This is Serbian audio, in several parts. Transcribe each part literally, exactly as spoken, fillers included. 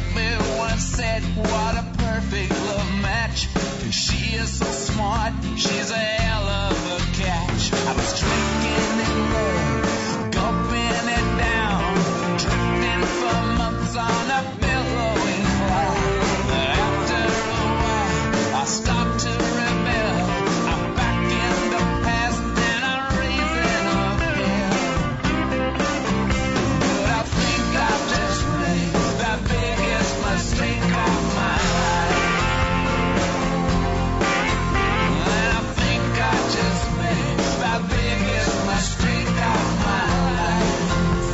me once said, what a perfect love match. She is so smart, she's a hell of a catch. I was drinking in love, gulping it down, drifting for months on a billowing cloud. After a while, I stopped to rebel. I'm back in the past and I'm raising a hell. But I think I've just made the biggest mistake of my life. And I think I just made the biggest mistake of my life.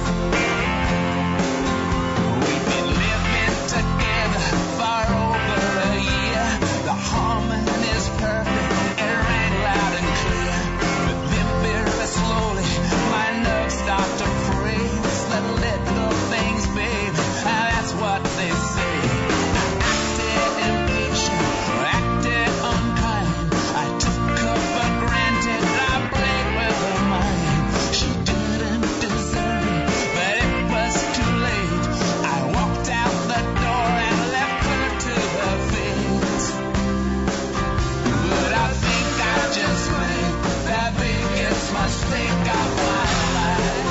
We've been living together for over a year. The harmony's perfect, it rang loud and clear. But then very slowly, my nerves start to freeze. The little things, babe, that's what they say. I acted impatient, acted unkind. I took her for granted, I played with her mind. She didn't deserve it, but it was too late. I walked out the door and left her to her fate. But I think I just made the biggest mistake of my life.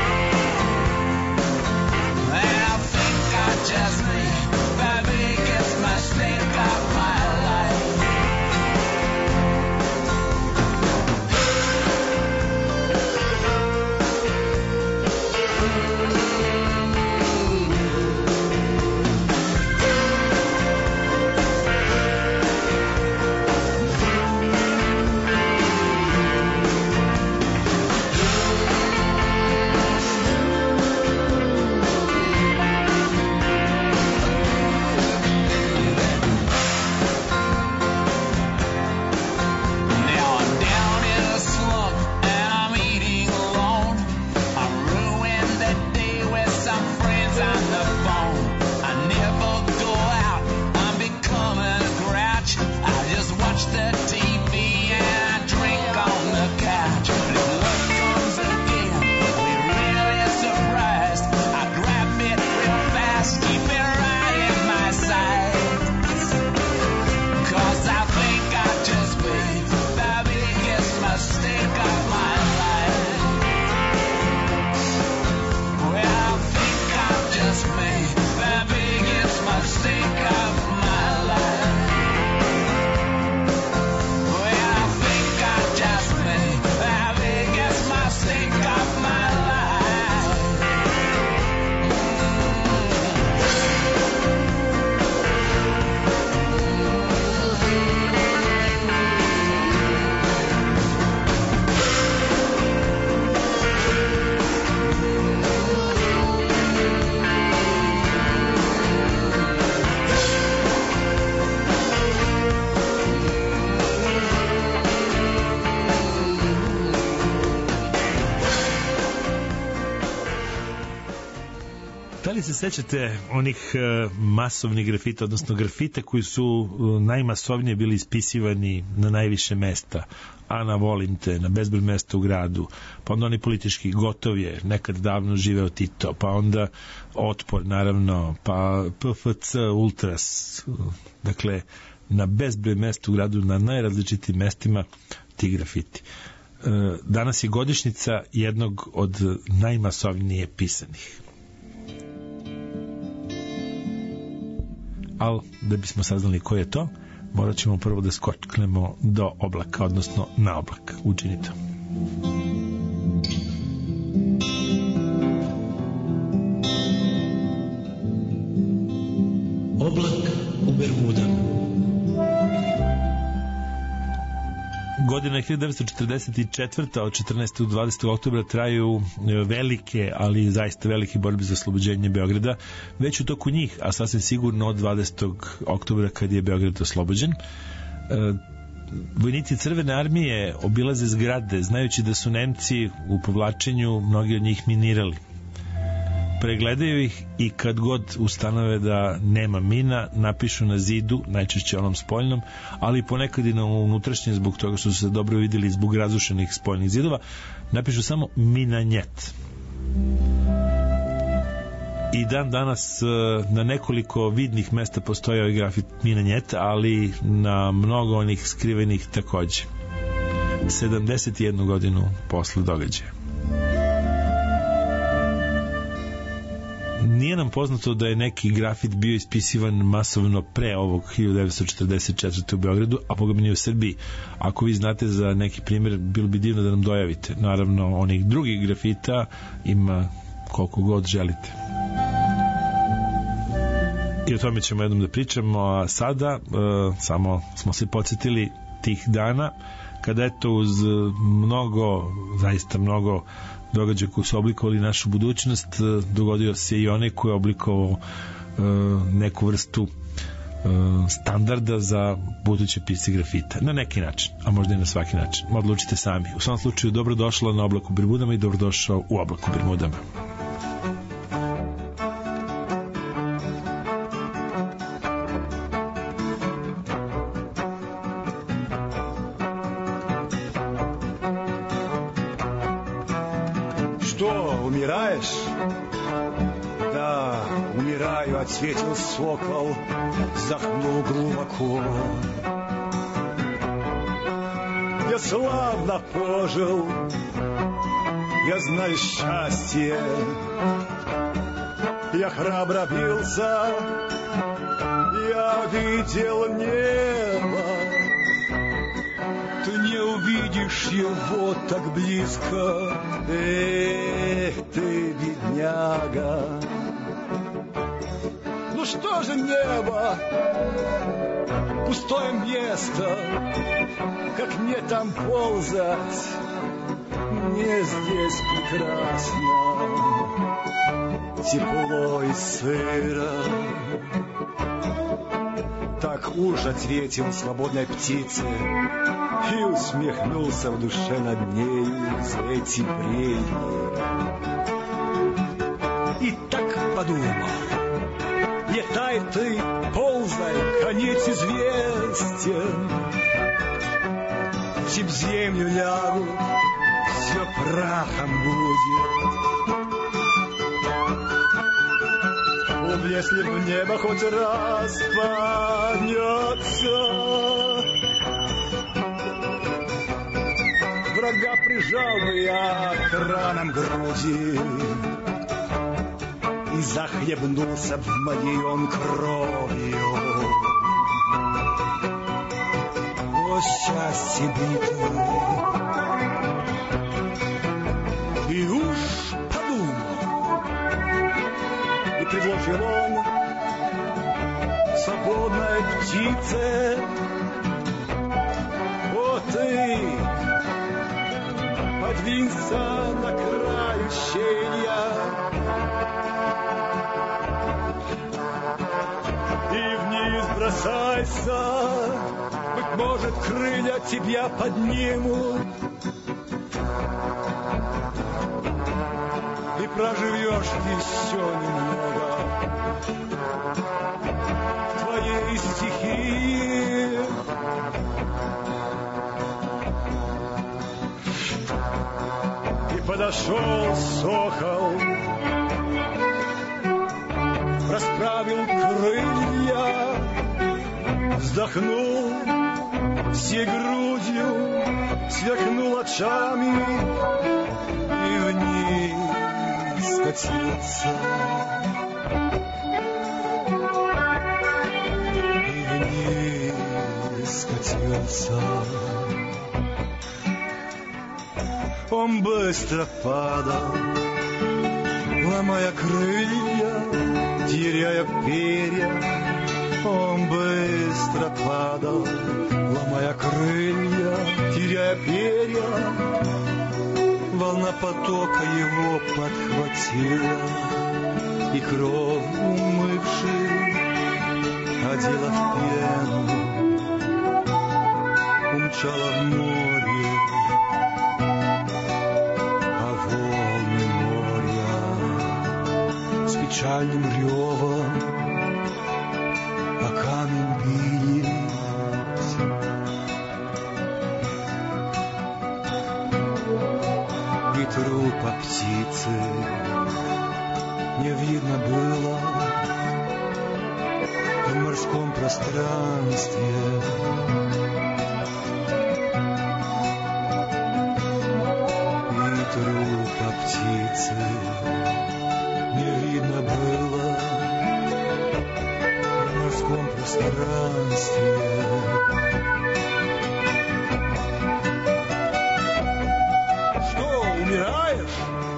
And I think I just made the biggest mistake of my life. Now I'm down in a slump and I'm eating alone. I ruined the day with some friends on the phone. I never go out, I'm becoming a grouch. I just watch the T V and I drink on the couch. But if love comes again, I'll be really surprised. I grab it real fast, keep it right in my sights. Cause I think I just made the biggest mistake of my life. Well, I think I've just made the biggest mistake of my life. Well, I think I just made the biggest mistake of my life. Da li se sećate onih uh, masovnih grafita, odnosno grafite koji su uh, najmasovnije bili ispisivani na najviše mesta? Ana, volim te, na bezbroj mesta u gradu, pa onda oni politički, gotov je, nekad davno živeo Tito, pa onda Otpor, naravno, pa P F C, Ultras, dakle, na bezbroj mesta u gradu, na najrazličitijim mestima ti grafiti. Uh, danas je godišnjica jednog od najmasovnije pisanih. Ali da bismo saznali ko je to, morat ćemo prvo da skočnemo do oblaka, odnosno na oblak. Učini to. Oblak u Bermudama. Godina je hiljadu devetsto četrdeset četvrta. Od četrnaestog do dvadesetog oktobra traju velike, ali zaista velike borbe za oslobođenje Beograda. Već u toku njih, a sasvim sigurno od dvadesetog oktobra kad je Beograd oslobođen, vojnici Crvene armije obilaze zgrade, znajući da su Nemci u povlačenju mnogi od njih minirali. Pregledaju ih i kad god ustanove da nema mina, napišu na zidu, najčešće onom spoljnom, ali ponekad i na unutrašnjem, zbog toga što su se dobro videli zbog razrušenih spoljnih zidova, napišu samo minanjet. i dan danas na nekoliko vidnih mesta postoji ovaj grafit minanjet, ali na mnogo onih skrivenih takođe. sedamdeset jednu godinu posle događaja. Nije nam poznato da je neki grafit bio ispisivan masovno pre ovog hiljadu devetsto četrdeset četvrte u Beogradu, a boga mi nije u Srbiji. Ako vi znate za neki primjer, bilo bi divno da nam dojavite. Naravno, onih drugih grafita ima koliko god želite. I o tome ćemo jednom da pričamo, a sada e, samo smo se podsjetili tih dana kada eto uz mnogo, zaista mnogo događaja koji su oblikovali našu budućnost, dogodio se i onaj koji je oblikovao e, neku vrstu e, standarda za buduće pisce grafita. Na neki način, a možda i na svaki način. Odlučite sami. U svom slučaju, dobrodošla na Oblaku Bermudama i dobrodošao u Oblaku Bermudama. Умираешь? Да, умираю, ответил сокол, вздохнул глубоко. Я славно пожил, я знаю счастье, я храбро бился, я видел небо. Ты не увидишь его так близко, эх ты, бедняга. Ну что же небо, пустое место, как мне там ползать, мне здесь прекрасно, тепло и сыро. Так уж ответил свободной птице и усмехнулся в душе над нею за эти бредни. И так подумал: летай ты, ползай, конец известен. Все в землю лягут, все прахом будет. Если в небо хоть раз поднется, врага прижал бы я к ранам груди и захлебнулся в моей он кровью. О, счастье битвы! И уж подумал, и предложил он свободной птице: о, ты, подвинься на край ущелья и вниз бросайся, быть может, крылья тебя поднимут, и проживешь еще немного в твоей стихии. И подошел сокол, расправил крылья, вздохнул всей грудью, сверкнул очами и вниз скатился. И вниз скатился. Он быстро падал, ломая крылья, теряя перья. Он быстро падал, ломая крылья, теряя перья. Волна потока его подхватила, и кровь умывший одела в пену, умчала в море, а волны моря с печальным ревом о камень бились. И трупа птицы не видно было. в морском пространстве. И трупа птицы не видно было в морском пространстве. Что, умираешь?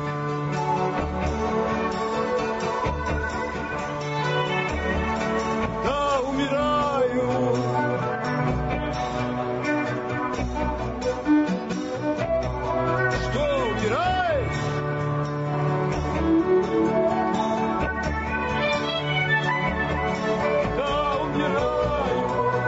Да, умираю. Что, умираешь? Да, умираю.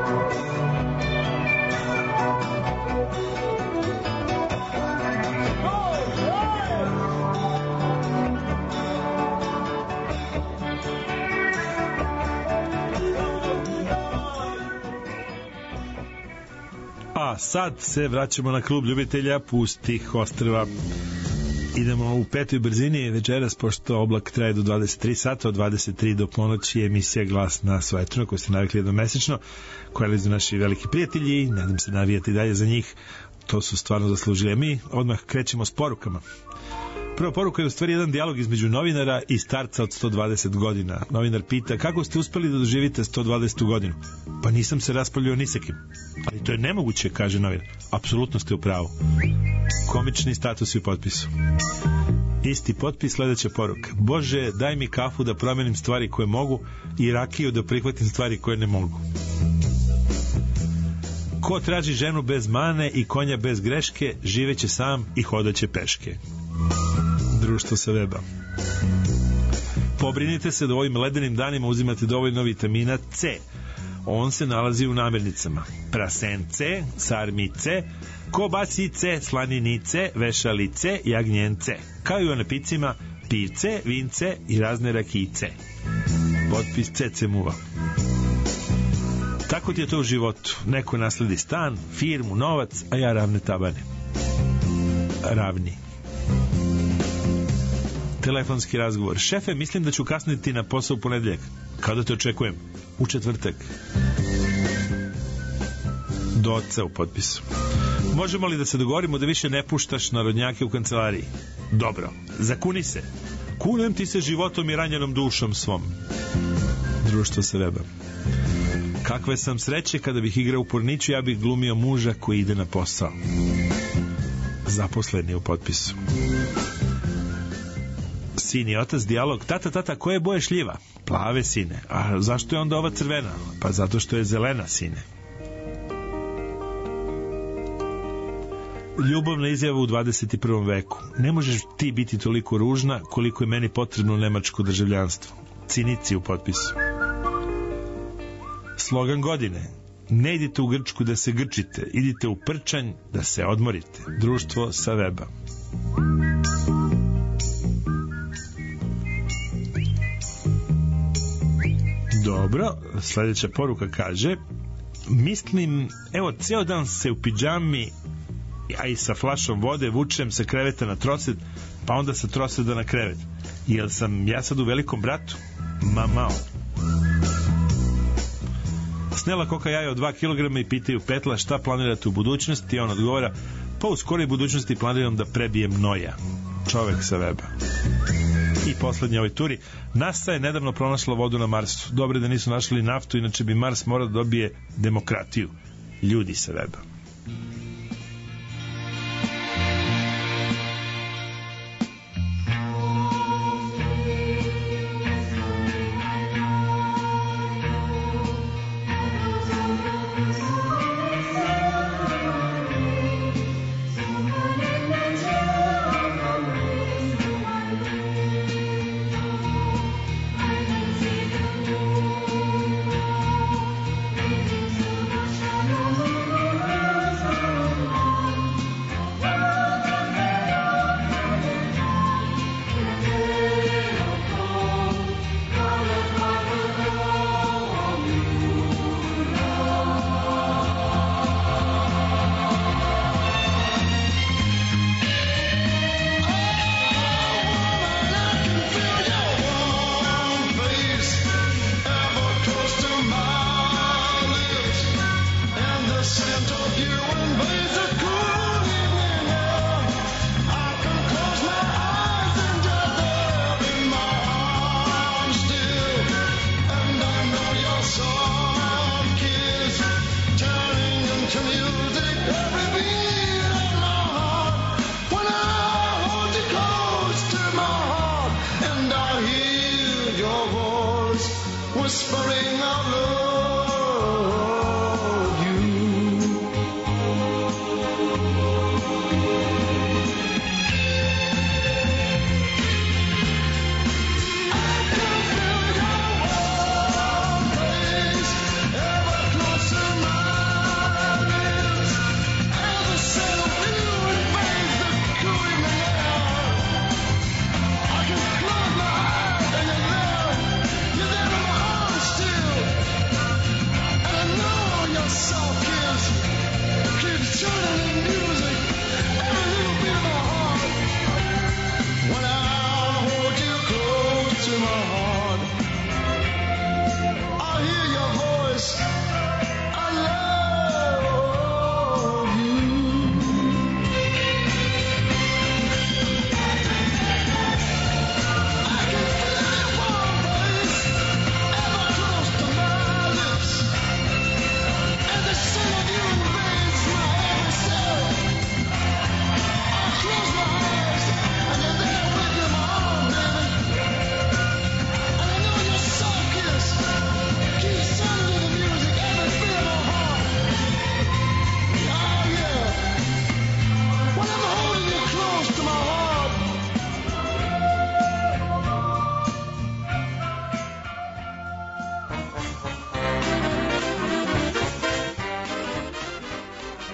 A sad se vraćamo na klub ljubitelja pustih ostrva. Idemo u petoj brzini večeras, pošto oblak traje do dvadeset tri sata, od dvadeset tri do ponoći je emisija Glas na Svetru, koju ste navikli jednomesečno, koja lizu naši veliki prijatelji, nadam se navijati dalje za njih, to su stvarno zaslužili. A mi odmah krećemo s porukama. Prva poruka je u stvari jedan dijalog između novinara i starca od sto dvadeset godina. Novinar pita, kako ste uspeli da doživite sto dvadesetu godinu? Pa nisam se raspravljao ni sa kim. Ali to je nemoguće, kaže novinar. Apsolutno ste u pravu. Komični status i u potpisu. Isti potpis, sledeća poruka. Bože, daj mi kafu da promenim stvari koje mogu i rakiju da prihvatim stvari koje ne mogu. Ko traži ženu bez mane i konja bez greške, živeće sam i hodaće peške. Društvo sa weba. Pobrinite se da u ovim ledenim danima uzimate dovoljno vitamina C. On se nalazi u namirnicama. Prasence, sarmice, kobasice, slaninice, vešalice, jagnjence, kao i u napicima pivce, vince i razne rakice. Potpis Cece Muva. Tako ti je to u životu. Neko nasledi stan, firmu, novac, a ja ravne tabane. Ravni. Telefonski razgovor. Šefe, mislim da ću kasniti na posao u ponedeljak. Kada te očekujem? U četvrtak. Do oca u potpisu. Možemo li da se dogovorimo da više ne puštaš narodnjake u kancelariji? Dobro. Zakuni se. Kunem ti se životom i ranjenom dušom svom. Društvo sa weba. Kakve sam sreće kada bih igrao u porniću, ja bih glumio muža koji ide na posao. Zaposleni u potpisu. Sin i otac, dijalog. Tata, tata, koje boje šljiva? Plave, sine. A zašto je onda ova crvena? Pa zato što je zelena, sine. Ljubavna izjava u dvadeset prvom veku. Ne možeš ti biti toliko ružna koliko je meni potrebno nemačko državljanstvo. Cinici u potpisu. Slogan godine. Ne idite u Grčku da se grčite, idite u Prčanj da se odmorite. Društvo sa weba. Dobro, sledeća poruka kaže, mislim, evo, ceo dan se u pidžami, a i sa flašom vode vučem sa kreveta na trosed, pa onda sa troseda na krevet. Jel sam ja sad u Velikom bratu? Mamao. Snela koka jaja od dva kilograma i pitaju Petla šta planirate u budućnosti, i on odgovara, pa u skoroj budućnosti planiram da prebijem Noja. Čovek sa weba. I poslednje ovoj turi. NASA je nedavno pronašla vodu na Marsu. Dobro da nisu našli naftu, inače bi Mars morao da dobije demokratiju. Ljudi sa weba.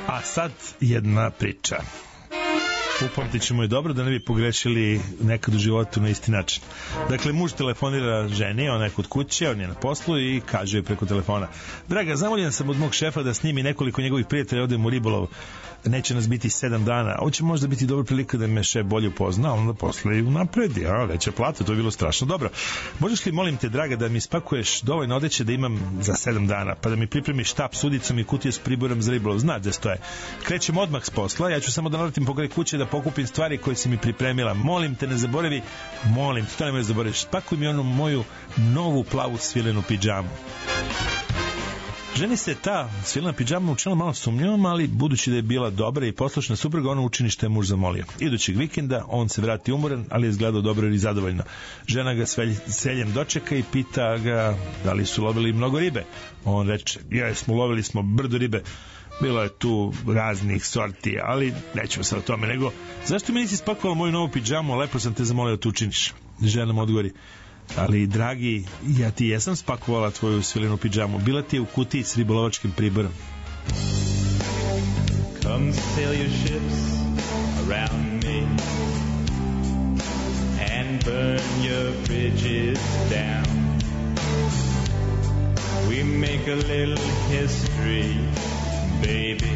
A sad jedna priča. Upamtit ćemo je dobro da ne bi pogrešili nekad u životu na isti način. Dakle, muž telefonira ženi, ona je kod kuće, on je na poslu i kaže joj preko telefona: draga, zamoljen sam od mog šefa da snimi nekoliko njegovih prijatelja, odem u ribolov, neće nas biti sedam dana, ovo će možda biti dobra prilika da me šef bolje upozna, a onda posle i unapredi, a veća plata, to je bilo strašno dobro. Možeš li, molim te, draga, da mi spakuješ dovoljno odeće da imam za sedam dana, pa da mi pripremiš štap s udicom i kutije s priborom za ribolov, znaš gde stoje. Krećem odmah s posla, ja ću samo da naletim pokraj kuće da pokupim stvari koje si mi pripremila. Molim te, ne zaboravi, molim te, to nemoj zaboraviš, spakuj mi onu moju novu plavu svilenu pidžamu. Ženi se ta svilena pidžama učinila malo sumnjivom, ali budući da je bila dobra i poslušna supruga, ona učini što je muž zamolio. Idućeg vikenda on se vrati umoran, ali je izgledao dobro i zadovoljno. Žena ga s veseljem dočeka i pita ga da li su lovili mnogo ribe. On reče: jesmo, lovili smo brdo ribe, bilo je tu raznih sorti, ali nećemo sad o tome, nego zašto mi nisi spakovala moju novu pidžamu, lepo sam te zamolio da to učiniš. Žena mu odgovori: ali, dragi, ja ti jesam spakovala tvoju svilenu pidžamu. Bila ti je u kutiji s ribolovačkim priborom. Come sail your ships around me and burn your bridges down. We make a little history, baby,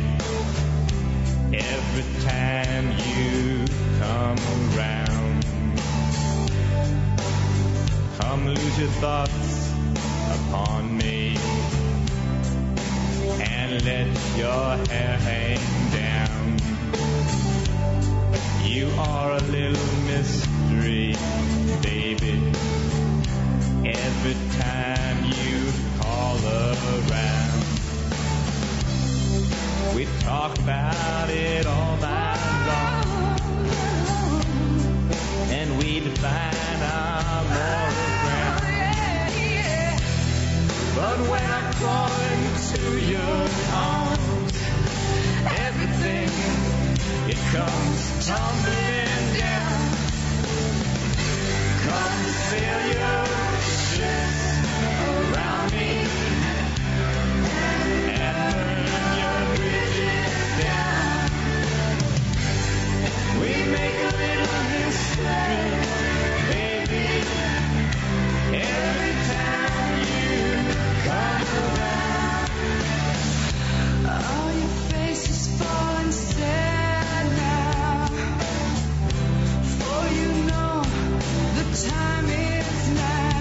every time you come around. Come lose your thoughts upon me and let your hair hang down. You are a little mystery, baby, every time you call around. We talk about it all night long, and we define our moral ground. But when I fall into your arms, everything, it comes tumbling down. Come sail your ships around me and burn your bridges down. We make a little history, baby, every time you come around. Oh, your face is falling sad now, for you know the time is now.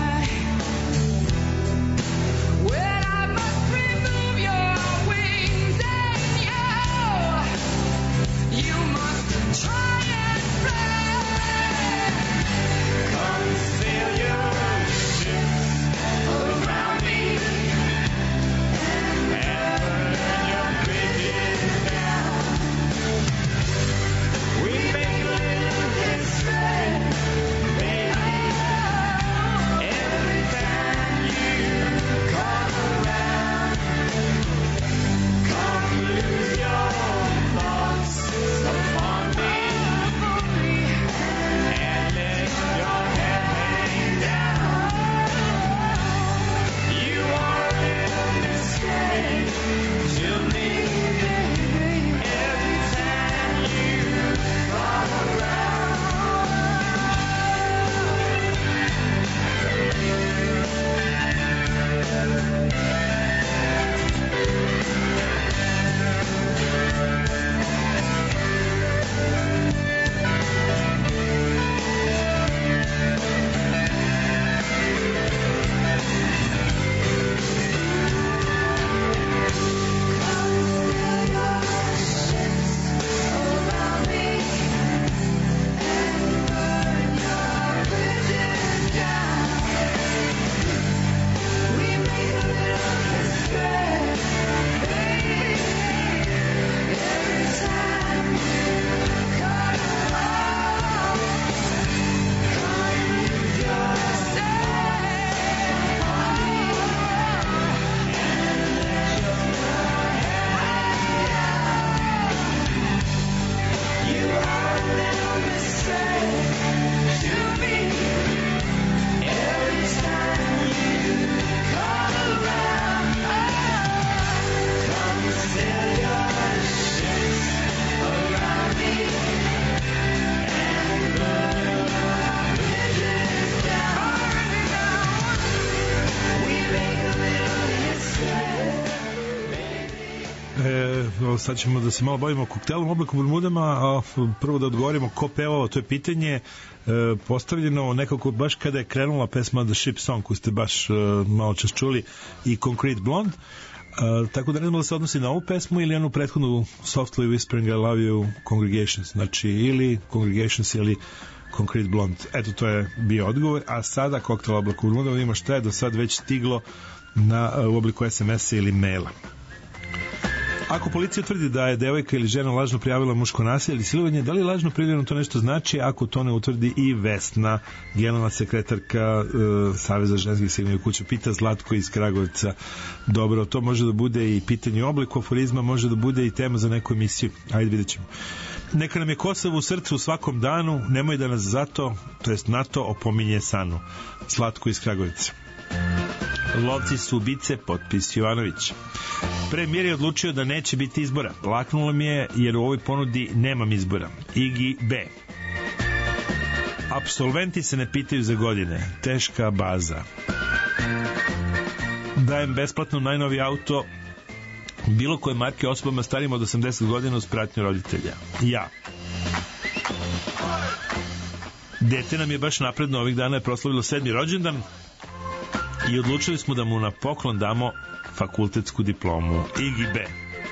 dakle, sad ćemo da se malo bavimo koktelom obliku Bermudama, a prvo da odgovorimo ko pevao, to je pitanje postavljeno nekako baš kada je krenula pesma The Ship Song, koju ste baš malo čas čuli, i Concrete Blonde. Uh, tako da ne znamo da se odnosi na ovu pesmu ili jednu prethodnu Softly Whispering I Love You Congregations, znači ili Congregations ili Concrete Blonde. Eto, to je bio odgovor, a sada koktel obliku Bermuda, vidimo šta je do sad već stiglo na, uh, u obliku es em esa ili maila. Ako policija tvrdi da je devojka ili žena lažno prijavila muško nasilje ili silovanje, da li lažno prijavljeno to nešto znači ako to ne utvrdi i Vesna, generalna sekretarka uh, Saveza ženskih sigurnih kuća? Pita Zlatko iz Kragujevca. Dobro, to može da bude i pitanje obliku aforizma, može da bude i tema za neku emisiju. Ajde, vidjet ćemo. Neka nam je Kosovo u srcu u svakom danu, nemoj da nas zato, to jest NATO, opominje Sanu. Zlatko iz Kragujevca. Lovci su ubice, potpis Jovanović. Premijer je odlučio da neće biti izbora. Laknulo mi je jer u ovoj ponudi nemam izbora. Igi B. Apsolventi se ne pitaju za godine. Teška baza. Dajem besplatno najnovi auto bilo koje marke osobama starijim od osamdeset godina uz pratnju roditelja. Ja. Dete nam je baš napredno, ovih dana je proslavilo sedmi rođendan i odlučili smo da mu na poklon damo fakultetsku diplomu. Igi B.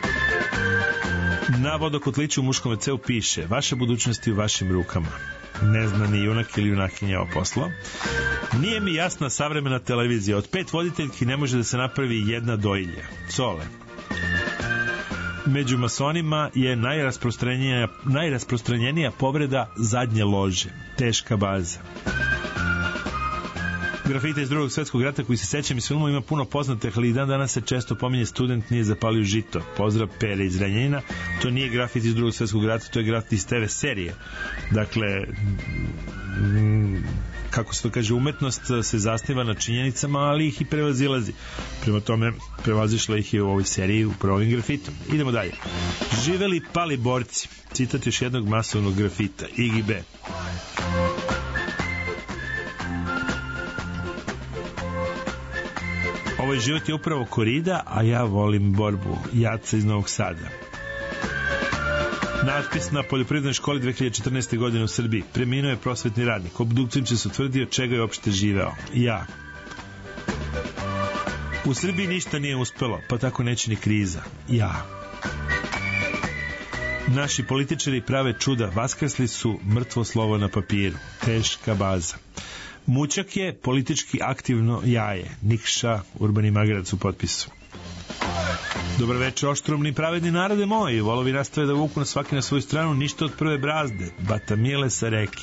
Na vodokotliću u muškom ve ceu piše: vaša budućnost je u vašim rukama. Ne zna ni junak ili junakinja o posla. Nije mi jasna savremena televizija. Od pet voditeljki ne može da se napravi jedna dojilja. Cole. Među masonima je najrasprostranjenija, najrasprostranjenija povreda zadnje lože. Teška baza. Grafita iz drugog svetskog rata koji se sećam iz filmova ima puno poznatih, ali i dan danas se često pominje student nije zapalio žito. Pozdrav Pere iz Renjanina. To nije grafit iz drugog svetskog rata, to je grafit iz te ve serije. Dakle, kako se to kaže, umetnost se zasniva na činjenicama, ali ih i prevazilazi. Prema tome, prevazišla ih je u ovoj seriji upravo ovim grafitom. Idemo dalje. Živeli pali borci. Citat još jednog masovnog grafita. Igi B. Ovaj život je upravo korida, a ja volim borbu. Jaca iz Novog Sada. Natpis na poljoprivrednoj školi dve hiljade četrnaeste. godine u Srbiji. Preminuo je prosvetni radnik. Obdukcijom će se utvrdio čega je uopšte živeo. Ja. U Srbiji ništa nije uspelo, pa tako neće ni kriza. Ja. Naši političari prave čuda. Vaskrsli su mrtvo slovo na papiru. Teška baza. Mućak je politički aktivno jaje. Nikša, Urbani Magarac u potpisu. Dobar večer, oštrumni pravedni narode moji. Volovi nastave da vuku na svaki na svoju stranu, ništa od prve brazde. Batamile sa reki.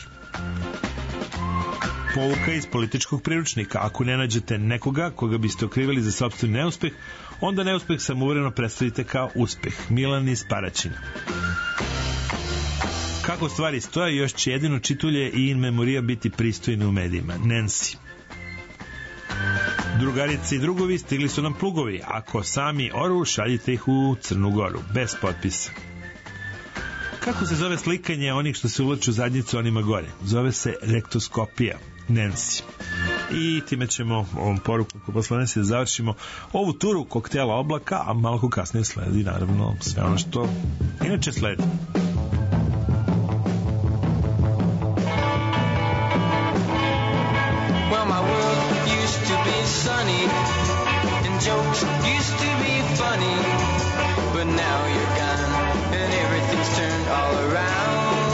Pouka iz političkog priručnika. Ako ne nađete nekoga koga biste okrivili za sopstveni neuspeh, onda neuspeh samouvereno predstavite kao uspeh. Milan iz Paraćina. Kako stvari stoje, još će jedino čitulje i in memorija biti pristojne u medijima. Nancy. Drugarice i drugovi, stigli su nam plugovi. Ako sami oru, šaljite ih u Crnu Goru. Bez potpisa. Kako se zove slikanje onih što se uvlaču zadnjicu onima gore? Zove se rektoskopija. Nancy. I time ćemo ovom poruku ko poslane se da završimo ovu turu koktela oblaka, a malo kasnije sledi naravno sve ono što inače sledi. Sunny and jokes used to be funny, but now you're gone and everything's turned all around.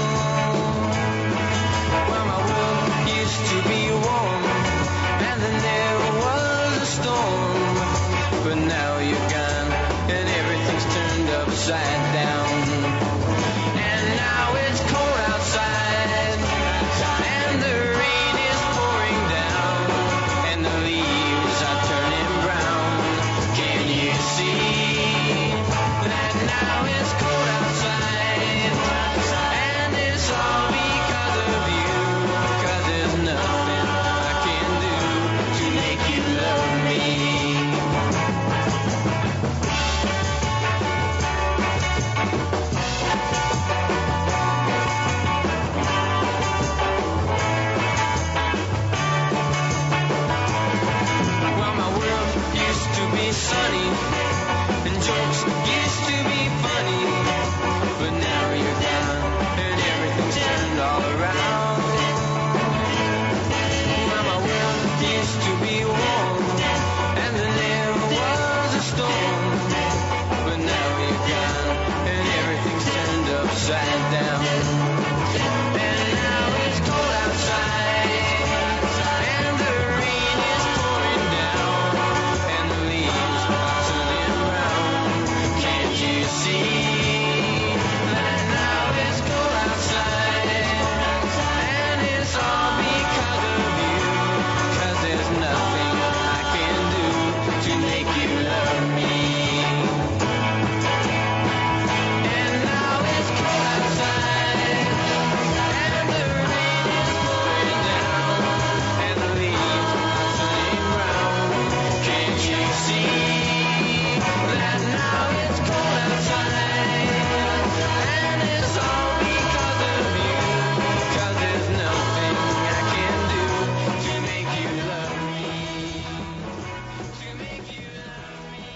Well, my world used to be warm and then there was a storm, but now you're gone and everything's turned upside down. And now it's cold outside and the rain is pouring down and the leaves are turning brown. Can you see that now it's cold outside and it's all because of you, 'cause there's nothing I can do to make you love me. Well, my world used to be sunny and jokes used to be fun.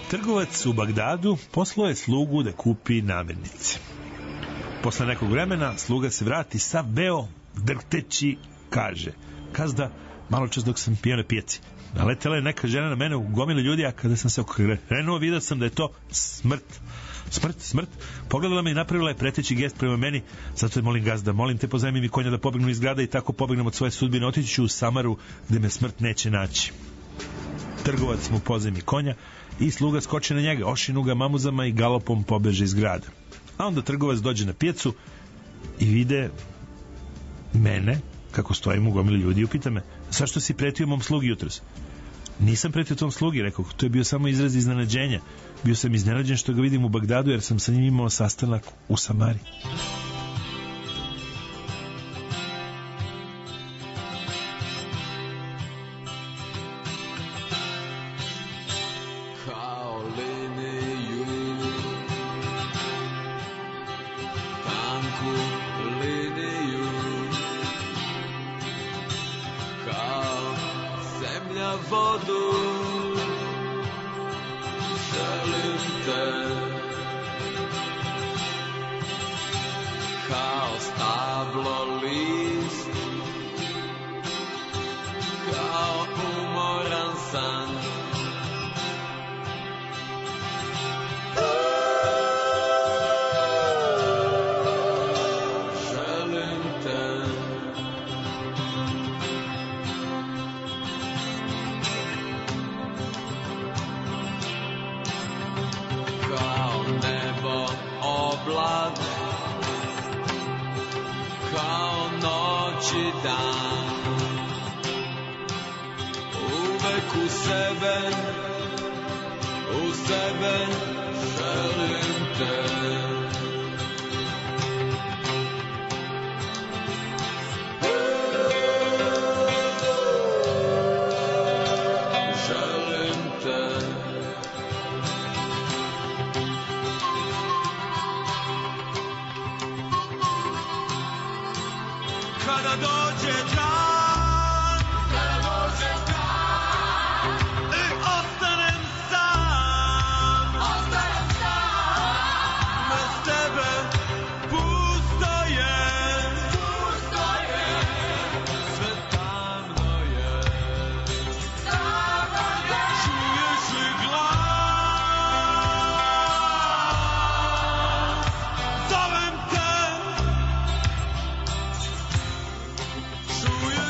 Trgovac u Bagdadu poslao je slugu da kupi namirnice. Posle nekog vremena sluga se vrati sav beo, drhteći, kaže: "Gazda, malo čas dok sam pio na pijaci, naletela je neka žena na mene u gomili ljudi, a kada sam se okrenuo vidio sam da je to smrt. Smrt, smrt. Pogledala me i napravila je preteći gest prema meni. Zato je molim gazda, molim te pozajmi mi konja da pobegnem iz grada i tako pobegnem od svoje sudbine. Otići ću u Samaru gde me smrt neće naći." Trgovac mu pozajmi konja i sluga skoči na njega, ošinu ga mamuzama i galopom pobeže iz grada. A onda trgovac dođe na pijacu i vide mene kako stojim u gomili ljudi i upita me: "Zašto si pretio mom slugi jutros?" "Nisam pretio tom slugi," rekao, "to je bio samo izraz iznenađenja. Bio sam iznenađen što ga vidim u Bagdadu jer sam sa njim imao sastanak u Samari." Kao liniju, tanku liniju, kao zemlja vodu, želim te, kao stablo list, kao umoran san. Želim te, kao nebo oblak, kao noć i dan, uvek u sebe, u sebe želim te. Želim te. Kada dođe dan, kada dođe dan, i ostanem sam, ostanem sam, bez tebe pusto je, pusto je, sve tamno je, tamno je. Čuješ li glas? Zovem te. Čuješ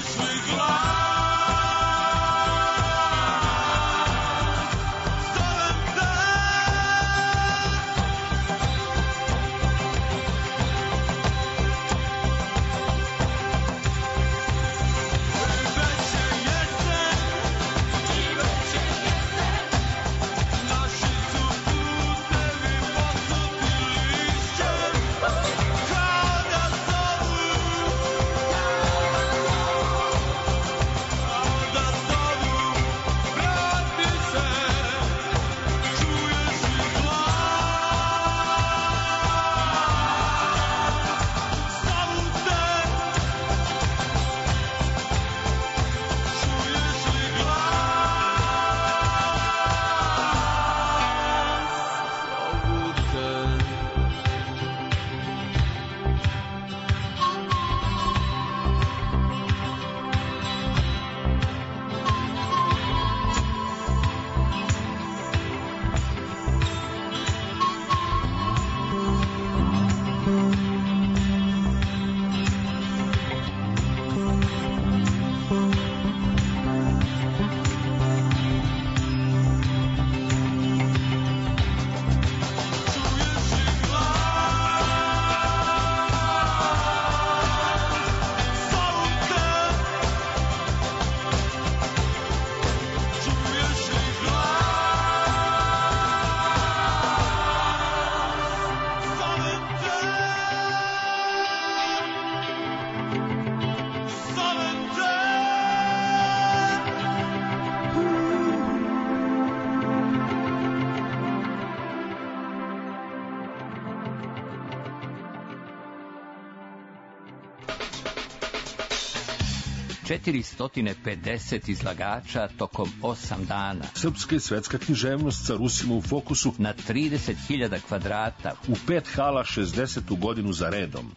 četiristo pedeset izlagača tokom osam dana. Srpska i svetska književnost sa Rusima u fokusu na trideset hiljada kvadrata. U pet hala šezdesetu godinu za redom.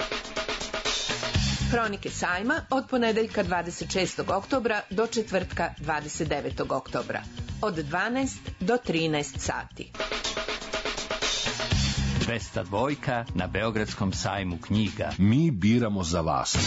Hronike sajma od ponedeljka dvadeset šestog oktobra do četvrtka dvadeset devetog oktobra. Od dvanaest do trinaest sati. dvesta dva na Beogradskom sajmu knjiga. Mi biramo za vas.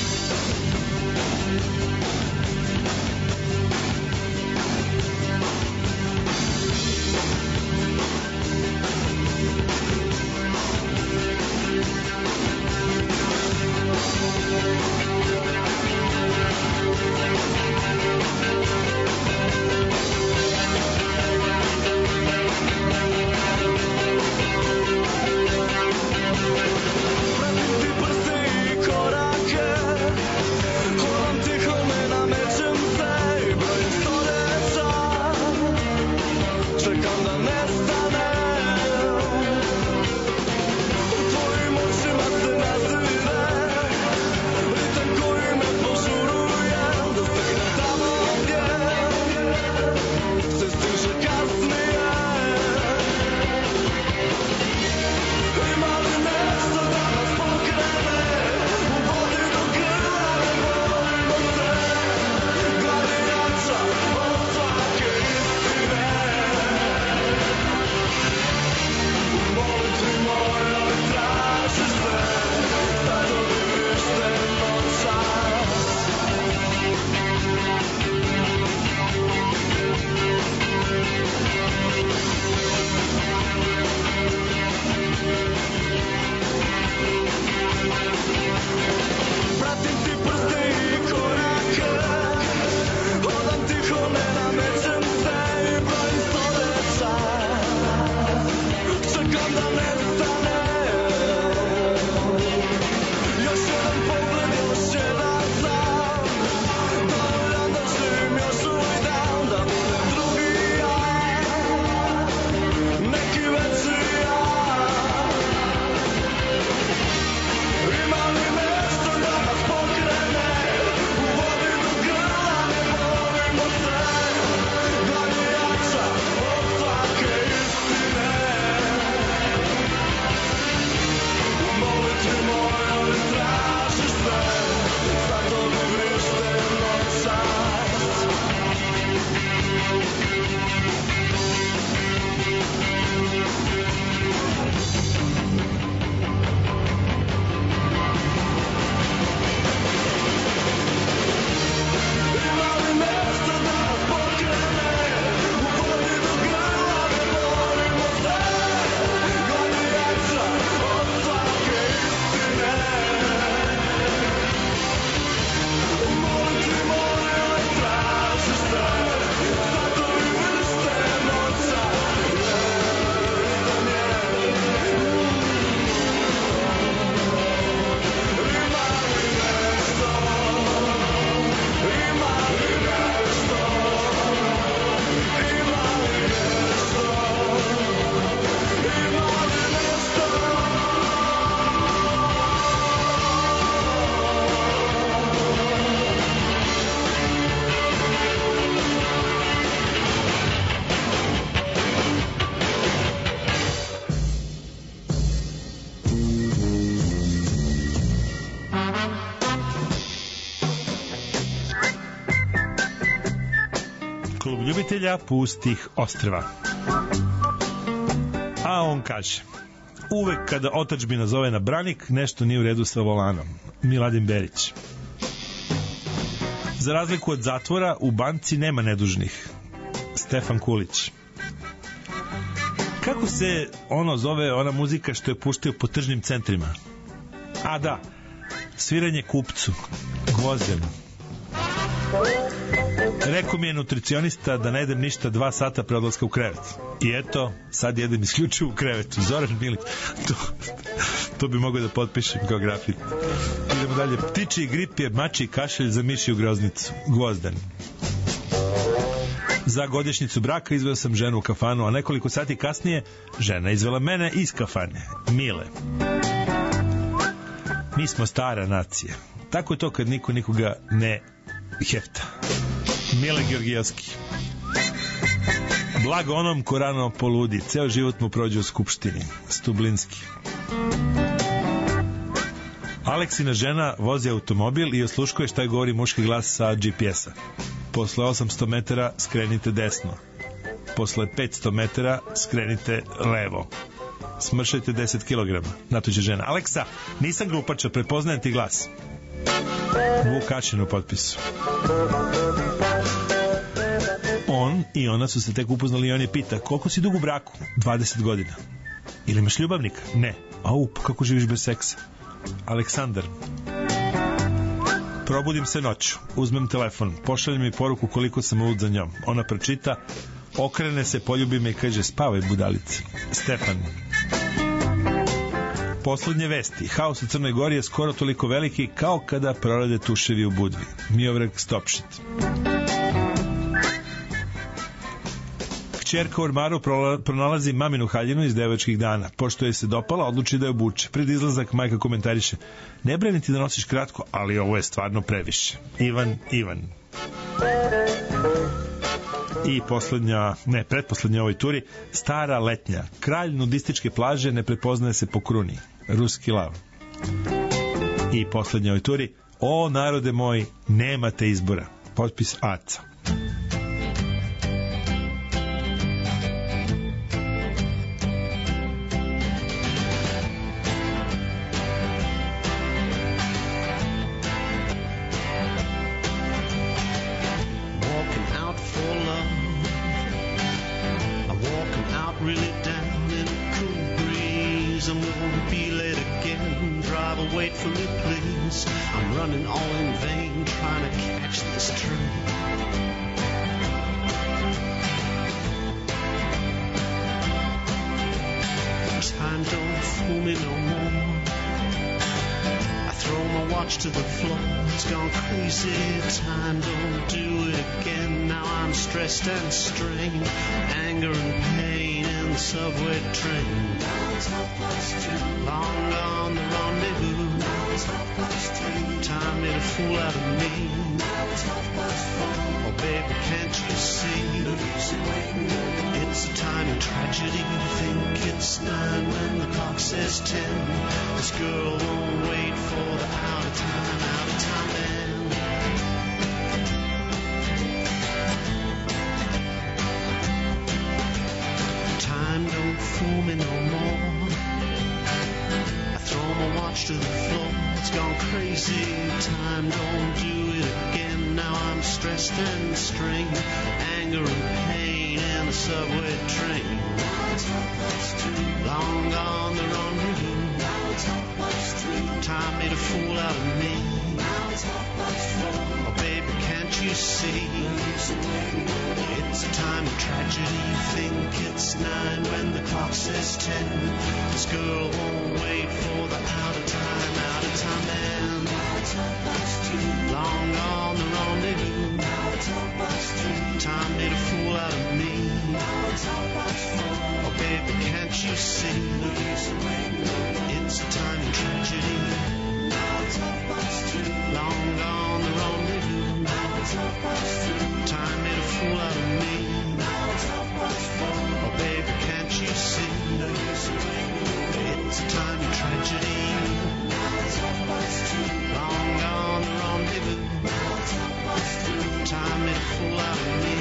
ljubitelja pustih ostrva. A on kaže: uvek kada otadžbina zove na branik, nešto nije u redu sa volanom. Miladin Berić. Za razliku od zatvora, u banci nema nedužnih. Stefan Kulić. Kako se ono zove, ona muzika što je puštaju po tržnim centrima? A da, sviranje kupcu, Gvozden. Rekao mi je nutricionista da ne jedem ništa dva sata pre odlaska u krevet. I eto, sad jedem isključivo u krevetu. Zoran Milić. To, to bi mogao da potpišem kao grafit. Idemo dalje. Ptiči grip je mači kašelj za mišiju groznicu. Gvozden. Za godišnjicu braka izveo sam ženu u kafanu, a nekoliko sati kasnije žena izvela mene iz kafane. Mile. Mi smo stara nacija. Tako je to kad niko nikoga ne Hefta. Mile Georgijevski. Blago onom ko rano poludi, ceo život mu prođe u skupštini. Stublinski. Aleksina žena vozi automobil i osluškuje šta je govori muški glas sa G P S-a. Posle osamsto metara skrenite desno. Posle petsto metara skrenite levo. Smršajte deset kilograma. Natuđe žena. Aleksa, nisam glupača, prepoznajem ti glas. Vukašin u potpisu. On i ona su se tek upoznali i on je pita, koliko si dugo u braku? dvadeset godina. Ili imaš ljubavnika? Ne. Au, pa kako živiš bez seksa? Aleksandar. Probudim se noću, uzmem telefon, pošaljem mi poruku koliko sam lud za njom. Ona pročita, okrene se, poljubi me i kaže, spavaj budalici. Stefan. Poslednje vesti. Haos u Crnoj Gori je skoro toliko veliki kao kada prorade tuševi u Budvi. Miovrag Stopšit. Kćerka u ormaru pronalazi maminu haljinu iz devojačkih dana. Pošto je se dopala, odluči da je obuče. Pred izlazak majka komentariše, ne brani ti da nosiš kratko, ali ovo je stvarno previše. Ivan Ivan. I poslednja, ne, pretposlednja ovoj turi, Stara letnja. Kralj nudističke plaže ne prepoznaje se po kruni. Ruski lav. I poslednja ovoj turi, o narode moj, nemate izbora. Potpis Aca. And strain, anger and pain in the subway train. Long gone the rendezvous. Time made a fool out of me. Oh baby, can't you see? It's a tiny tragedy. Think it's nine when the clock says ten. This girl won't wait for the out of time, out of time man. Fool me no more. I throw my watch to the floor. It's gone crazy. Time don't do it again. Now I'm stressed and strained. Anger and pain in the subway train. Long gone the rendezvous. Time made a fool out of me. Oh baby, can't you see? It's a time of tragedy. Think it's nine when the clock says ten. This girl won't wait for the out of time, out of time man. Long gone the rendezvous. Time made a fool out of me. Oh baby, can't you see? It's a time of tragedy. Long gone the rendezvous. Time made a fool out of me. Oh baby, can't you see? It's a time of tragedy. Long gone the rendezvous. Time made a fool out of me.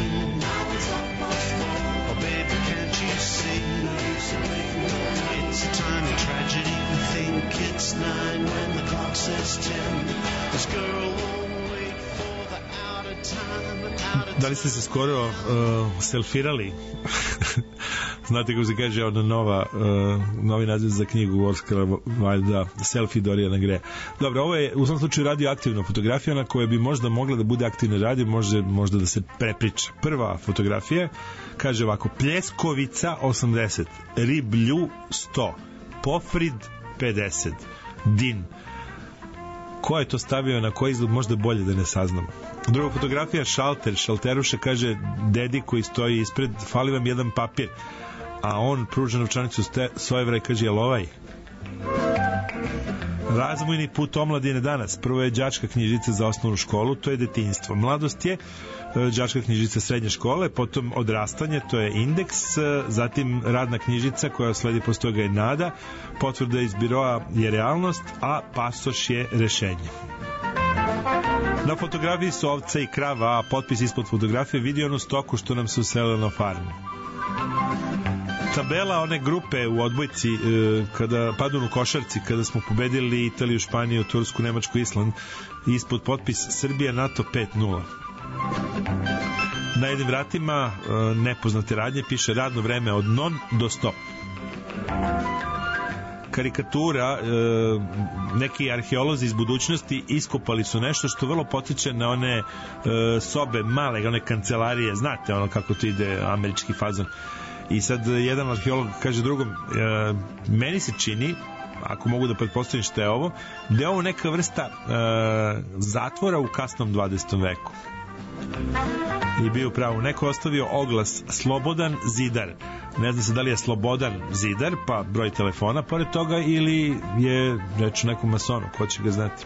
Oh baby, can't you see? It's a time of tragedy. Think it's nine when the clock says ten. This girl won't wait for the out of time, out of time. Da li ste se skoro uh, selfirali? Znate kako se kaže ona nova, uh, novi naziv za knjigu Oskara Wilda, Selfie Doriana Greja. Dobro, ovo je u svom slučaju radioaktivna fotografija na kojoj bi možda mogla da bude aktivna radio, može, možda da se prepriča. Prva fotografija kaže ovako, Pljeskovica osamdeset, Riblju sto, Pofrid pedeset, Din. Ko je to stavio na koji izgled, možda bolje da ne saznamo. Druga fotografija, Šalter, Šalteruša kaže, dedi koji stoji ispred, fali vam jedan papir, a on pruža novčanicu sto evra i kaže, jel ovaj? Razvojni put omladine danas. Prvo je đačka knjižica za osnovnu školu, to je detinjstvo. Mladost je đačka knjižica srednje škole, potom odrastanje, to je indeks, zatim radna knjižica koja sledi posle toga je nada, potvrda iz biroa je realnost, a pasoš je rešenje. Na fotografiji su ovca i krava, a potpis ispod fotografije vidi onu stoku što nam se uselila na farmi. Tabela one grupe u odbojci kada padnu u košarci, kada smo pobedili Italiju, Španiju, Tursku, Nemačku, Island, ispod potpis Srbija NATO pet nula. Na jednim vratima nepoznate radnje piše radno vreme od non do sto. Karikatura, neki arheolozi iz budućnosti iskopali su nešto što vrlo potiče na one sobe male, one kancelarije, znate ono kako to ide američki fazon. I sad jedan arheolog kaže drugom, meni se čini, ako mogu da pretpostavim šta je ovo, da je ovo neka vrsta zatvora u kasnom dvadesetom veku. I bio pravo, neko ostavio oglas Slobodan Zidar. Ne zna se da li je Slobodan Zidar, pa broj telefona pored toga, ili je reč o nekom masonu, ko će ga znati.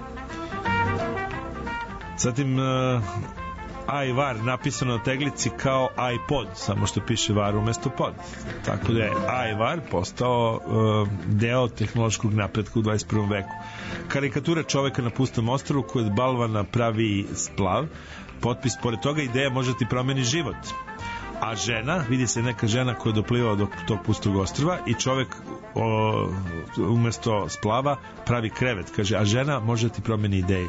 Zatim iVar napisano na teglici kao iPod, samo što piše var umesto pod. Tako da je iVar postao uh, deo tehnološkog napretka u dvadeset prvom veku. Karikatura čoveka na pustom ostrvu koji od balvana pravi splav. Potpis pored toga, ideja može ti promeni život. A žena, vidi se neka žena koja je doplivao do tog pustog ostrva i čovek o, umesto splava pravi krevet, kaže, a žena može ti promeni ideju.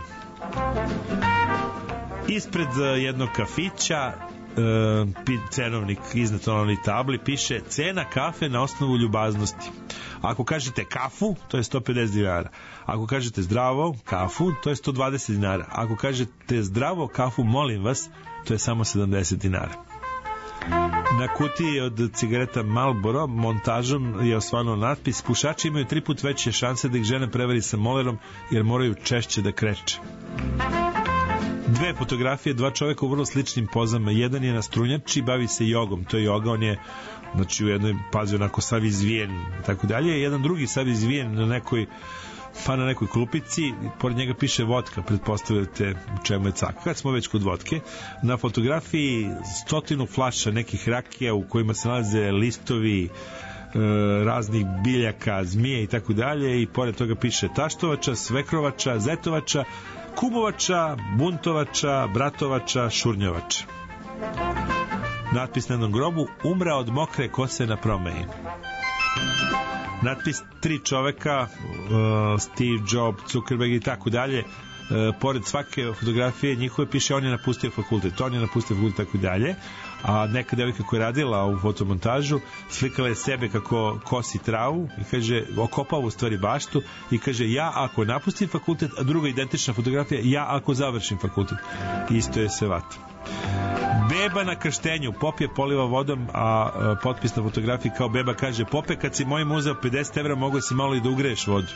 Ispred jednog kafića e, cenovnik iznad onoj tabli piše cena kafe na osnovu ljubaznosti. Ako kažete kafu, to je sto pedeset dinara. Ako kažete zdravo kafu, to je sto dvadeset dinara. Ako kažete zdravo kafu, molim vas, to je samo sedamdeset dinara. Na kutiji od cigareta Marlboro montažom je osvano natpis: pušači imaju tri put veće šanse da ih žene prevari sa molerom jer moraju češće da kreče. Dve fotografije, dva čoveka u vrlo sličnim pozama. Jedan je na strunjači, bavi se jogom. To je joga, on je znači u jednoj pazi onako sav izvijen, tako dalje. Jedan drugi sav izvijen na nekoj pa na nekoj klupici, pored njega piše vodka, pretpostavljate u čemu je caka. Kad smo već kod vodke, na fotografiji stotinu flaša nekih rakija u kojima se nalaze listovi, raznih biljaka, zmije i tako dalje, i pored toga piše taštovača, svekrovača, zetovača, kumovača, buntovača, bratovača, šurnjovača. Natpis na jednom grobu: umra od mokre kose na promeji. Natpis tri čoveka, uh, Steve Jobs, Zuckerberg i tako dalje. Uh, pored svake fotografije njihove piše on je napustio fakultet, on je napustio fakultet i tako dalje. A neka devojka koja je radila u fotomontažu slikala je sebe kako kosi travu i kaže, okopava u stvari baštu i kaže, ja ako napustim fakultet, a druga identična fotografija, ja ako završim fakultet. Isto je sve vata. Beba na krštenju, pop je poliva vodom, a, a potpis na fotografiji kao beba kaže: pope, kad si mojim uzeo pedeset evra, mogo si malo i da ugreješ vodu.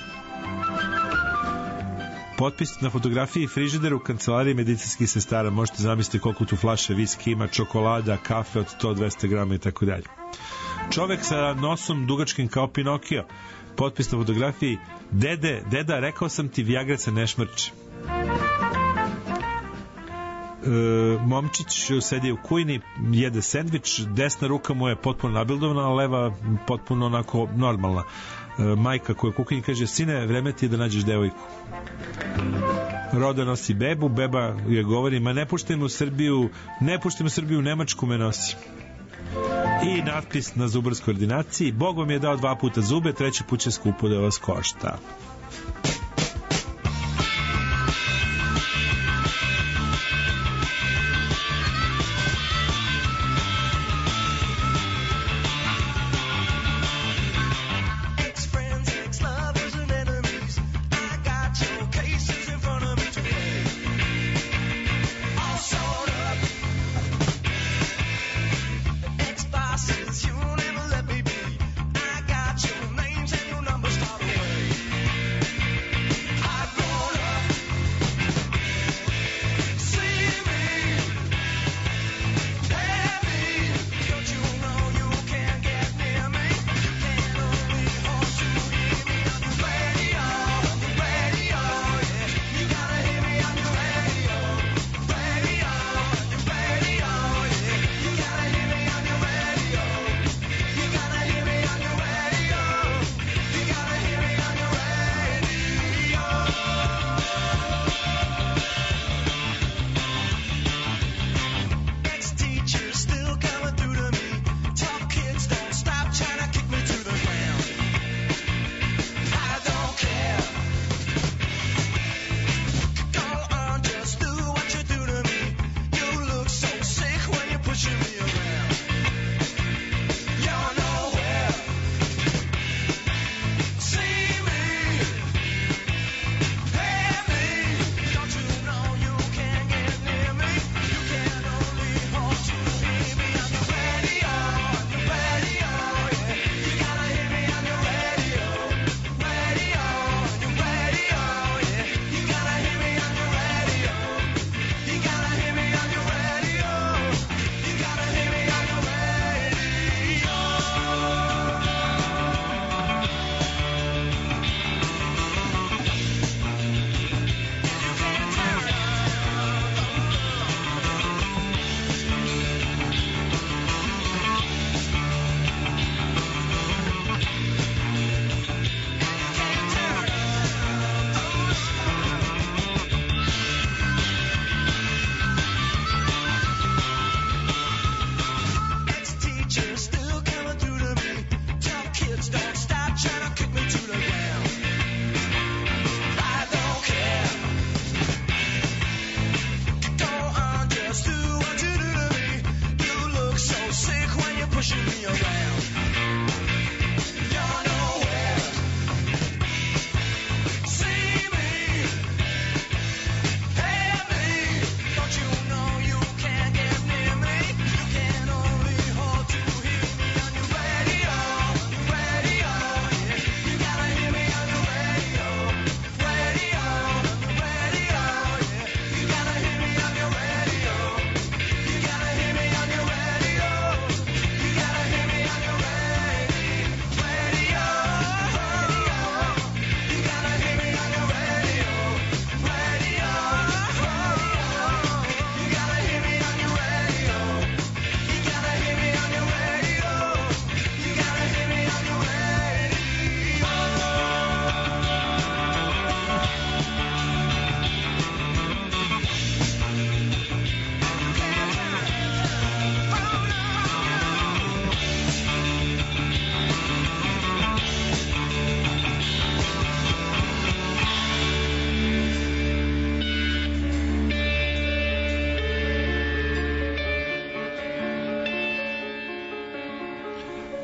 Potpis na fotografiji: frižider u kancelariji medicinskih sestara. Možete zamisliti koliko tu flaše viski ima, čokolada, kafe od sto do dvesta grama i tako dalje. Čovek sa nosom dugačkim kao Pinokio. Potpis na fotografiji: dede, deda, rekao sam ti, Viagra se ne šmrči. E, momčić sedi u kujni, jede sendvič, desna ruka mu je potpuno nabildovana, a leva potpuno onako normalna. E, majka koja kuhinji kaže: sine, vreme ti je da nađeš devojku. Roda nosi bebu, beba je govori: ma ne puštaj me u Srbiju, ne puštaj me u Srbiju, u Nemačku me nosi. I natpis na zubarskoj ordinaciji: Bog vam je dao dva puta zube, treći put će skupo da vas košta.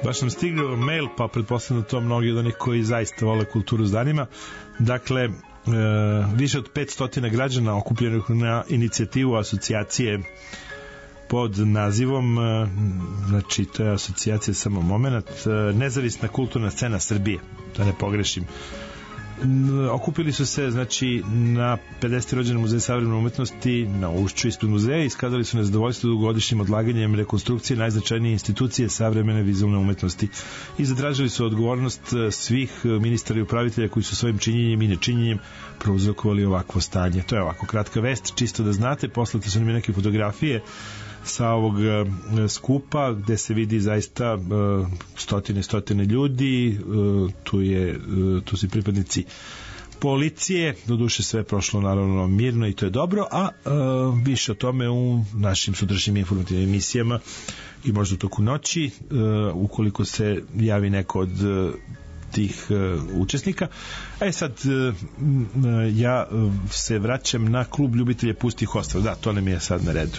Baš sam stigao mail, pa pretpostavljam to mnogi od onih koji zaista vole kulturu zanima. Dakle, e, više od petsto građana okupljenih na inicijativu asocijacije pod nazivom, e, znači to je asocijacija samo moment, e, Nezavisna kulturna scena Srbije, da ne pogrešim. Okupili su se znači na pedeseti rođendan Muzeja savremene umetnosti na Ušću ispred muzeja i iskazali su nezadovoljstvo dugogodišnjim odlaganjem rekonstrukcije najznačajnije institucije savremene vizualne umetnosti i zatražili su odgovornost svih ministara i upravitelja koji su svojim činjenjem i nečinjenjem prouzrokovali ovakvo stanje. To je ovako kratka vest, čisto da znate. Poslate su nam neke fotografije sa ovog uh, skupa gde se vidi zaista uh, stotine stotine ljudi, uh, tu je uh, tu su pripadnici policije, doduše sve je prošlo naravno mirno i to je dobro, a uh, više o tome u našim sutrašnjim informativnim emisijama i možda u toku noći, uh, ukoliko se javi neko od uh, tih uh, učesnika. E sad uh, ja uh, se vraćam na klub ljubitelja pustih ostrva. Da, to nam je sad na redu.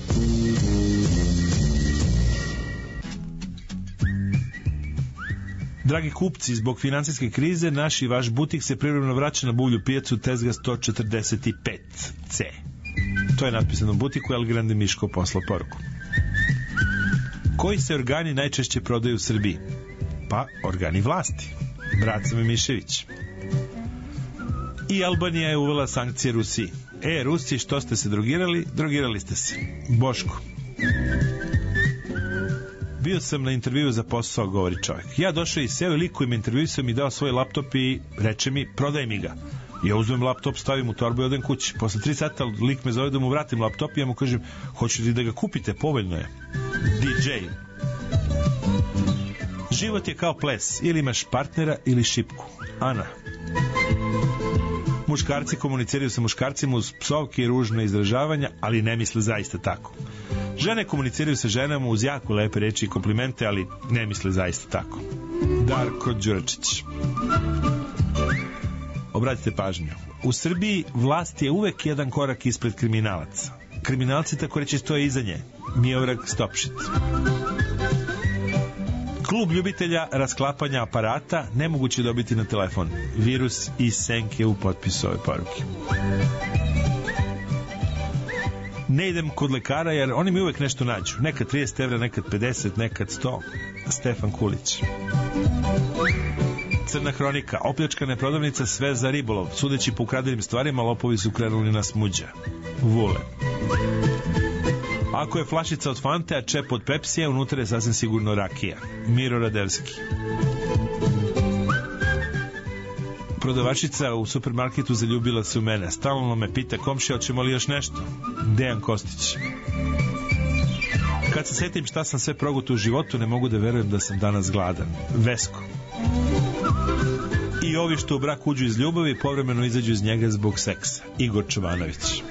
Dragi kupci, zbog finansijske krize naš i vaš butik se privremeno vraća na Buvlju pijacu Tezga sto četrdeset pet C. To je natpisano u butiku, El Grande Miško poslao poruku. Koji se organi najčešće prodaju u Srbiji? Pa, organi vlasti. Braca Mišević. I Albanija je uvela sankcije Rusiji. E, Rusi, što ste se drogirali? Drogirali ste se. Boško. Bio sam na intervju za posao, govori čovjek. Ja došao i seo i lik koji me intervjuisao mi dao svoj laptop i reče mi, prodaj mi ga. Ja uzmem laptop, stavim u torbu i odem kući. Posle tri sata lik me zove da mu vratim laptop i ja mu kažem, hoću ti da ga kupite, povoljno je. D J. Život je kao ples, ili imaš partnera ili šipku. Ana. Muškarci komuniciraju sa muškarcima uz psovke i ružne izražavanja, ali ne misle zaista tako. Žene komuniciraju sa ženama uz jako lepe reči i komplimente, ali ne misle zaista tako. Darko Đuračić. Obratite pažnju. U Srbiji vlast je uvek jedan korak ispred kriminalaca. Kriminalci tako reći stoje iza nje. Miodrag Stopšit. Klub ljubitelja rasklapanja aparata nemoguće dobiti na telefon. Virus i senke u potpisu ove poruke. Ne idem kod lekara jer oni mi uvek nešto nađu. Nekad trideset evra, nekad pedeset, nekad sto. Stefan Kulić. Crna hronika. Opljačkana prodavnica sve za ribolov. Sudeći po ukradenim stvarima, lopovi su krenuli na smuđa. Vule. Ako je flašica od Fante, a čep od Pepsija, unutra je sasvim sigurno rakija. Miro Radevski. Prodavačica u supermarketu zaljubila se u mene. Stalno me pita komšija, hoćemo li još nešto? Dejan Kostić. Kad se setim šta sam sve progutao u životu, ne mogu da verujem da sam danas gladan. Vesko. I ovi što u brak uđu iz ljubavi, povremeno izađu iz njega zbog seksa. Igor Čovanović.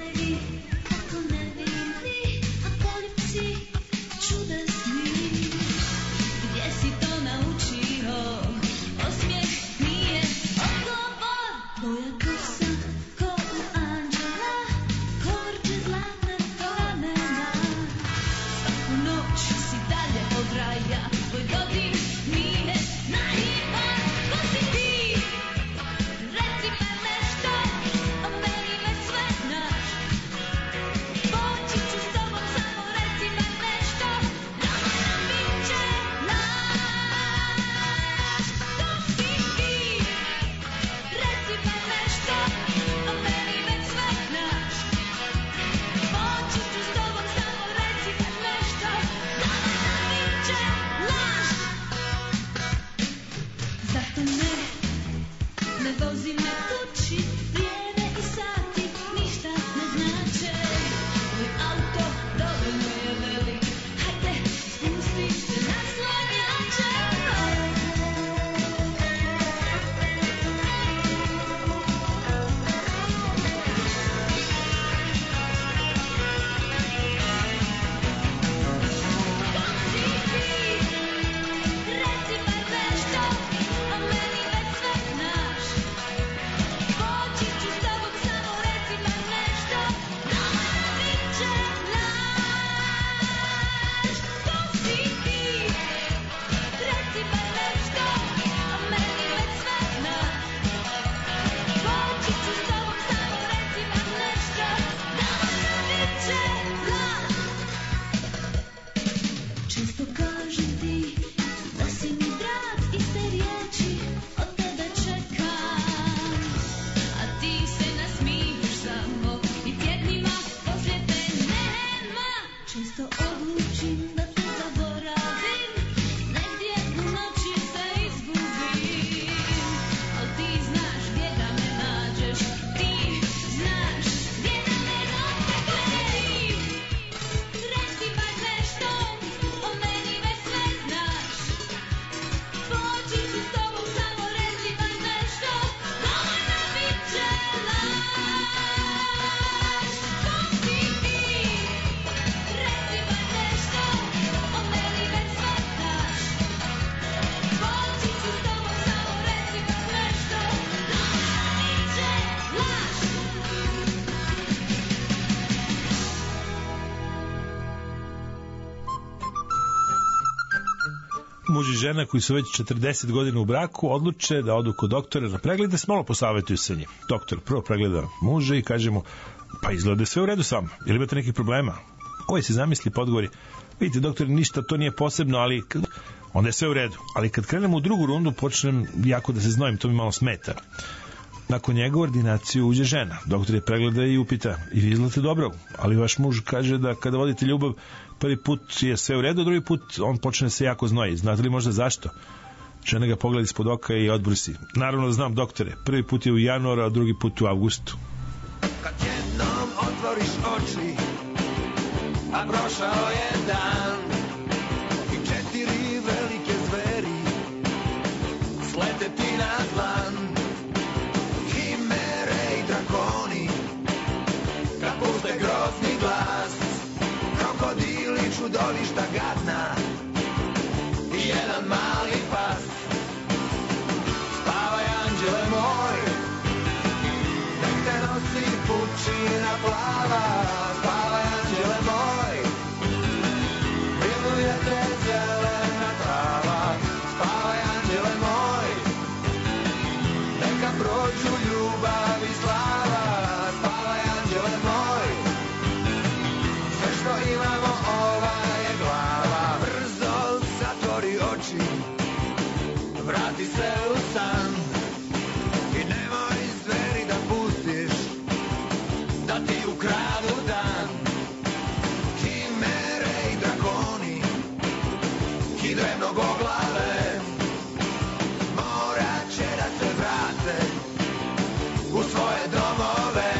Muž i žena koji su već četrdeset godina u braku odluče da odu kod doktora na pregled, da se malo posavetuju sa njim. Doktor prvo pregleda muža i kaže mu, pa izgleda sve u redu s vama, ili imate nekih problema? Ovaj se zamisli, pa odgovori, vidite doktor, ništa to nije posebno, ali onda je sve u redu. Ali kad krenemo u drugu rundu, počnem jako da se znojim, to mi malo smeta. Nakon njega u ordinaciju uđe žena. Doktor je pregleda i upita, i vi izgledate dobro, ali vaš muž kaže da kada vodite ljubav, prvi put je sve u redu, drugi put on počne se jako znoji. Znate li možda zašto? Žena ga pogleda ispod oka i odbrusi. Naravno da znam, doktore, prvi put je u januaru, a drugi put u avgustu. Kad jednom otvoriš oči, a prošao je dan, i četiri velike zveri slete ti na dlan. Himere i drakoni, kad puste grozni glas, krokodili, čudovišta gadna i jedan mali pas. Spavaj, anđele moj, nek te nosi pučina plava. Spavaj, anđele moj, miluje te zelena trava. Spavaj, anđele moj, neka prođu ljubav i slava. Spavaj, anđele moj, sve što imamo ova je glava. Brzo zatvori oči, vrati se u san i nemoj zveri da pustiš da ti ukradu dan. Himere i drakoni, hidre mnogoglave, morat će da se vrate u svoje domove.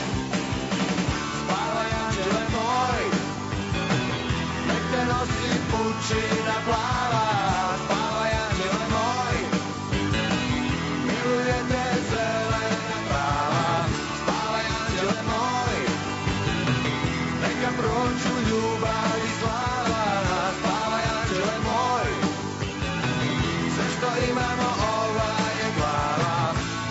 Spavaj, anđele moj, nek te nosi pučina plava. Spavaj, anđele moj, miluje te zelena trava. Spavaj, anđele moj, neka prođu ljubav i slava. Spavaj, anđele moj, sve što imamo ova je glava.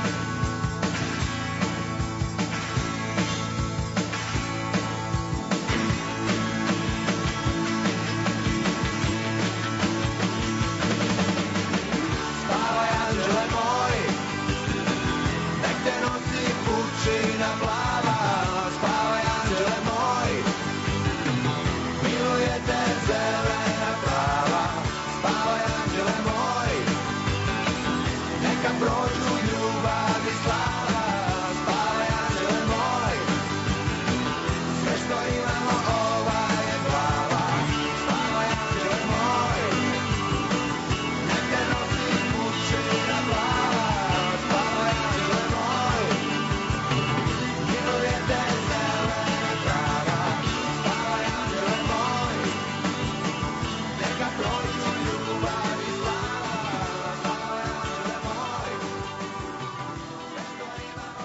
Spavaj, anđele moj, nek te nosi pučina plava. Spavaj, anđele moj, miluje te zelena trava. Spavaj, anđele moj, neka prođu ljubav i slava. Spavaj, anđele moj, sve što imamo ova je glava. Spavaj, anđele moj, nek te nosi pučina plava. Spavaj, anđele moj, miluje te zelena trava. Spavaj, anđele moj, neka prođu ljubav i slava. Spavaj, anđele moj, sve što imamo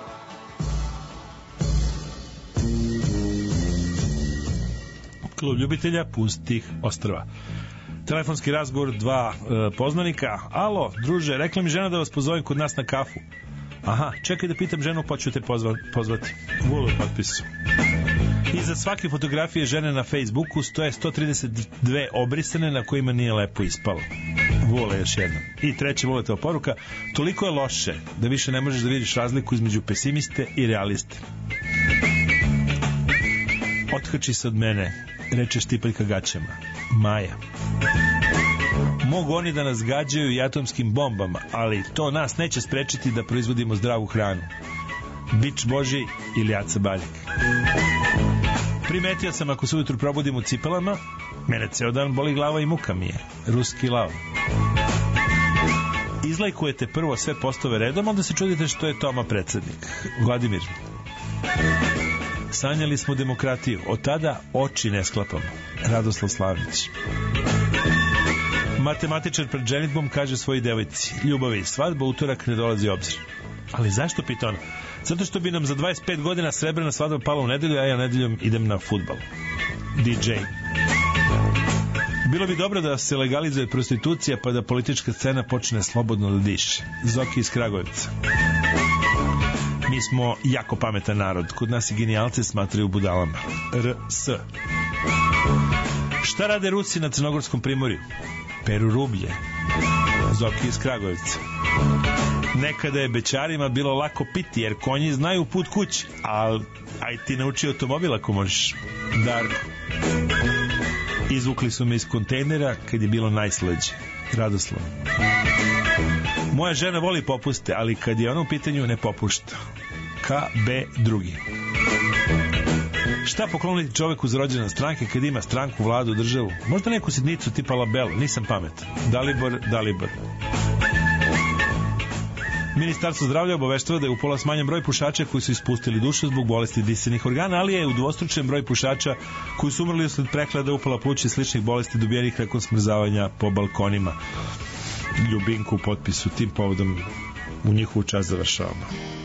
Klub ljubitelja pustih ostrva. Telefonski razgovor dva e, poznanika. Alo, druže, rekla mi žena da vas pozovem kod nas na kafu. Aha, čekaj da pitam ženu, pa ću te pozva, pozvati. Volo potpisu. Iza svake fotografije žene na Facebooku stoje sto trideset dve obrisane na kojima nije lepo ispalo. Vole još jednom. I treće voletova poruka, toliko je loše da više ne možeš da vidiš razliku između pesimiste i realiste. Otkači se od mene, reče štipaljka gaćama. Maja. Mogu oni da nas gađaju i atomskim bombama, ali to nas neće sprečiti da proizvodimo zdravu hranu. Bič Boži ili Aca Baljak. Primetio sam ako se ujutru probudim u cipelama, mene ceo dan boli glava i muka mi je. Ruski lav. Izlajkujete prvo sve postove redom, onda se čudite što je Toma predsednik. Vladimir. Sanjali smo demokratiju, od tada oči ne sklapamo. Radoslav Slavnić. Matematičar pred ženitbom kaže svojoj devojci, ljubav i svadba, utorak ne dolazi u obzir. Ali zašto, pita ona? Zato što bi nam za dvadeset pet godina srebrna svadba pala u nedelju, a ja nedeljom idem na fudbal. D J. Bilo bi dobro da se legalizuje prostitucija, pa da politička scena počne slobodno da diše. Zoki iz Kragujevca. Mi smo jako pametan narod. Kod nas i genijalce smatraju budalama. R S. Šta rade Rusi na Crnogorskom primorju? peru rublje. Zoki iz Kragujevca. Nekada je bećarima bilo lako piti, jer konji znaju put kući, ali aj ti nauči automobil ako možeš. Darko. Izvukli su me iz kontejnera kad je bilo najslađe. Radoslav. Moja žena voli popuste, ali kad je ono u pitanju ne popušta. K B drugi. Šta pokloniti čoveku za rođendan stranke kad ima stranku, vladu, državu? Možda neku sitnicu tipa labelo, nisam pametan. Dalibor, Dalibor. Ministarstvo zdravlja obaveštava da je upola smanjen broj pušača koji su ispustili dušu zbog bolesti disenih organa, ali je udvostručen broj pušača koji su umrli usled prehlada, upala pluća i sličnih bolesti dobijenih nakon smrzavanja po balkonima. Ljubinku u potpisu, tim povodom u njihovu čast završavamo.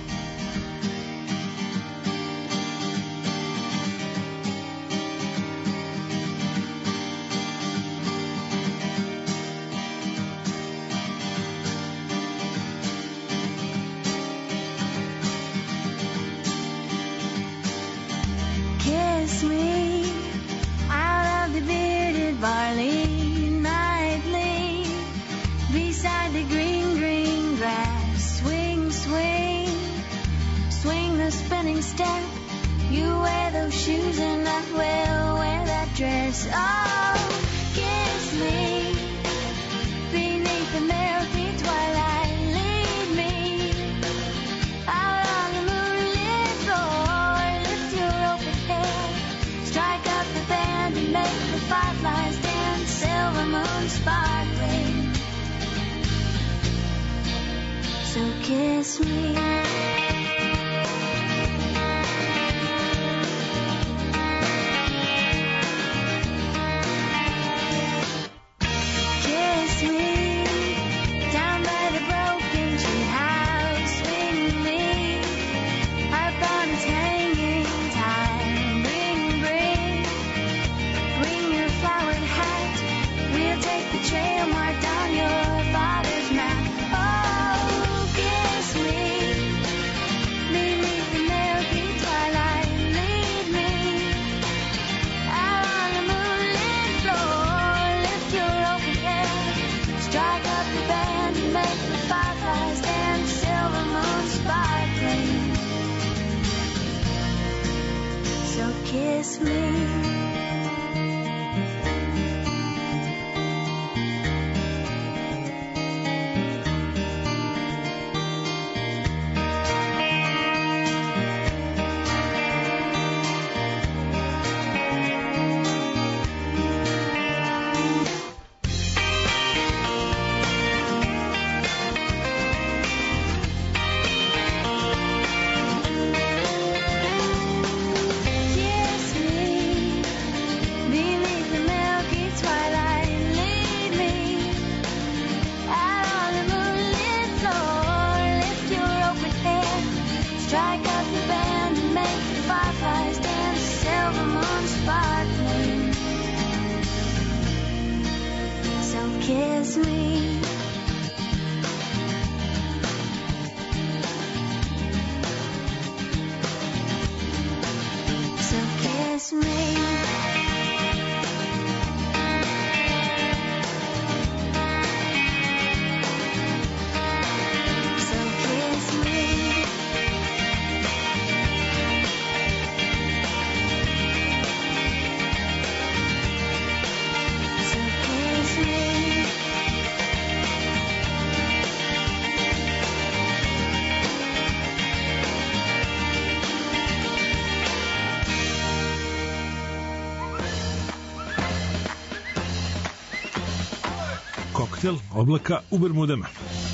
Oblaka u Bermudama.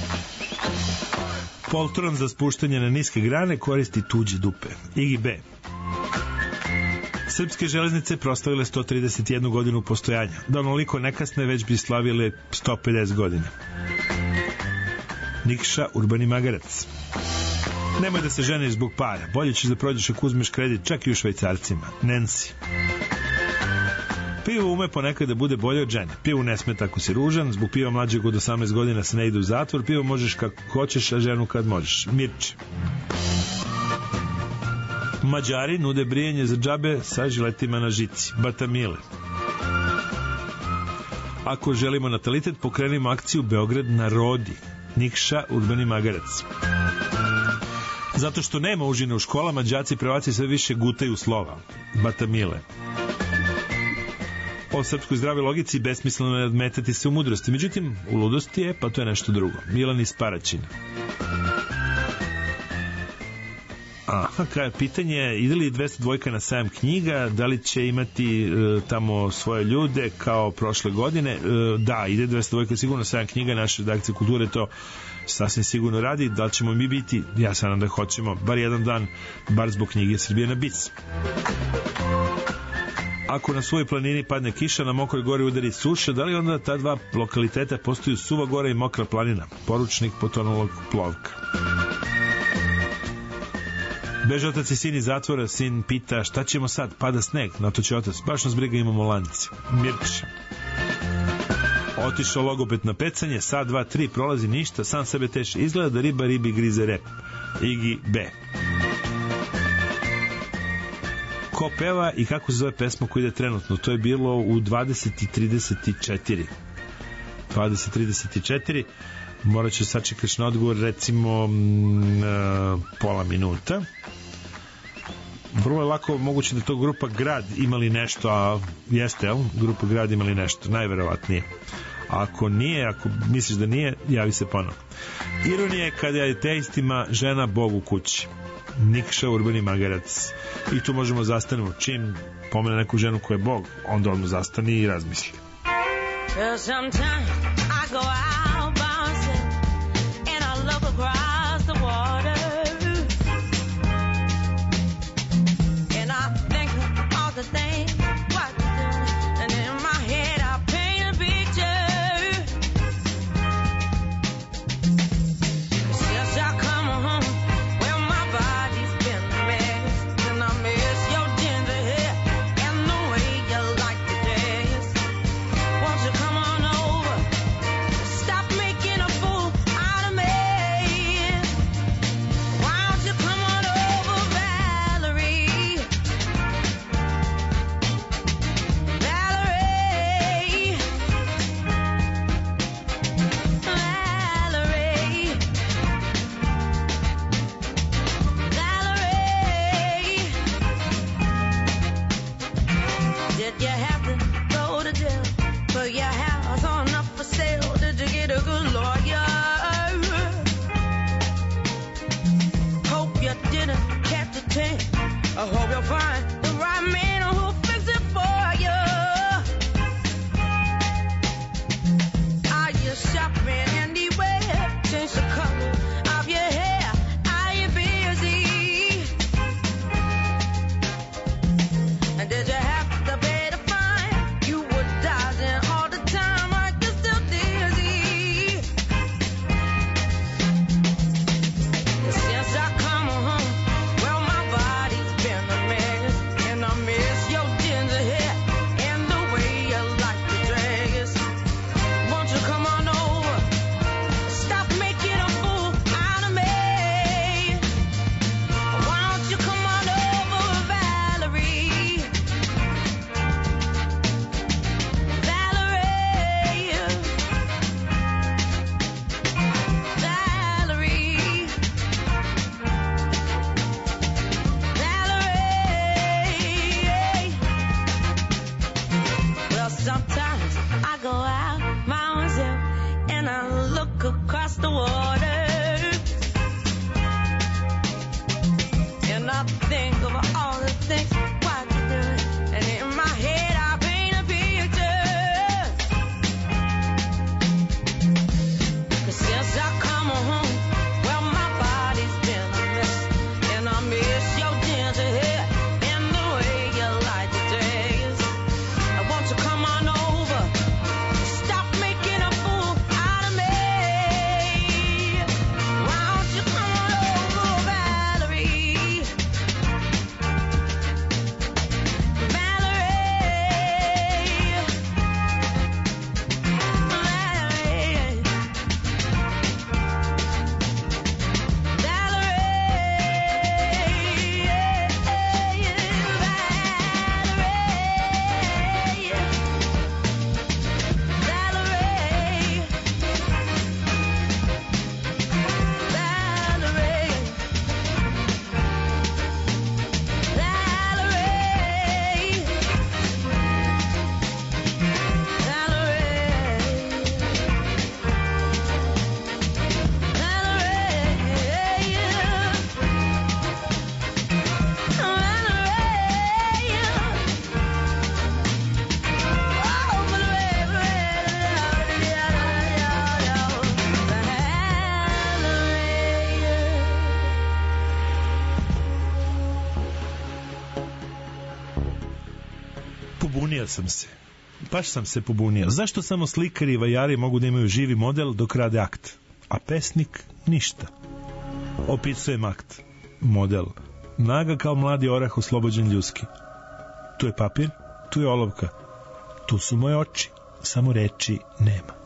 Poltron za spuštanje na niske grane koristi tuđe dupe. I G B. Srpske železnice proslavile sto trideset jednu godinu postojanja. Da onoliko nekasne već bi slavile sto pedeset godina. Nikša, urbani magarac. Nemoj da se ženiš zbog para. Bolje ćeš da prođeš ako uzmeš kredit čak i u švajcarcima. Nancy. Pivo ume ponekad da bude bolje od žene. Pivo ne smeta ako si ružan, zbog piva mlađeg od osamnaest godina se ne ide u zatvor, pivo možeš kako hoćeš, a ženu kad možeš. Mirče. Mađari nude brijenje za džabe sa žiletima na žici. Batamile. Ako želimo natalitet, pokrenimo akciju Beograd na rodi. Nikša, urbani magarac. Zato što nema užine u školama, đaci i prvaci sve više gutaju slova. Batamile. O srpskoj zdravoj logici besmisleno je odmetati se u mudrosti. Međutim, u ludosti je, pa to je nešto drugo. Milan iz Paraćina. Aha, kaj, pitanje je, ide li dvesta dva na sajam knjiga, da li će imati e, tamo svoje ljude kao prošle godine? E, da, ide dvesta dva sigurno sajam knjiga, naše redakcije kulture to sasvim sigurno radi. Da li ćemo mi biti? Ja se nadam da hoćemo, bar jedan dan, bar zbog knjige Srbije na bic. Ako na svojoj planini padne kiša, na Mokroj gori udari suša, da li onda ta dva lokaliteta postaju Suva gora i Mokra planina? Poručnik potonulog plovka. Beže otac i sin iz zatvora, sin pita šta ćemo sad, pada sneg, na to će otac, baš nas briga, imamo lance. Mirčiša. Otišao logopet na pecanje, sad, dva, tri, prolazi ništa, sam sebe teše, izgleda da riba ribi grize rep. Igi B. Ko peva i kako se zove pesma koja ide trenutno? To je bilo u dvadeset trideset četiri. dvadeset trideset četiri. Morat ću sačekaš na odgovor, recimo m, uh, pola minuta. Vrlo je lako moguće da to grupa Grad imali nešto, a jeste, jel? Grupa Grad imali nešto, najverovatnije. A ako nije, ako misliš da nije, javi se ponovo. Ironija je kada je teistima žena Bog u kući. Nikša, urbani magarac. I tu možemo zastanemo. Čim pomene neku ženu koja je Bog, onda odmah zastani i razmisli. Well, sometimes I go out by myself and I look across the water and I think of all the things what to do, and in my head I paint a picture. Since I come home, well my body's been a mess, and I miss your ginger hair and the way you like to dress. Won't you come on over? Pobunio sam se. Baš sam se pobunio. Zašto samo slikari i vajari mogu da imaju živi model dok rade akt? A pesnik ništa. Opisujem akt. Model. Naga kao mladi orah oslobođen ljuski. Tu je papir, tu je olovka. Tu su moje oči. Samo reči nema.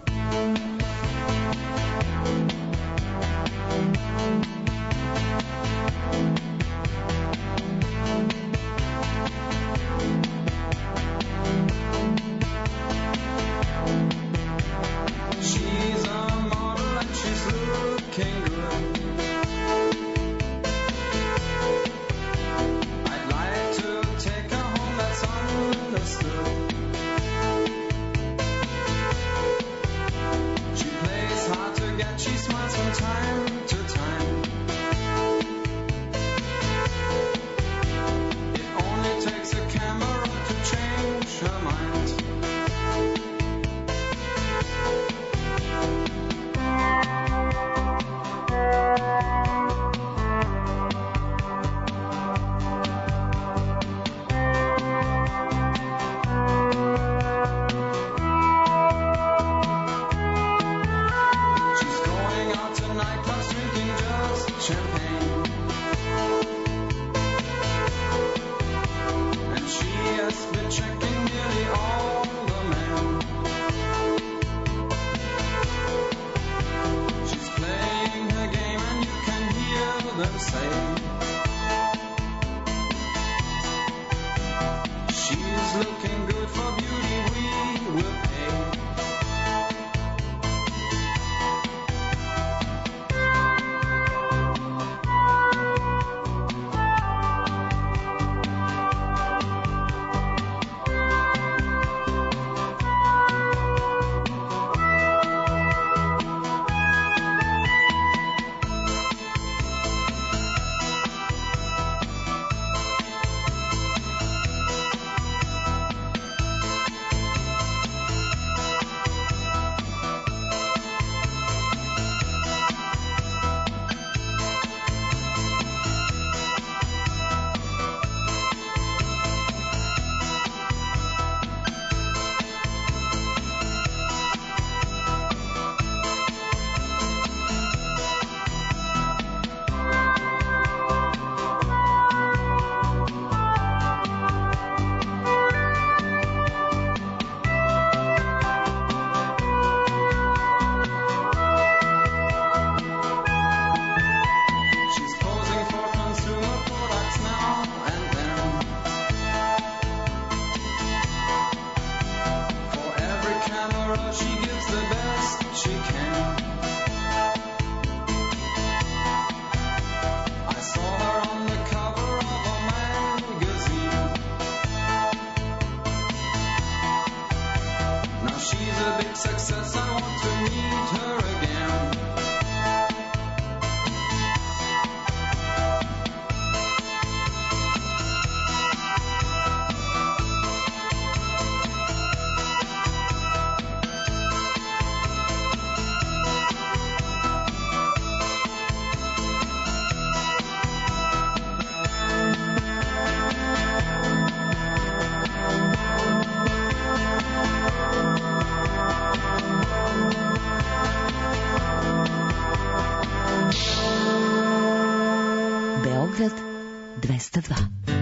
dvesta dva.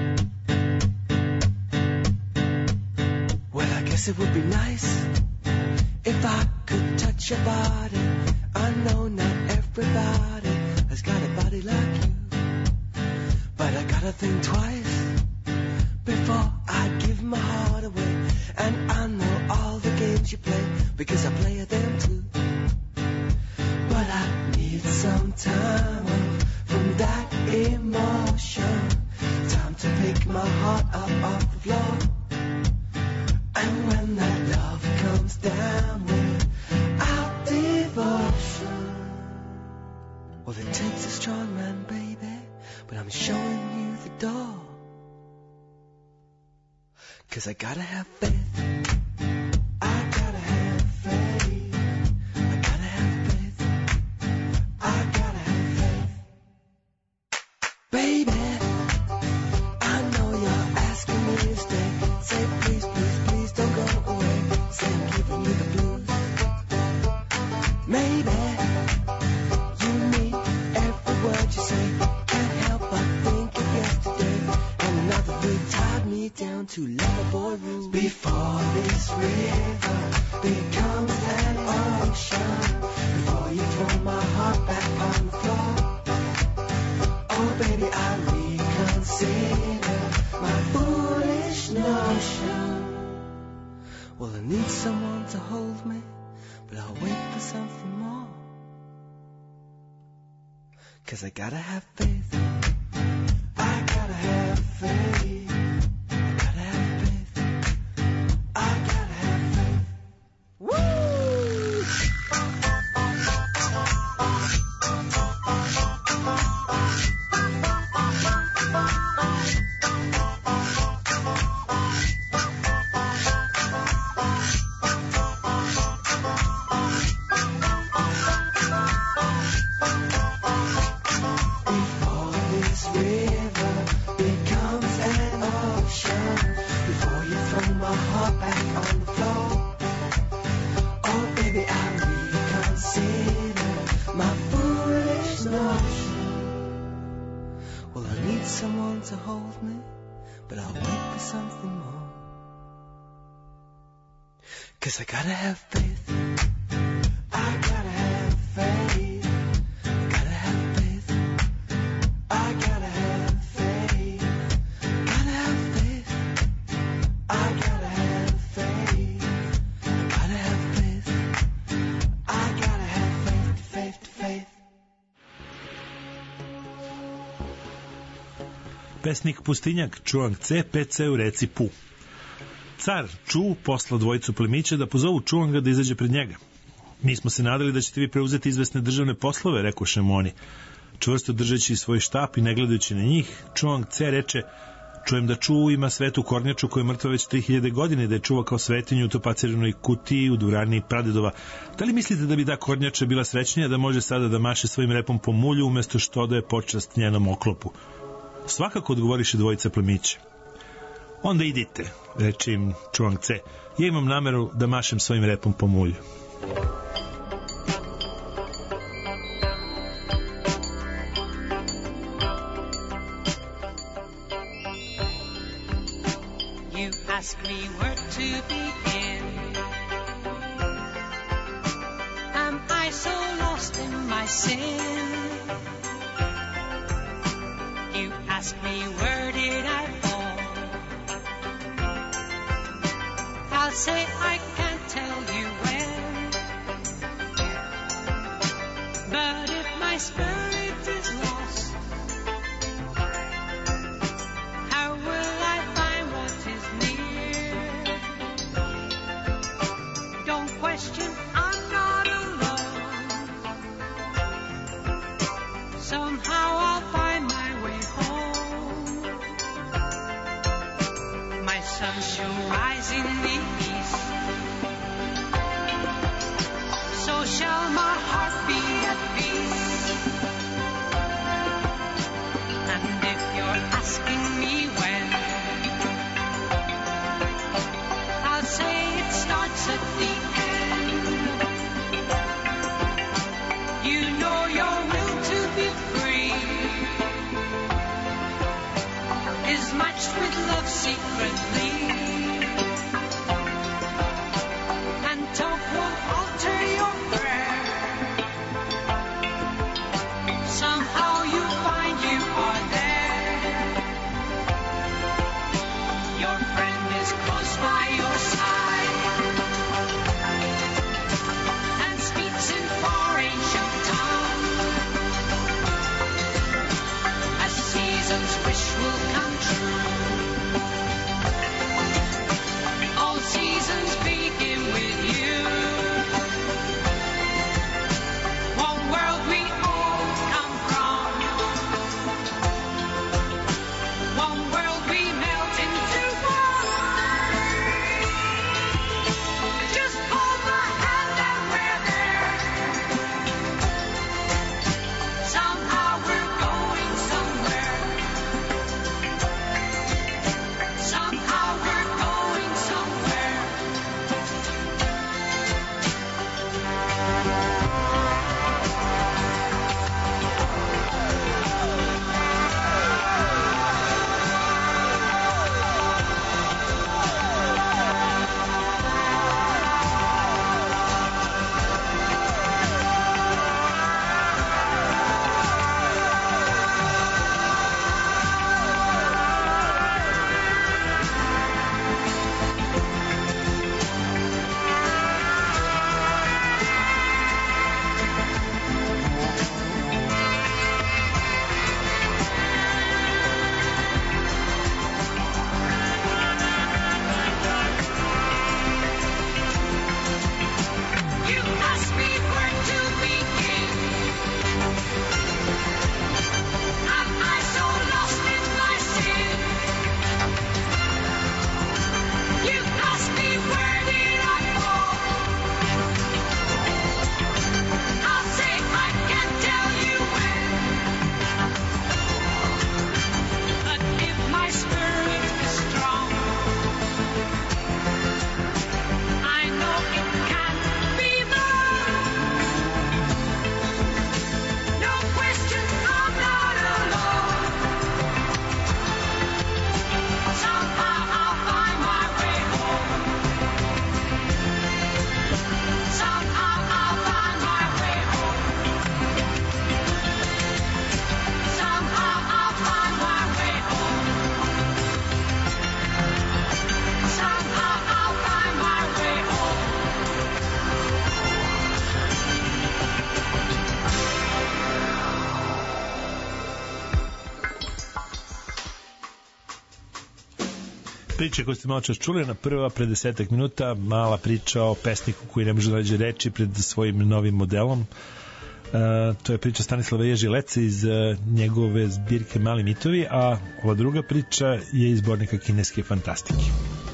Well, I guess it would be nice if I could touch your body. I know not everybody has got a body like you, but I gotta think twice before I give my heart away. And I know all the games you play because I play them too. But I need some time off from that emotion, time to pick my heart up off the floor. And when that love comes down without devotion, well, it takes a strong man, baby, but I'm showing you the door. 'Cause I gotta have faith, I gotta have faith, I gotta have faith, I gotta have faith. Baby, I know you're asking me to stay, say please, please, my heart back on the floor. Oh, baby, I reconsider my foolish notion. Well, I need someone to hold me, but I'll wait for something more. 'Cause I gotta have faith. I gotta have faith. I gotta have faith. I gotta have faith. Woo! Someone to hold me, but I'll wait for something more. 'Cause I gotta have faith. I gotta have faith. I gotta have faith. I gotta have faith. Gotta have faith. I gotta have faith. I gotta have faith. I gotta have faith to faith to faith. Pesnik Pustinjak, Čuang C, P C u reci Pu. Car Ču posla dvojicu plemića da pozovu Čuanga da izađe pred njega. Mi smo se nadali da ćete vi preuzeti izvesne državne poslove, rekoše mu oni. Čvrsto držeći svoj štap i ne gledajući na njih, Čuang C reče: čujem da Ču ima svetu kornjaču koja je mrtva već tri hiljade godine, da je čuva kao svetinju u topacirenoj kutiji u dvorani pradedova. Da li mislite da bi ta kornjača bila srećnija da može sada da maše svojim repom po mulju umesto što da je počast njenom oklopu? Svakako, odgovoriše dvojica plemića. Onda idite, reče im Čuang C. Ja imam nameru da mašem svojim repom po mulju. You ask me where to begin. Am I so lost in my sin? You ask me where did I fall? I'll say I can't tell you when. But if my spirit is lost, how will I find what is near? Don't question, I'm not alone. Somehow I'll find my way home. My sun shall rise in the east, so shall my heart be at peace. And if you're asking me when, I'll say it starts at the end. You know your will to be free is matched with love secretly. Priče koje ste malo čas čuli na prva pre desetak minuta, mala priča o pesniku koji ne može da nađe reči pred svojim novim modelom. Uh, to je priča Stanislava Ježi Lece iz uh, njegove zbirke Mali mitovi, a ova druga priča je iz zbornika kineske fantastike.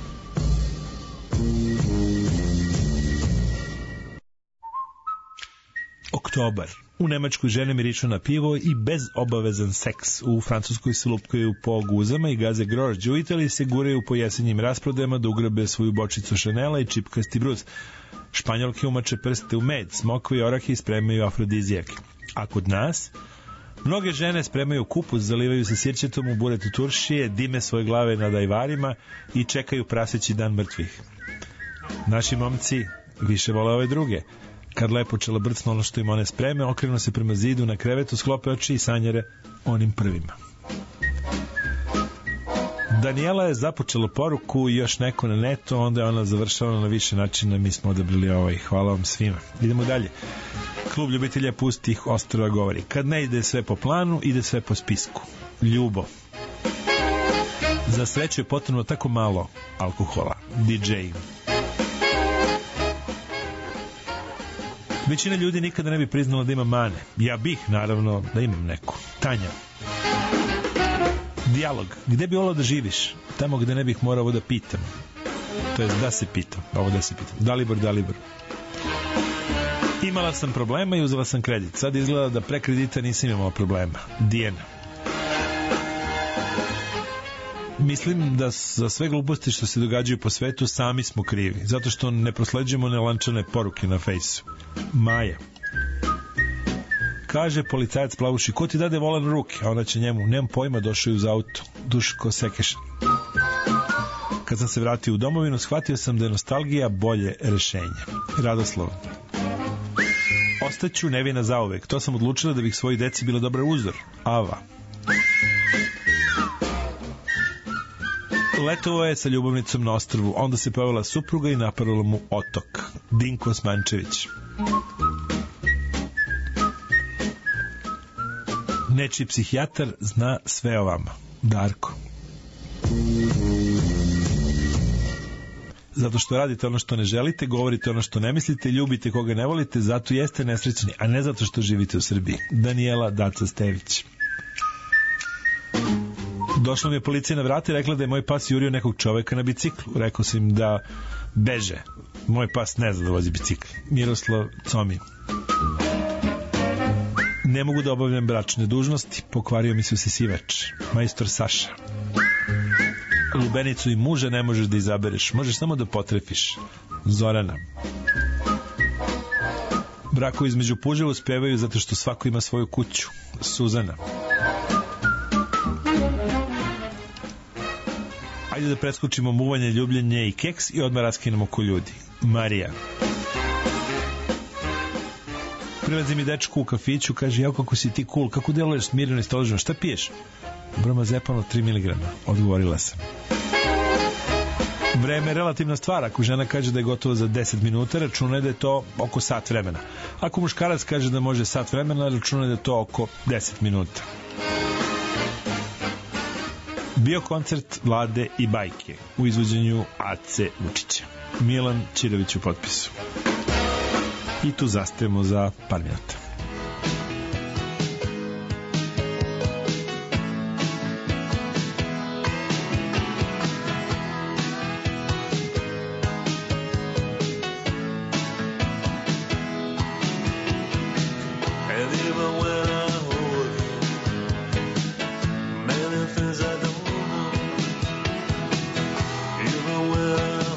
Oktobar. U Nemačkoj žene miriču na pivo i bezobavezan seks. U Francuskoj se lupkaju po guzama i gaze grožđe. U Italiji se guraju po jesenjim rasprodajama da ugrabe svoju bočicu Chanela i čipkasti bruz. Španjolke umače prste u med, smokve i orahe spremaju afrodizijake. A kod nas mnoge žene spremaju kupus, zalivaju se sirćetom u buretu turšije, dime svoje glave nad ajvarima i čekaju praseći dan mrtvih. Naši momci više vole ove druge. Kad lepo čelabrcno ono što im one spreme, okrenu se prema zidu na krevetu, sklope oči i sanjare onim prvima. Daniela je započela poruku i još neko na netu, onda je ona završala na više načina, mi smo odabrali ovaj. Hvala vam svima. Idemo dalje. Klub ljubitelja pustih ostrva govori: kad ne ide sve po planu, ide sve po spisku. Ljubo. Za sreću je potrebno tako malo alkohola. D J. Većina ljudi nikada ne bi priznala da ima mane. Ja bih, naravno, da imam neku. Tanja. Dijalog. Gde bi volao da živiš? Tamo gde ne bih morao da pitam. To je da se pitam. Ovo da se pitam. Dalibor, Dalibor. Imala sam problema i uzela sam kredit. Sad izgleda da pre kredita nisam imala problema. Dijena. Mislim da za sve gluposti što se događaju po svetu sami smo krivi, zato što ne prosleđujemo nelančane poruke na fejsu. Maja. Kaže policajac plavuši: ko ti dade volan u ruke? A ona će njemu: nemam pojma, došao je uz auto. Duško Sekešan. Kad sam se vratio u domovinu, shvatio sam da je nostalgija bolje rešenje. Radoslav. Ostaću nevina zauvek. To sam odlučila da bih svojoj deci bila dobar uzor. Ava. Letovao je sa ljubavnicom na ostrvu, onda se pojavila supruga i naparila mu otok. Dinko Smančević. Nečiji psihijatar zna sve o vama. Darko. Zato što radite ono što ne želite, govorite ono što ne mislite, ljubite koga ne volite, zato jeste nesrećni, a ne zato što živite u Srbiji. Daniela Daca Stević. Došla mi je policija na vrata i rekla da je moj pas jurio nekog čoveka na biciklu. Rekao sam im da beže. Moj pas ne zna da vozi bicikl. Miroslav Comi. Ne mogu da obavljam bračne dužnosti, pokvario mi se usisivač. Majstor Saša. Lubenicu i muža ne možeš da izabereš, možeš samo da potrefiš. Zorana. Brakovi između puževa uspevaju zato što svako ima svoju kuću. Suzana. Ajde da preskočimo muvanje, ljubljenje i keks i odmah raskinemo ko ljudi. Marija. Prilazi mi dečku u kafiću, kaže: jao, kako si ti cool, kako deluješ smireno i stoloženo, šta piješ? Broma zepano tri miligrama, odgovorila sam. Vreme je relativna stvar. Ako žena kaže da je gotovo za deset minuta, računaj da je to oko sat vremena. Ako muškarac kaže da može sat vremena, računaj da je to oko deset minuta. Bio koncert Vlade i Bajke u izvođenju A C Vučića. Milan Ćirović u potpisu. I tu zastajemo za par minuta.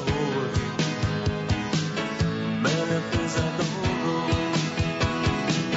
Many things I don't know.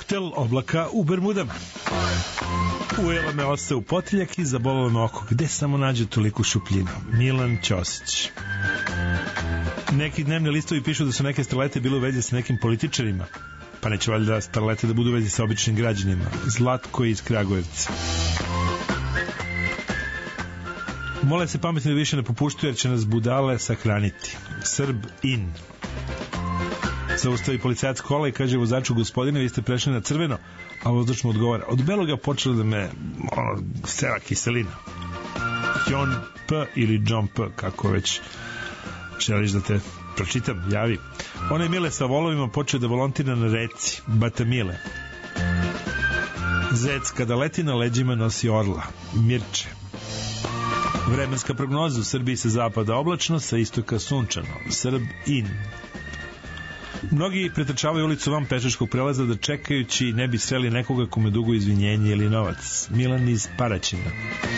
Koktel oblaka u Bermudama. Ujela me osa u potiljak i zabolilo me oko. Gde samo nađe toliku šupljinu? Milan Ćosić. Neki dnevni listovi pišu da su neke starlete bile u vezi sa nekim političarima. Pa neće valjda starlete da budu u vezi sa običnim građanima. Zlatko iz Kragujevca. Mole se pametno da više ne popuštuju jer će nas budale sahraniti. Srb in. Zaustavi policajac kola i kaže vozaču: gospodine, vi ste prešli na crveno. A vozač mu odgovara: od beloga počela da me ono, seva kiselina. John P. ili John P. kako već želiš da te pročitam, javi. Ona je Mile sa volovima počeo da volontira na reci Batamile. Zec kada leti na leđima nosi orla. Mirče. Vremenska prognoza: u Srbiji sa zapada oblačno, sa istoka sunčano. Srb in. Mnogi pretrčavaju ulicu van pešačkog prelaza da čekajući ne bi sreli nekoga kome dugo izvinjenje ili novac. Milan iz Paraćina.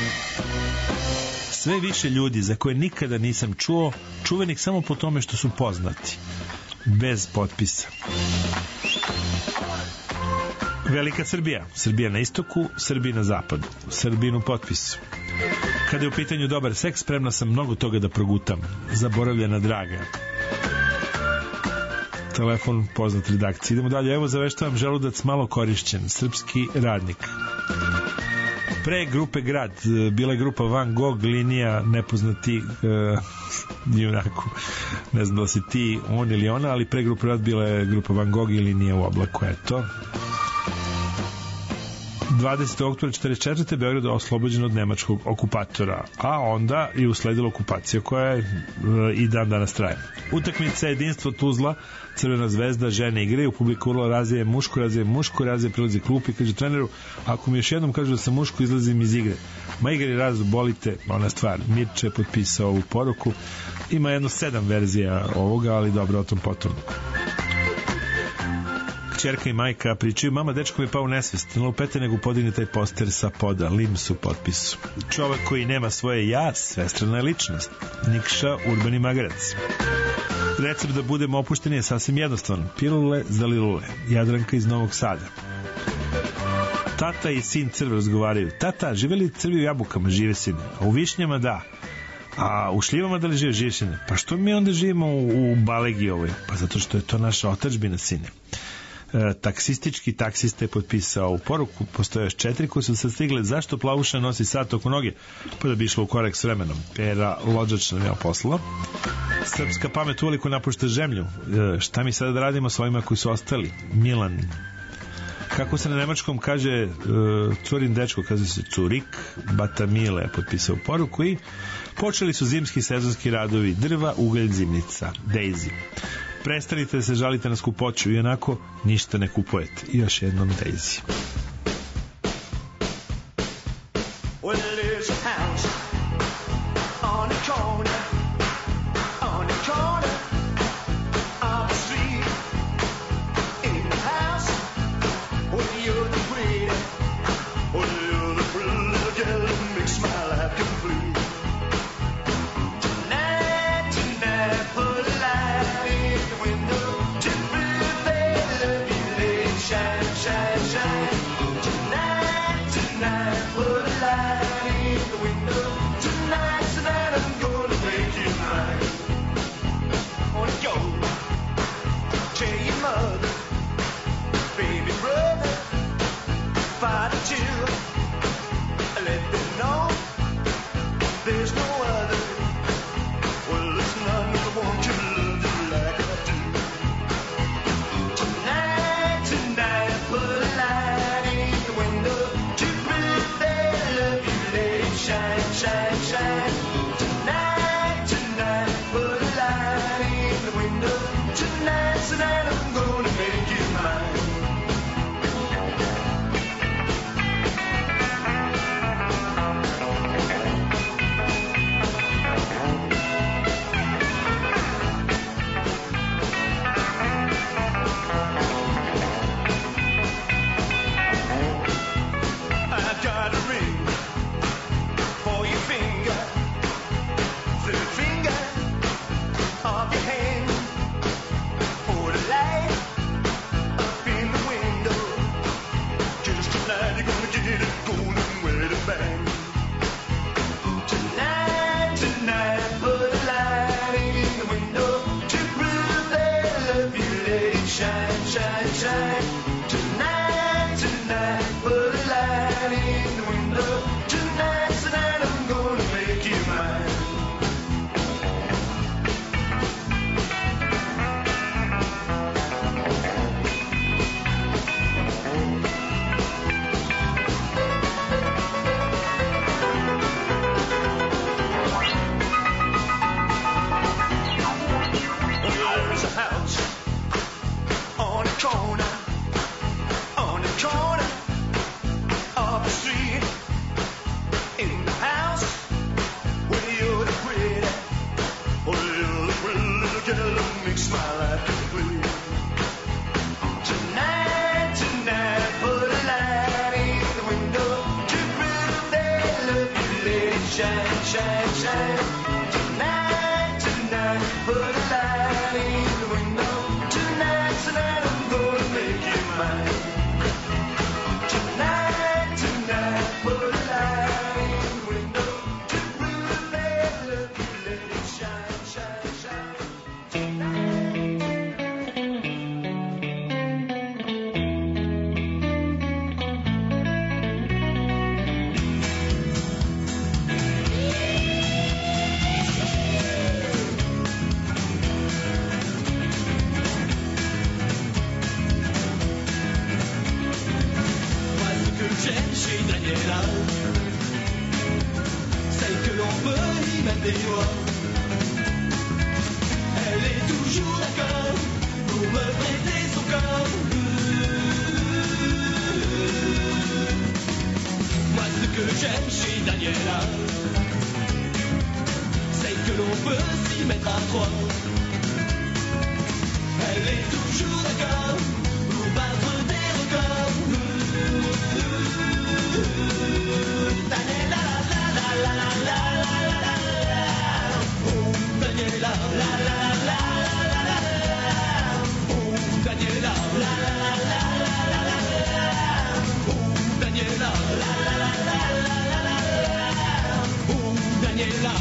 Sve više ljudi za koje nikada nisam čuo, čuvenih samo po tome što su poznati. Bez potpisa. Velika Srbija. Srbija na istoku, Srbija na zapadu. Srbinu potpisu. Kada je u pitanju dobar seks, spremna sam mnogo toga da progutam. Zaboravljena draga. Telefon poznat redakcije. Idemo dalje. Evo, zaveštavam želudac malo korišćen. Srpski radnik. Pre grupe Grad bila je grupa Van Gogh, linija nepoznati uh, junaku. Ne znam da si ti, on ili ona, ali pre grupe Grad bila je grupa Van Gogh i linija u oblaku. Eto. dvadesetog oktobra četrdeset četvrte Beograd oslobođen od nemačkog okupatora, a onda i usledila okupacija koja je e, i dan danas traje. Utakmica jedinstvo Tuzla, Crvena zvezda, žene igraju, publika urla: razije muško, razije muško, razije prilazi klupi, kaže treneru: ako mi još jednom kažu da sam muško, izlazim iz igre. Ma igri razu, bolite, ona stvar. Mirče je potpisao ovu poruku. Ima jedno sedam verzija ovoga, ali dobro, o tom potom. Čerka i majka pričaju: mama, dečko mi je pao u nesvest, ne lupete nego podigne taj poster sa poda. Limsu potpisu. Čovek koji nema svoje ja, svestrana je ličnost. Nikša, urbani magarac. Recept da budemo opušteni je sasvim jednostavan. Pilule za lilule. Jadranka iz Novog Sada. Tata i sin crve razgovaraju: tata, žive li crvi u jabukama? Žive, sine. A u višnjama? Da. A u šljivama da li žive? Žive, sine. Pa što mi onda živimo u, u Balegi ovoj? Pa zato što je to naša otadžbina, sine. E, taksistički taksista je potpisao u poruku. Postoje još četiri koje su sad stigle. Zašto plavuša nosi sat oko noge? Pa da bi išlo u korak s vremenom. Pera Lođač nam je poslala. Srpska pamet uveliko napušta zemlju. E, šta mi sada da radimo s ovima koji su ostali? Milan. Kako se na nemačkom kaže e, curin dečko, kaže se Curik. Batamile je potpisao poruku i počeli su zimski sezonski radovi. Drva, ugalj, zimnica. Daisy. Prestanite da se žalite na skupoću i onako ništa ne kupujete. I još jednom Daisy. Well, there's a house on the corner, on the corner of the street. In the house where you're the pretty, where you're the pretty little girl that makes my life complete. Tonight, tonight, put a light in the window to prove they love you, they shine, shine, shine. Tonight, tonight, put a light in the window. Tonight, tonight, I'm gonna make you mine. I wanna go tell your mother, baby brother, father too. Let them know there's no other. Well, there's none that want to love you like I do. Tonight, tonight, put a light in the window to prove they love you. Let it shine, shine, shine. Tonight, tonight, put a light in the window. Tonight, tonight, I'm gonna make you mine. shine, shine, shine. Tonight, tonight, put a light in the window. Tonight, tonight, I'm gonna make you mine. Tonight, tonight, put a light in the window. To really let, let, let it shine, shine, shine. J'aime chez Daniela, celle que l'on peut y mettre des doigts. Elle est toujours d'accord pour me prêter son corps. Moi ce que j'aime chez Daniela, c'est que l'on peut s'y mettre à trois. Elle est toujours d'accord pour battre des records. Daniela, la la la la la la la la la. Oh Daniela, la la la la la la la. Oh Daniela, la la la la la la la. Oh Daniela, la la la la la la la. Oh Daniela.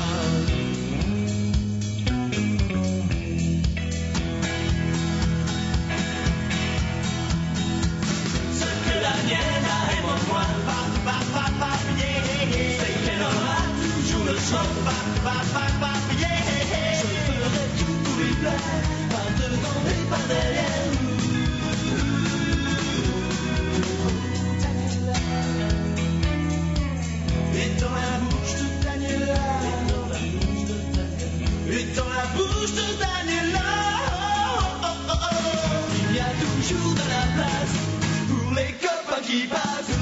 Ce que Daniela aime en moi. C'est qu'elle aura toujours le choix. Je ferai tout pour lui plaire, par devant et par derrière. Et dans la bouche de Daniela, et dans la bouche de Daniela, il y a toujours de la place pour les copains qui passent.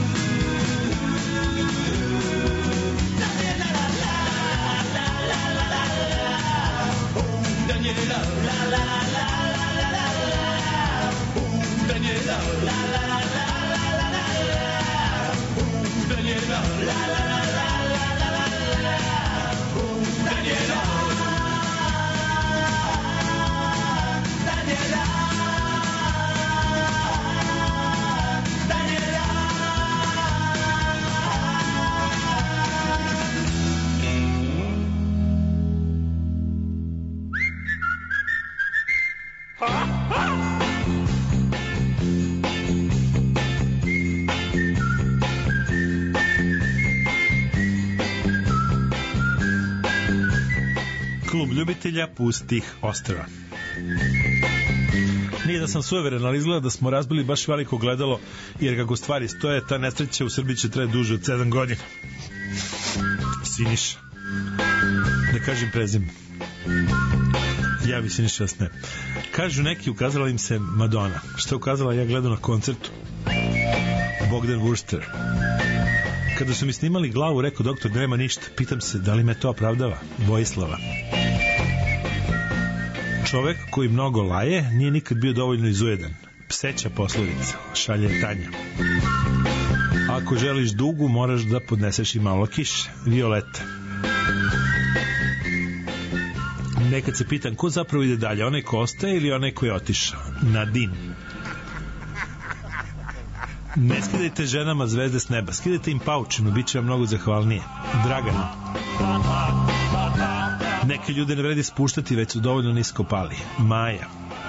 Daniela, la la la la la la la. Oh Daniela, la la la la la la la. Oh Daniela, la la la la la la la. Oh Daniela, Daniela, Daniela. Klub ljubitelja pustih ostrva. Nije da sam suveren, ali izgleda da smo razbili baš veliko gledalo, jer kako stvari stoje, ta nesreća u Srbiji će traje duže od sedam godina. Siniša. Da kažem prezim. Javi Siniša Asne. Kažu neki, ukazala im se Madonna. Što je ukazala, ja gledam na koncertu. Bogdan Wurster. Kada su mi snimali glavu, rekao doktor, nema ništa. Pitam se, da li me to opravdava? Vojislava. Čovek koji mnogo laje nije nikad bio dovoljno izujedan. Pseća poslovica, šalje Tanja. Ako želiš dugu, moraš da podneseš i malo kiše. Violeta. Nekad se pitam, ko zapravo ide dalje, onaj ko ostaje ili onaj ko je otišao? Nadin. Ne skidajte ženama zvezde s neba, skidajte im paučinu, bit će vam mnogo zahvalnije. Dragan. Neke ljude ne vredi spuštati, već su dovoljno nisko pali. Maja.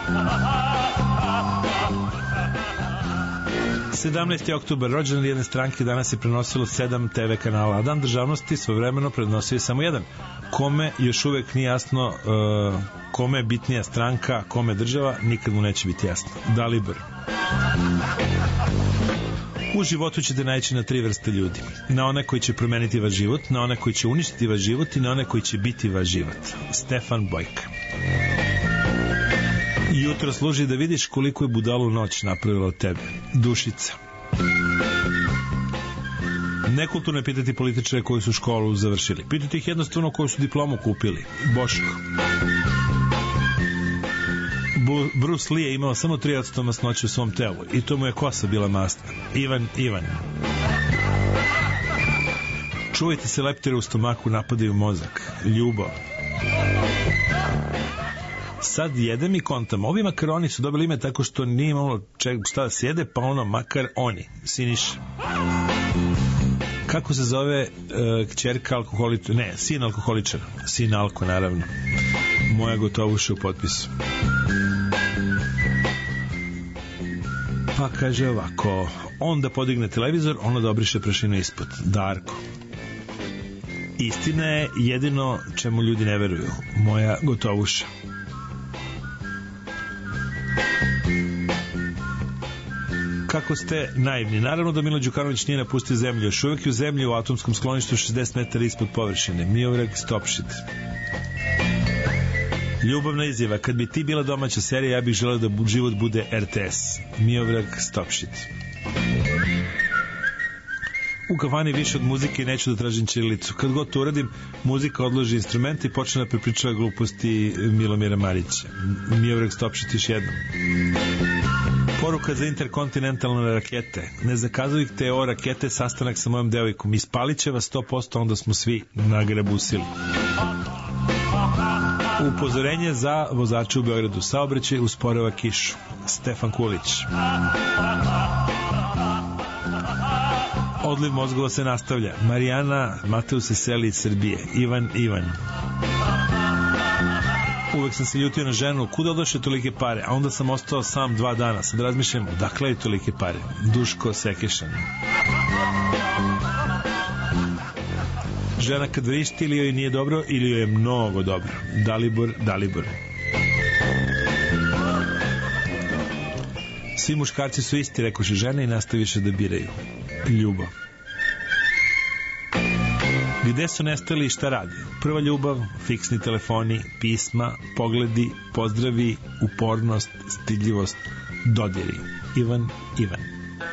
sedamnaesti oktobar, rođendan jedne stranke, danas je prenosilo sedam te ve kanala, a dan državnosti svojevremeno prenosio je samo jedan. Kome još uvek nije jasno uh, kome je bitnija stranka, kome država, nikad mu neće biti jasno. Dalibor. U životu ćete naići na tri vrste ljudi. Na one koji će promeniti vaš život, na one koji će uništiti vaš život i na one koji će biti vaš život. Stefan Bojka. Jutro služi da vidiš koliko je budalu noć napravila od tebe. Dušica. Nekulturno je pitati političare koji su školu završili. Pitati ih jednostavno koju su diplomu kupili. Boško. Bruce Lee je imao samo tri posto masnoće u svom telu i to mu je kosa bila masna. Ivan Ivan. Čuvajte se, leptire u stomaku napadaju mozak. Ljubav. Sad jedem i kontam. Ovi makaroni su dobili ime tako što nije imalo čeg, šta da se jede, pa ono makar oni. Siniš. Kako se zove uh, kćerka alkoholičara? Ne, sin alkoholičara. Sin alko, naravno. Moja Gotovuša u potpisu. Pa kaže ovako, on da podigne televizor, ono da obriše prašinu ispod. Darko. Istina je jedino čemu ljudi ne veruju. Moja Gotovuša. Kako ste naivni. Naravno da Milo Đukanović nije napustio zemlju. Još uvijek je u zemlji u atomskom skloništu šezdeset metara ispod površine. Miovrag Stopšit. Ljubavna izjava. Kad bi ti bila domaća serija, ja bih želeo da život bude er te es. Miovrag Stopšit. U kafani više od muzike i neću da tražim ćirilicu. Kad god to uradim, muzika odloži instrumente i počne da prepričava gluposti Milomira Marića. Miovrag Stopšit još jednom. Poruka za interkontinentalne rakete. Ne zakazujte o rakete sastanak sa mojom devojkom. Ispalit će vas sto posto, onda smo svi nagrabusili. Upozorenje za vozače u Beogradu. Saobraćaj usporava kišu. Stefan Kulić. Odliv mozgova se nastavlja. Marijana Mateus se seli iz Srbije. Ivan Ivan. Uvek sam se ljutio na ženu, kuda odoše tolike pare, a onda sam ostao sam dva dana. Sad razmišljam, odakle je tolike pare? Duško Sekešan. Žena kad vrišti, ili joj nije dobro, ili joj je mnogo dobro. Dalibor, Dalibor. Svi muškarci su isti, rekoše žene, i nastaviše da biraju. Ljubav. Gde su nestali i šta radi? Prva ljubav, fiksni telefoni, pisma, pogledi, pozdravi, upornost, stidljivost, dodiri. Ivan Ivan.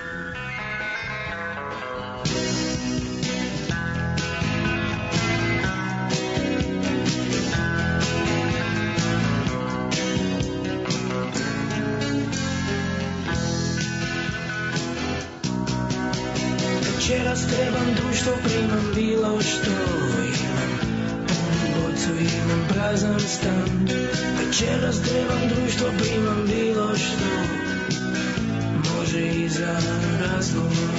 Večeras trebam društvo, primam bilo što imam, punu bocu imam, prazan stan. Večeras trebam društvo, primam bilo što, može i za razgovor.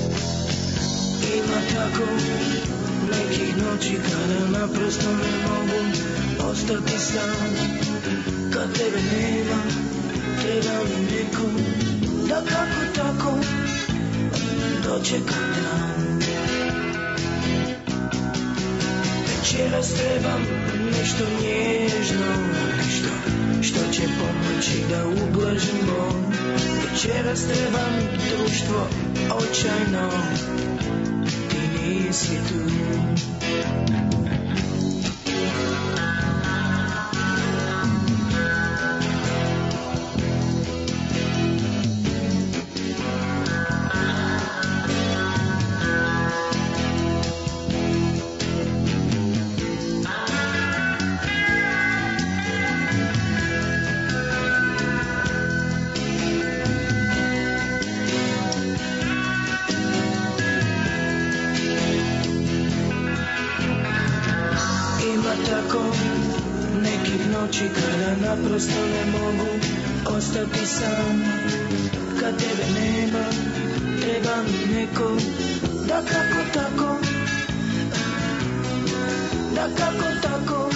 Ima tako nekih noći kada naprosto ne mogu ostati sam. Kad tebe nema, treba mi neko, da kako tako dočekam dan. Večeras trebam nešto nježno, nešto što će pomoći da ublažim bol. Večeras trebam društvo očajno, ti nisi tu. Kada naprosto ne mogu ostati sam. Kad tebe nema, treba mi neko, da kako tako, da kako tako,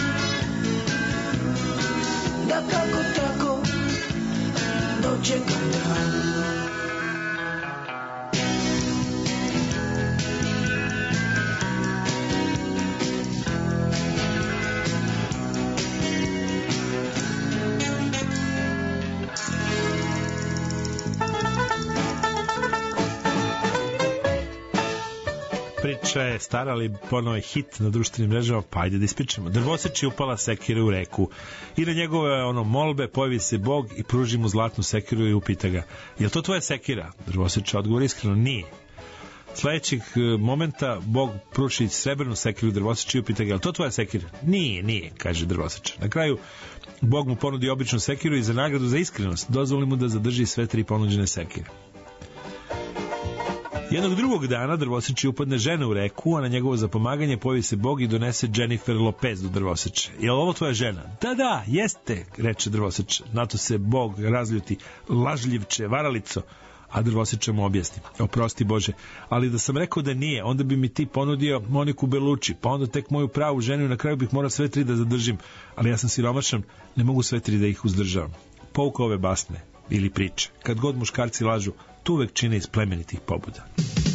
da kako tako dočekam dan. Priča je stara, ali ponovo je hit na društvenim mrežama, pa ajde da ispričamo. Drvoseči upala sekira u reku i na njegove ono molbe pojavi se Bog i pruži mu zlatnu sekiru i upita ga: "Jel to tvoja sekira?" Drvoseča odgovor iskreno: "Nije." Sledećeg momenta Bog pruži srebrnu sekiru Drvoseči i upita ga: "Jel to tvoja sekira?" "Nije, nije," kaže Drvoseča. Na kraju Bog mu ponudi običnu sekiru i za nagradu za iskrenost dozvoli mu da zadrži sve tri ponuđene sekire. Jednog drugog dana Drvoseče upadne žena u reku, a na njegovo zapomaganje pojavi se Bog i donese Jennifer Lopez do Drvoseče. Je li ovo tvoja žena? Da, da, jeste, reče Drvoseče. Na to se Bog razljuti, lažljivče, varalico, a Drvoseče mu objasni. Oprosti Bože, ali da sam rekao da nije, onda bi mi ti ponudio Moniku Belucci, pa onda tek moju pravu ženu i na kraju bih morao sve tri da zadržim, ali ja sam siromašan, ne mogu sve tri da ih uzdržavam. Pouka ove basne ili priče. Kad god muškarci lažu, to uvek čine iz plemenitih pobuda.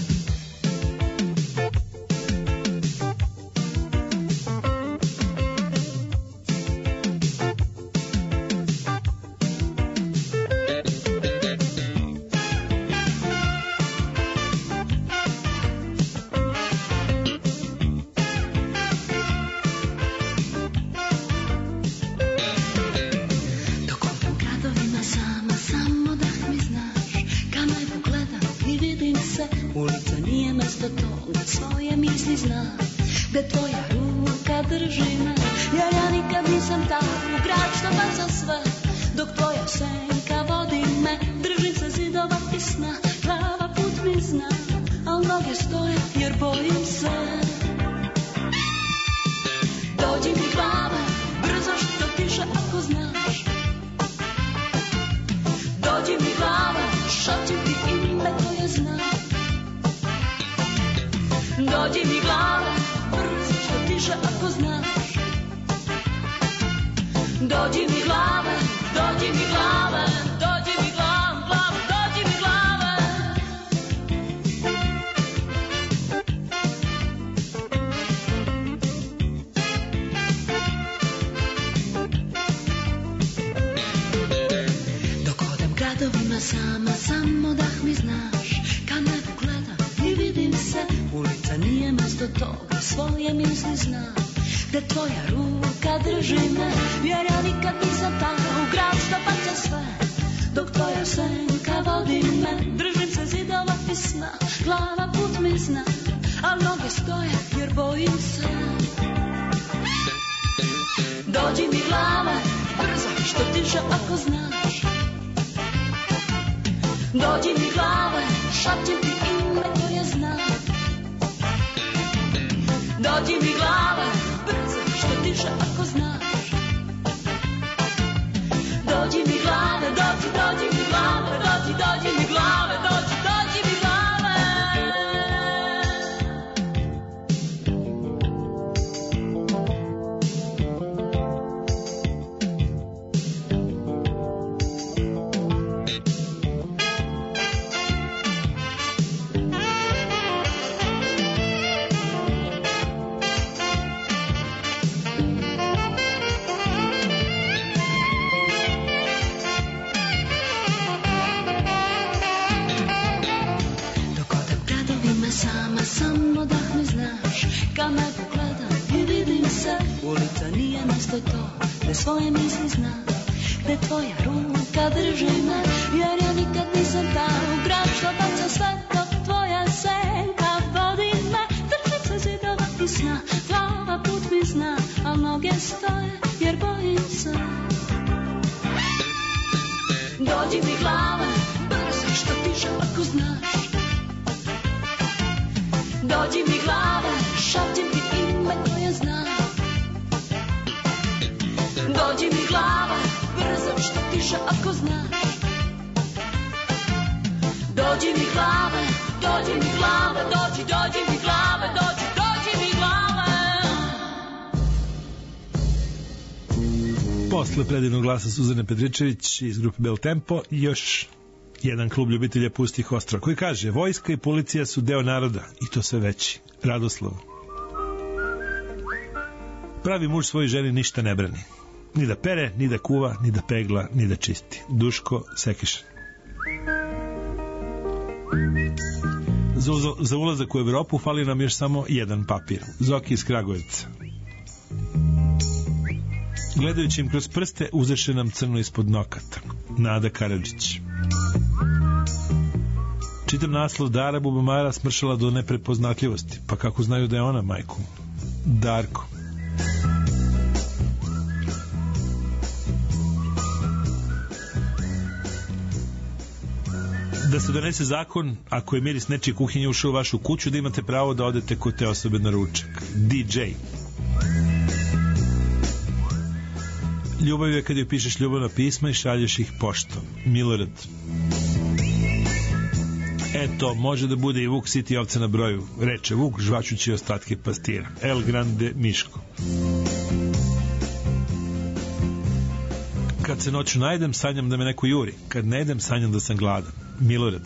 Posle predivnog glasa Suzane Petričević iz grupe Bel Tempo i još jedan klub ljubitelja pustih ostrva koji kaže: vojska i policija su deo naroda i to sve veći. Radoslav. Pravi muž svojoj ženi ništa ne brani. Ni da pere, ni da kuva, ni da pegla, ni da čisti. Duško Sekiša. Za, za ulazak u Evropu fali nam još samo jedan papir. Zoki iz Kragujevca. Gledajući im kroz prste, uzeše nam crno ispod nokata. Nada Karadžić. Čitam naslov: Dara Bubamara smršala do neprepoznatljivosti. Pa kako znaju da je ona, majku? Darko. Da se donese zakon, ako je miris nečije kuhinje ušao u vašu kuću, da imate pravo da odete kod te osobe na ručak. D J. Ljubav je kad joj pišeš ljubavna pisma i šalješ ih poštom. Milorad. Eto, može da bude i Vuk siti ovce na broju. Reče Vuk, žvačući ostatke pastira. El Grande Miško. Kad se noću najedem, sanjam da me neko juri. Kad ne jedem, sanjam da sam gladan. Milorad.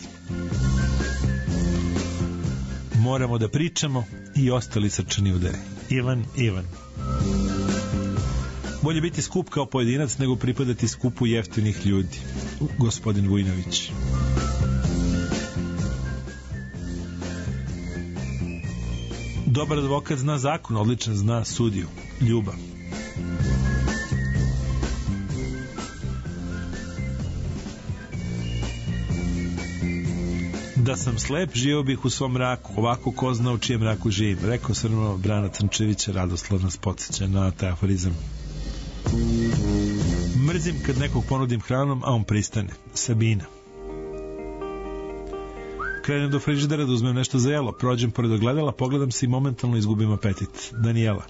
Moramo da pričamo i ostali srčani udari. Ivan Ivan. Bolje biti skup kao pojedinac nego pripadati skupu jeftinih ljudi. Gospodin Vujnović. Dobar advokat zna zakon, odličan zna sudiju. Ljubav. Da sam slep, živio bih u svom mraku, ovako ko zna u čijem mraku živim. Rekao srno Brana Crnčevića, Radoslav nas podsjeća na taj aforizam. Mrzim kad nekog ponudim hranom, a on pristane. Sabina. Krenem do frižidera da uzmem nešto za jelo, prođem pored ogledala, pogledam se i momentalno izgubim apetit. Daniela.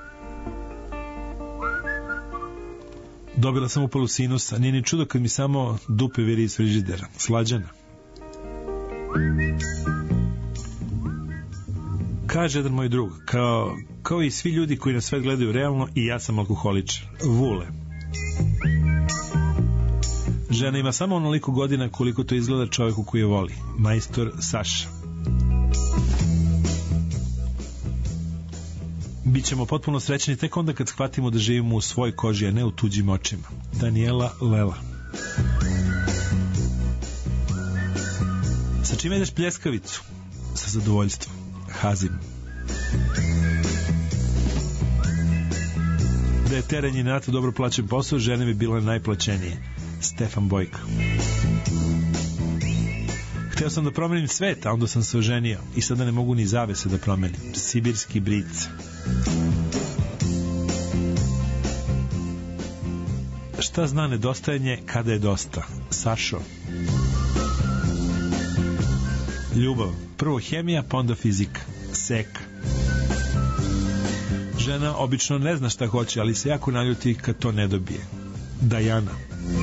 Dobila sam upalu sinusa, nije ni čudo kad mi samo dupe viri iz frižidera. Slađana. Kaže jedan moj drug, kao, kao i svi ljudi koji na svet gledaju realno, i ja sam alkoholičar. Vule. Žena ima samo onoliko godina koliko to izgleda čoveku koji je voli. Majstor Saša. Bićemo potpuno srećni tek onda kad shvatimo da živimo u svoj koži, a ne u tuđim očima. Daniela Lela. Sa čime ideš pljeskavicu? Sa zadovoljstvom. Hazim. Da je teren i nato dobro plaćen posao, žene bi bile najplaćenije. Stefan Bojka. Hteo sam da promenim svet, a onda sam se oženio i sada ne mogu ni zavese da promenim. Sibirski bric. Šta zna nedostajanje kada je dosta? Sašo. Ljubav. Prvo hemija, pa onda fizika. Seka. Žena obično ne zna šta hoće, ali se jako naljuti kad to ne dobije. Dajana.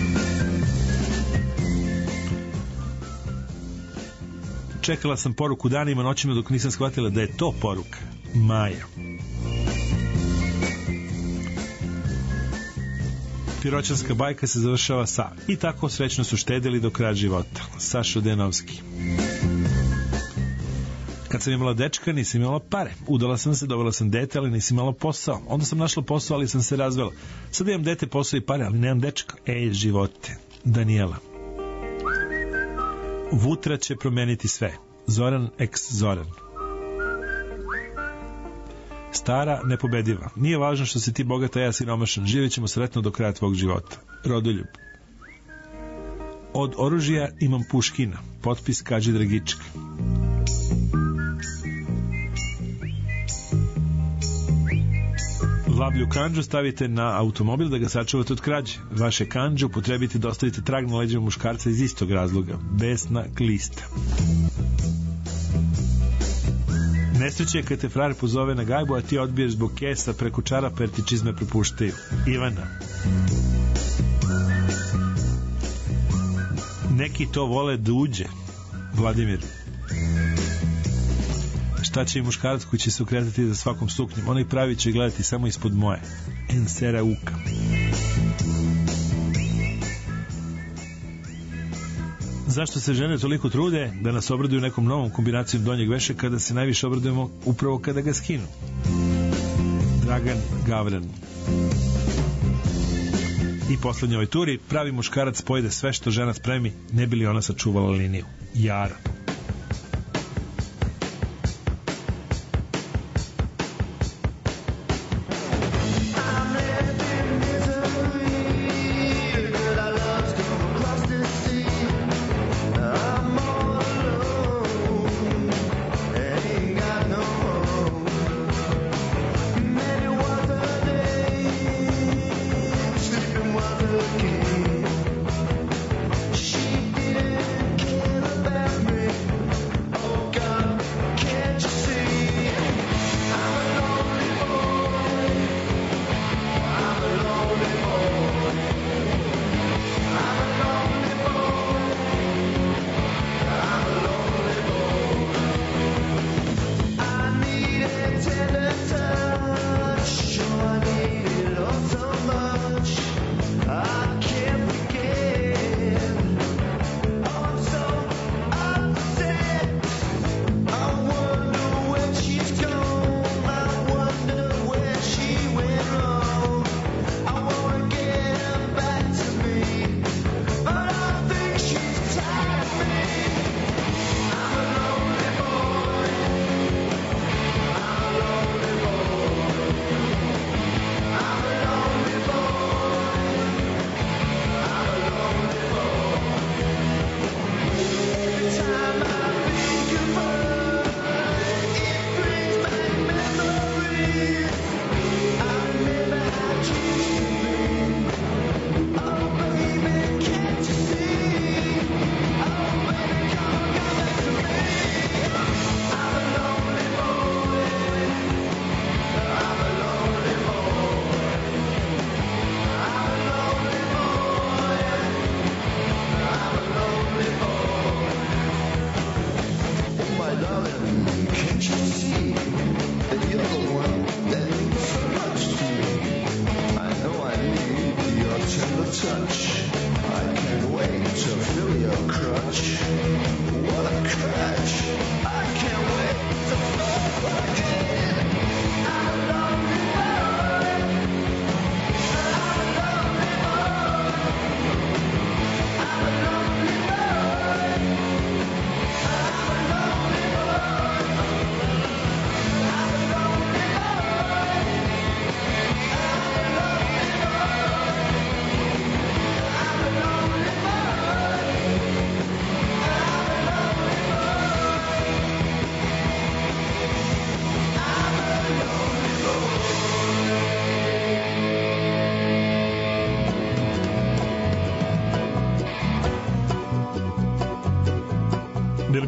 Čekala sam poruku danima, noćima dok nisam shvatila da je to poruka. Maja. Piroćanska bajka se završava sa i tako srećno su štedili do kraja života. Sašo Denovski. Kad sam imala dečka, nisam imala pare. Udala sam se, dobila sam dete, ali nisam imala posao. Onda sam našla posao, ali sam se razvela. Sada imam dete, posao i pare, ali nemam dečka. Ej, živote. Daniela. Vutra će promeniti sve. Zoran ex Zoran. Stara, nepobediva. Nije važno što si ti bogata, ja siromašan. Živjet ćemo sretno do kraja tvog života. Rodoljub. Od oružja imam puškina. Potpis Kađi Dragička. Lavlju kandžu stavite na automobil da ga sačuvate od krađe. Vaše kandže upotrebite da ostavite trag na leđima muškarca iz istog razloga. Besna Glista. Nesreće je kad te frajer pozove na gajbu, a ti odbiješ zbog kesa preko čarapa jer ti čizme propuštaju. Ivana. Neki to vole da uđe. Vladimir. Šta će i muškarac koji će se okretati za svakom suknjem? Onaj pravi će gledati samo ispod moje. Ensera Uka. Zašto se žene toliko trude da nas obraduju nekom novom kombinacijom donjeg veša kada se najviše obradujemo upravo kada ga skinu? Dragan Gavran. I poslednje ovoj turi, pravi muškarac pojede sve što žena spremi, ne bi li ona sačuvala liniju. Jara. She didn't care about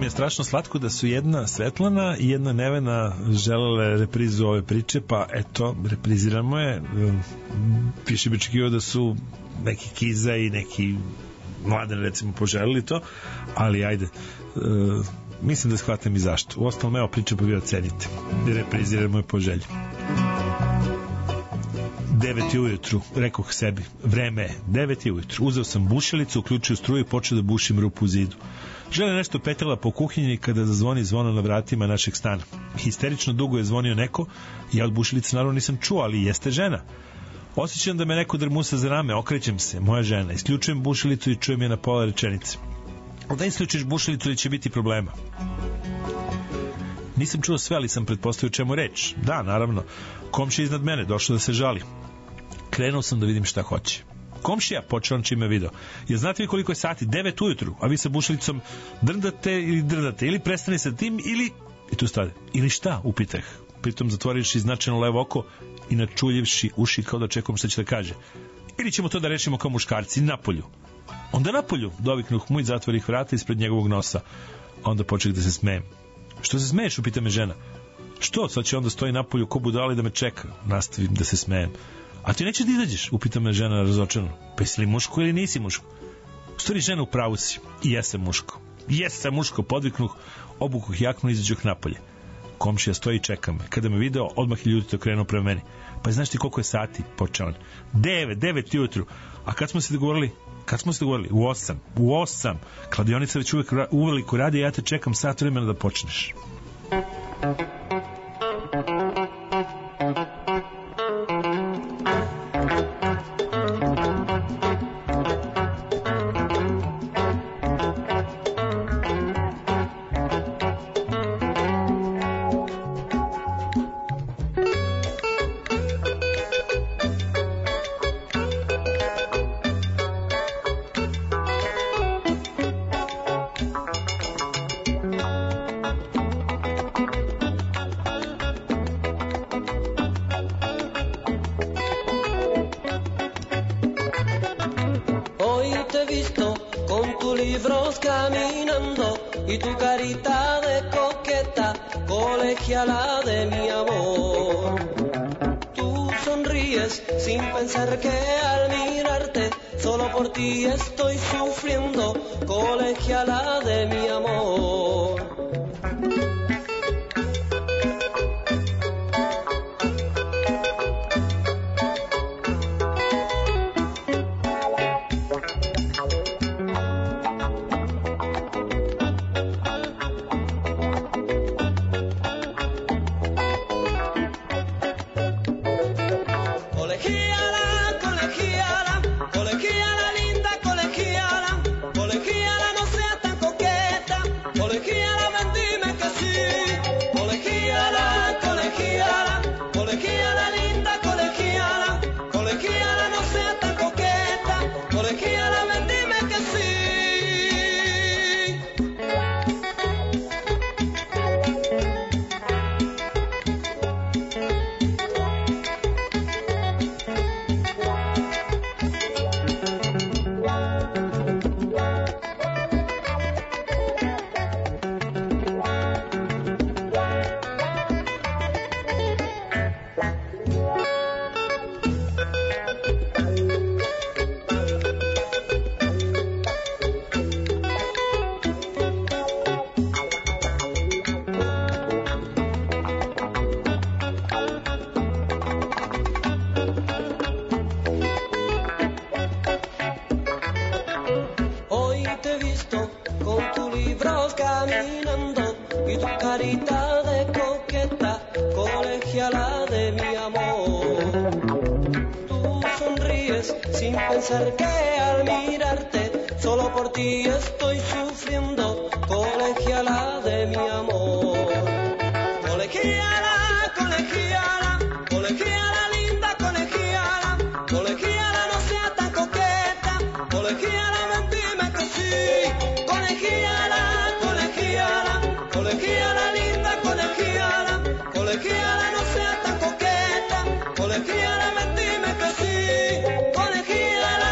je strašno slatko da su jedna Svetlana i jedna Nevena želele reprizu ove priče, pa eto, repriziramo je. Više bi očekivao da su neki Kiza i neki Mladen recimo poželili to, ali ajde, uh, mislim da shvatam i zašto. U ostalom, evo priče pa vi ocenite i repriziramo je po želji. devet je ujutru, rekoh sebi, vreme je, devet je ujutru, uzeo sam bušilicu, uključio struju i počeo da bušim rupu u zidu. Žena nešto petrala po kuhinji kada zazvoni zvono na vratima našeg stana. Histerično dugo je zvonio neko, ja od bušilice naravno nisam čuo, ali jeste žena. Osjećam da me neko drmusa za rame, okrećem se, moja žena, isključujem bušilicu i čujem je na pola rečenice. Ali da isključiš bušilicu ili će biti problema? Nisam čuo sve, ali sam pretpostavio čemu reč. Da, naravno, komšija iznad mene, došao da se žali. Krenuo sam da vidim šta hoće. Komšija, počeo on čime video. Jer znate vi koliko je sati? devet ujutru, a vi sa bušilicom drndate ili drndate, ili prestane sa tim, ili... I tu stade. Ili šta, upitah. Pritom zatvorivši značajno levo oko i načuljivši uši kao da čekom šta će da kaže. Ili ćemo to da rešimo kao muškarci, napolju. Onda napolju, doviknuh mu i zatvorih vrata ispred njegovog nosa. Onda počeh da se smejem. Što se smeješ, upita me žena. Što, sad će onda stoji napolju ko budali da me čeka. Nastavim da se smejem. A ti nećeš da izađeš, upita me žena razočarano. Pa jesi li muško ili nisi muško? U stvari, žena, u pravu si. I jesam muško. Jesam muško, podviknuh, obukuh jaknu i izađuh napolje. Komšija stoji i čeka me. Kada me video, odmah je ljudito krenuo prema meni. Pa znaš ti koliko je sati, počeo on. Devet, devet jutru. A kad smo se dogovorili? Kad smo se dogovorili? U osam. U osam. Kladionica već uvek uveliko radi, ja te čekam sat vremena da počneš.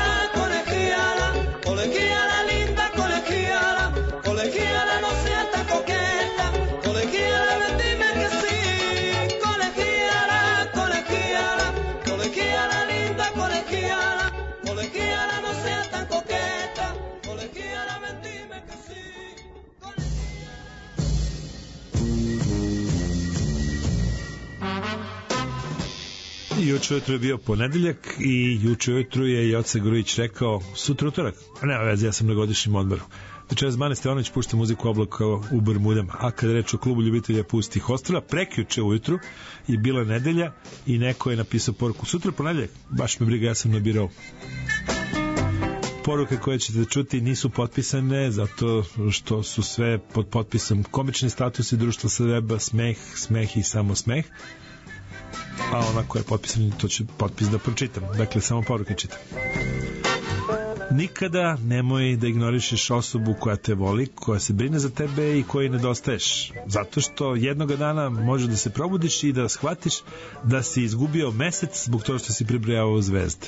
Colegiala, no sea tan Juče ujutru je bio ponedeljak i juče ujutru je Joca Grujić rekao sutra utorak, a nema veze, ja sam na godišnjem odmoru. Večeras Bane Stevanović pušta muziku Oblaka u Bermudama, a kada reč o klubu ljubitelja pustih ostrva, prekjuče ujutru je bila nedelja i neko je napisao poruku sutra ponedeljak, baš me briga, ja sam nabirao. Poruke koje ćete čuti nisu potpisane zato što su sve pod potpisom komični statusi društva sa weba, smeh, smeh i samo smeh, a ona koja je potpisana, to ću potpis da pročitam, dakle samo poruke čitam. Nikada nemoj da ignorišeš osobu koja te voli, koja se brine za tebe i koji nedostaješ, zato što jednoga dana može da se probudiš i da shvatiš da si izgubio mesec zbog toga što si pribrojavao zvezde.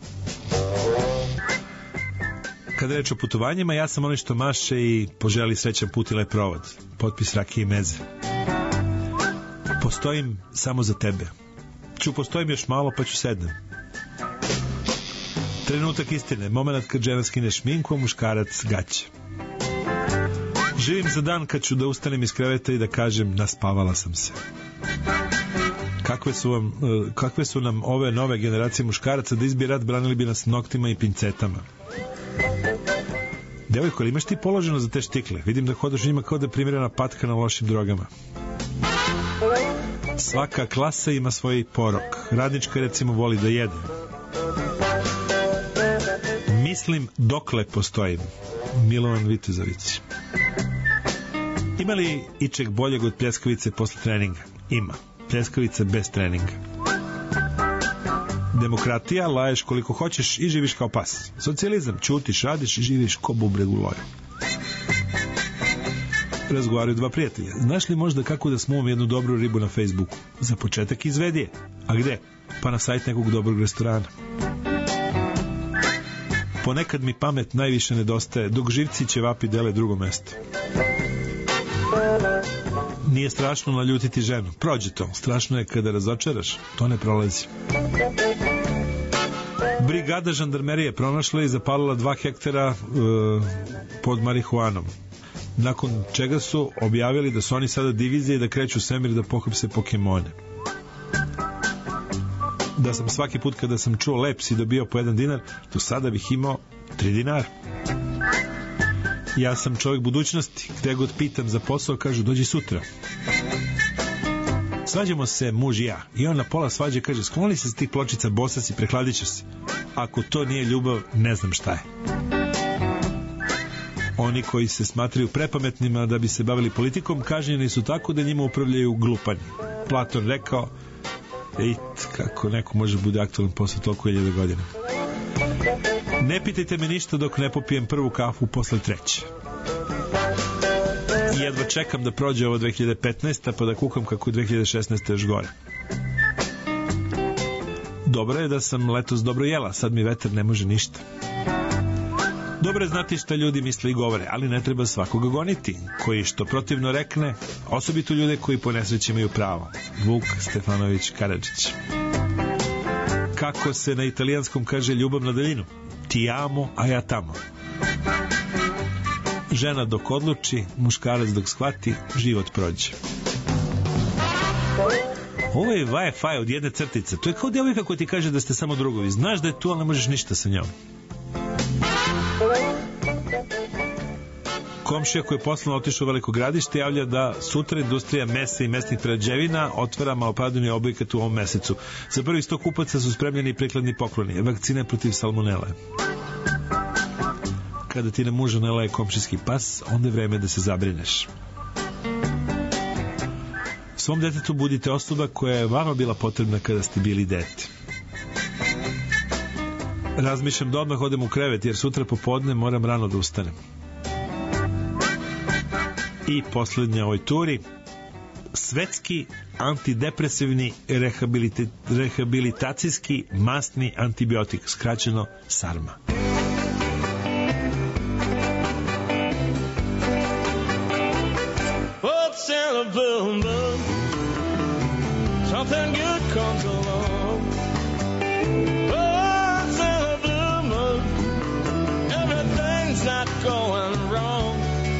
Kada reč o putovanjima, ja sam onaj što maše i poželi srećan put i lep provod. Potpis Rakije Meze. Postojim samo za tebe. Ću postojim još malo pa ću sednem. Trenutak istine, moment kad žena skine šminku, a muškarac gaće. Živim za dan kad ću da ustanem iz kreveta i da kažem naspavala sam se. Kakve su, vam, kakve su nam ove nove generacije muškaraca, da izbi rat branili bi nas noktima i pincetama. Devojko, ali imaš ti položeno za te štikle? Vidim da hodaš njima kao da je primjerena patka na lošim drogama. Svaka klasa ima svoj porok. Radnička recimo voli da jede. Mislim dokle postojim. Milovan Vitezović. Ima li ičeg boljeg od pljeskavice posle treninga? Ima. Pljeskavica bez treninga. Demokratija, laješ koliko hoćeš i živiš kao pas. Socijalizam, ćutiš, radiš i živiš ko bubreg u loju. Razgovaraju dva prijatelja. Znaš li možda kako da smuvam jednu dobru ribu na Facebooku? Za početak izvedi je. A gde? Pa na sajt nekog dobrog restorana. Ponekad mi pamet najviše nedostaje, dok živci ćevapi dele drugo mesto. Nije strašno naljutiti ženu. Prođe to. Strašno je kada razočaraš. To ne prolazi. Brigada žandarmerije pronašla i zapalila dva hektara uh, pod marihuanom. Nakon čega su objavili da su oni sada divizije i da kreću u svemir da pohapse Pokemone. Da sam svaki put kada sam čuo Leps i dobio po jedan dinar, do sada bih imao tri dinara. Ja sam čovjek budućnosti, gde god pitam za posao, kažu dođi sutra. Svađamo se muž i ja i on na pola svađe kaže skloni se s tih pločica, bosa si, prehladit ćeš se. Ako to nije ljubav, ne znam šta je. Oni koji se smatraju prepametnima da bi se bavili politikom, kažnjeni su tako da njima upravljaju glupani. Platon rekao, ej, kako neko može bude aktualan posle toliko hiljada godina. Ne pitajte me ništa dok ne popijem prvu kafu posle treće. Jedva čekam da prođe ovo dve hiljade petnaesta pa da kukam kako je dve hiljade šesnaesta još gore. Dobro je da sam letos dobro jela, sad mi vetar ne može ništa. Dobro je znati šta ljudi misle i govore, ali ne treba svakoga goniti. Koji što protivno rekne, osobito ljude koji po nesreći imaju pravo. Vuk Stefanović Karadžić. Kako se na italijanskom kaže ljubav na daljinu? Ti amo, a ja tamo. Žena dok odluči, muškarac dok shvati, život prođe. Ovo je Wi-Fi od jedne crtice. To je kao djevojka koja ti kaže da ste samo drugovi. Znaš da je tu, ali ne možeš ništa sa njom. Komšija koji je poslovno otišao u Veliko Gradište javlja da sutra industrija mesa i mesnih prerađevina otvara maloprodajni objekat u ovom mesecu. Za prvih sto kupaca su spremljeni prikladni pokloni, vakcine protiv salmonele. Kada ti na muža ne laje komšijski pas, onda je vreme da se zabrineš. Svom detetu budite osoba koja je vama bila potrebna kada ste bili dete. Razmišljam da odmah odem u krevet jer sutra popodne moram rano da ustanem. I poslednja ovoj turi, svetski antidepresivni rehabilite, rehabilitacijski masni antibiotik, skraćeno sarma. What's in a boom boom? Something good comes along. What's in a boom boom? Everything's not going wrong.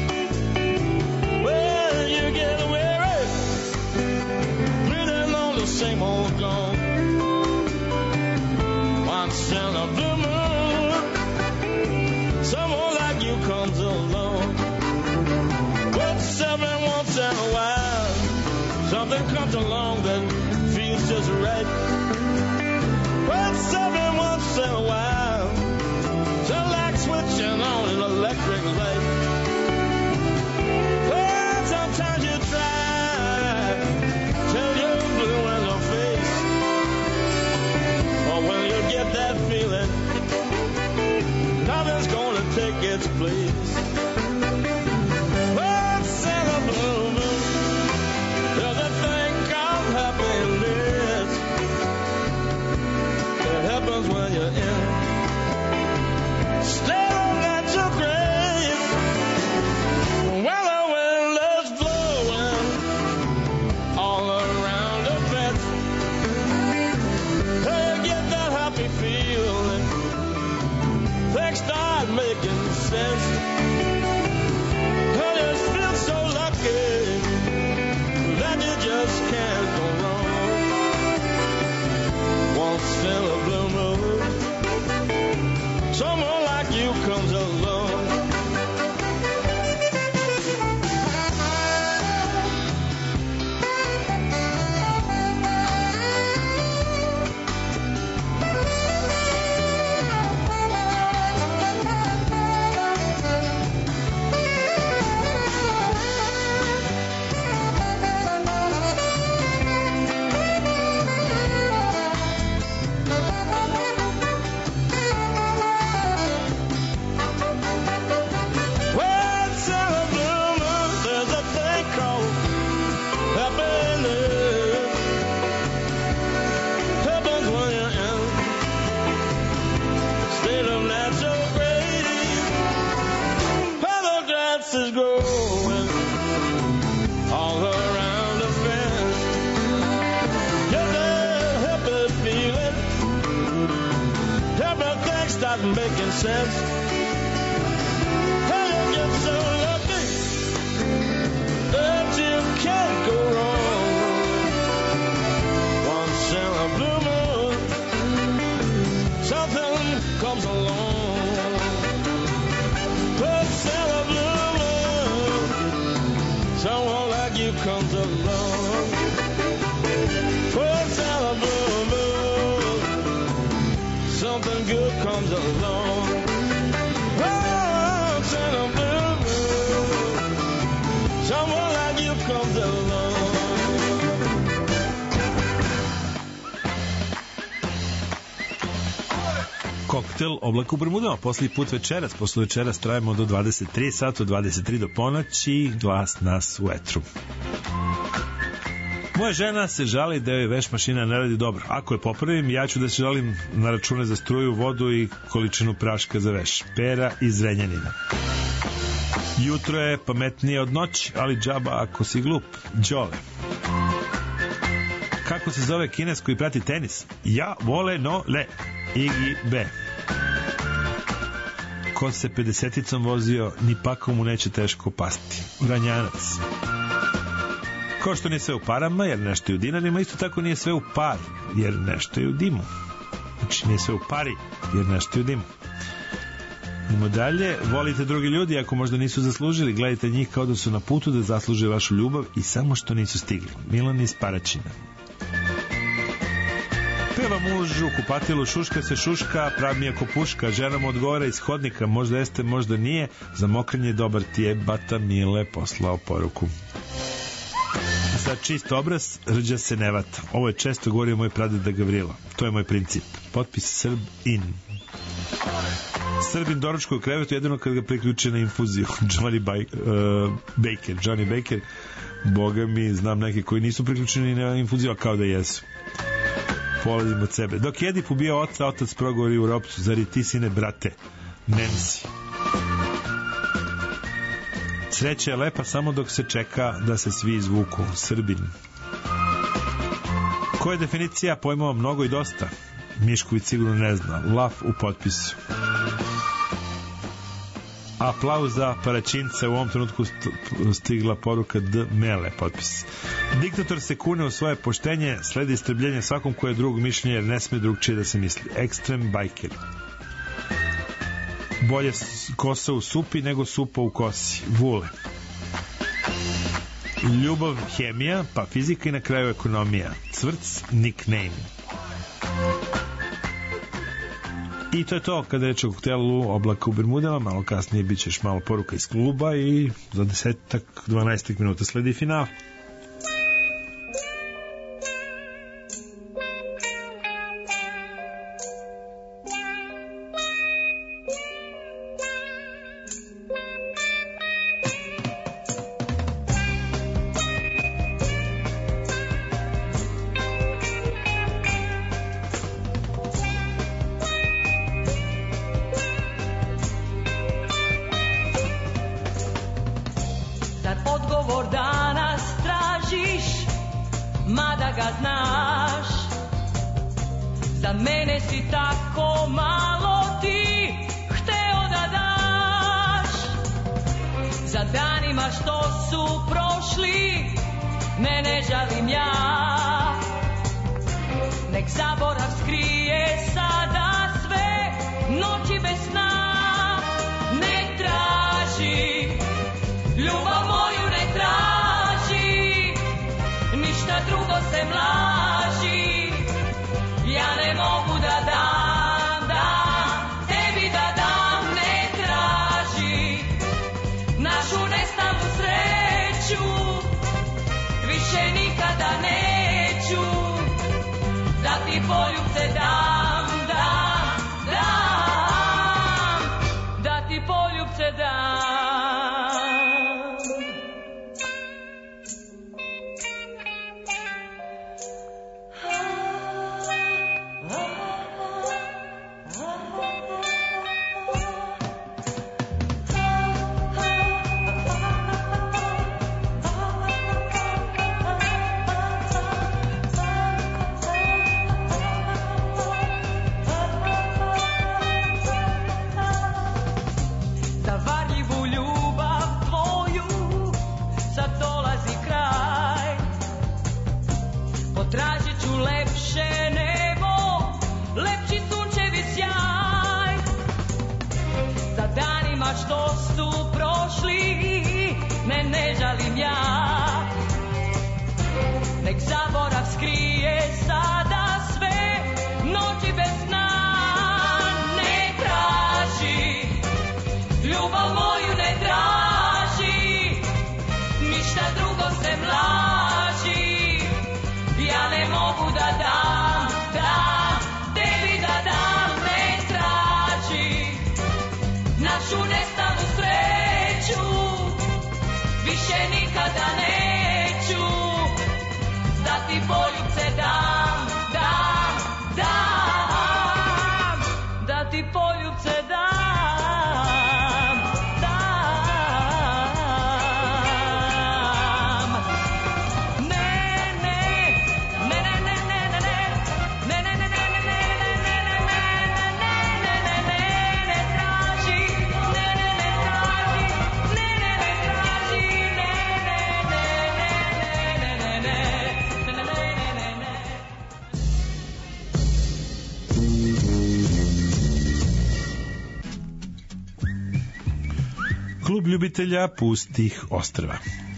Well, you get weary, breathing on the same old gong. in a blue moon, someone like you comes along. But every once in a while, something comes along that feels just right. But every once in a while, just like switching on an electric light. Well, sometimes you try till you're blue in the face, or when you get that feeling, nothing's gonna take its place. Once in a blue moon, there's a thing called happiness. It happens when you're in state of natural grace. Well, the wind is blowing all around the bed. Hey, you get that happy feeling. Things start making sense. Hey, you feel so lucky that you just can't go wrong. Once in a blue moon, someone like you comes along. Once in a blue moon, there's a thing called happiness. Happens when you're in state of natural grace. Where the grass is growing all around the fence. Get that happy feeling. Everything starts making sense. Hey, you get so lucky that you can't go wrong. Once in a blue moon, something comes along. Once in a blue moon, someone like you comes along. Once in a blue moon, something good comes along. Once in a blue moon, someone like you comes along. Koktel Oblak u Bermudama. Poslednji put večeras, posle večeras trajamo do dvadeset tri sata, od dvadeset tri do ponoći, glas nas u etru. Moja žena se žali da joj veš mašina ne radi dobro. Ako je popravim, ja ću da se žalim na račune za struju, vodu i količinu praška za veš. Pera iz Zrenjanina. Jutro je pametnije od noći, ali džaba ako si glup. Đole. Kako se zove Kines koji prati tenis? Ja vole no le. Igi B. Ko se pedeseticom vozio, ni pakom mu neće teško pasti. Vranjanac. Kao što nije sve u parama, jer nešto je u dinarima, isto tako nije sve u par, jer nešto je u dimu. Znači nije sve u pari, jer nešto je u dimu. Idemo dalje. Volite drugi ljudi, ako možda nisu zaslužili, gledajte njih kao da su na putu da zasluže vašu ljubav i samo što nisu stigli. Milan iz Paraćina. Peva muž u kupatilu, šuška se šuška, pravi mi je ko puška, žena mu odgovara iz hodnika, možda jeste, možda nije, za mokranje dobar ti je, bata Mile poslao poruku. Za čist obraz, rđa se ne vata. Ovo je često govorio moj pradeda Gavrilo. To je moj princip. Potpis Srb in. Srbin doručkuje u krevetu jedino kad ga priključe na infuziju. Johnny Baj, uh, Baker. Johnny Baker. Boga mi, znam neke koji nisu priključeni na infuziju, a kao da jesu. Polazim od sebe. Dok jedi pobija oca, otac progovori u ropcu. Zar i ti, sine, brate? Nemsi. Sreća je lepa samo dok se čeka da se svi izvuku. Srbin. Koja je definicija pojmova mnogo i dosta? Mišković sigurno ne zna. Laf u potpisu. Aplauz za Paraćinca, u ovom trenutku stigla poruka D. Mele, potpis. Diktator se kune u svoje poštenje, sledi istrebljenje svakom ko je drugog mišljenja jer ne sme drugčije da se misli. Ekstrem bajker. Bolje kosa u supi nego supa u kosi. Vule. Ljubav, hemija, pa fizika i na kraju ekonomija. Cvrc, nickname. I to je to kada reče o koktelu Oblaka u Bermudama. Malo kasnije bit ćeš malo poruka iz kluba i za desetak, dvanaestak minuta sledi final. Klub ljubitelja pustih ostrva.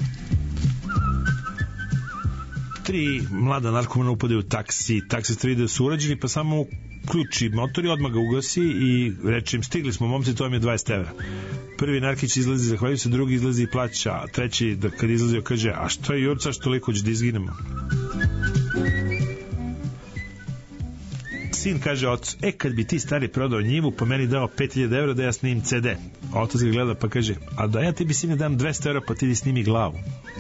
Tri mlada narkomana upadaju u taksi, taksista vide da su urađeni, pa samo uključi motor i odmah ga ugasi i reče im, stigli smo momci, to vam je dvadeset evra. Prvi narkić izlazi, zahvaljuju se, drugi izlazi i plaća, a treći da kad izlazio kaže, a što je Jurca, što toliko ću da izginemo? Sin kaže ocu, e kad bi ti stari prodao njivu, po meni dao pet hiljada evra da ja snimim ce de. A otac ga gleda pa kaže, a da ja tebi sine dam dvesta evra pa ti di snimi glavu.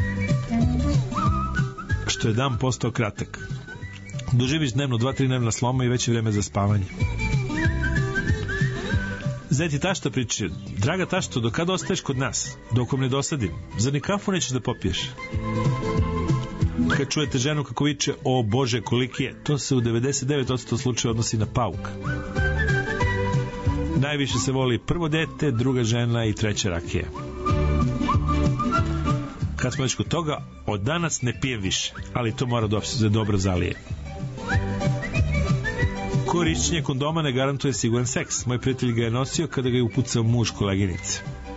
Što je dan postao kratak. Doživiš dnevno dva tri dnevna sloma i već je vreme za spavanje. Zeti tašta priče, draga tašto, do kada ostaješ kod nas? Dok vam ne dosadim. Zar ni kafu nećeš da popiješ? Kad čujete ženu kako viče, o Bože koliki je, to se u devedeset devet posto slučaja odnosi na pauk. Najviše se voli prvo dete, druga žena i treća rakija. Kad smo već kod toga, od danas ne pijem više, ali to mora da se dobro zalije. Korišćenje kondoma ne garantuje siguran seks. Moj prijatelj ga je nosio kada ga je upucao muž koleginice.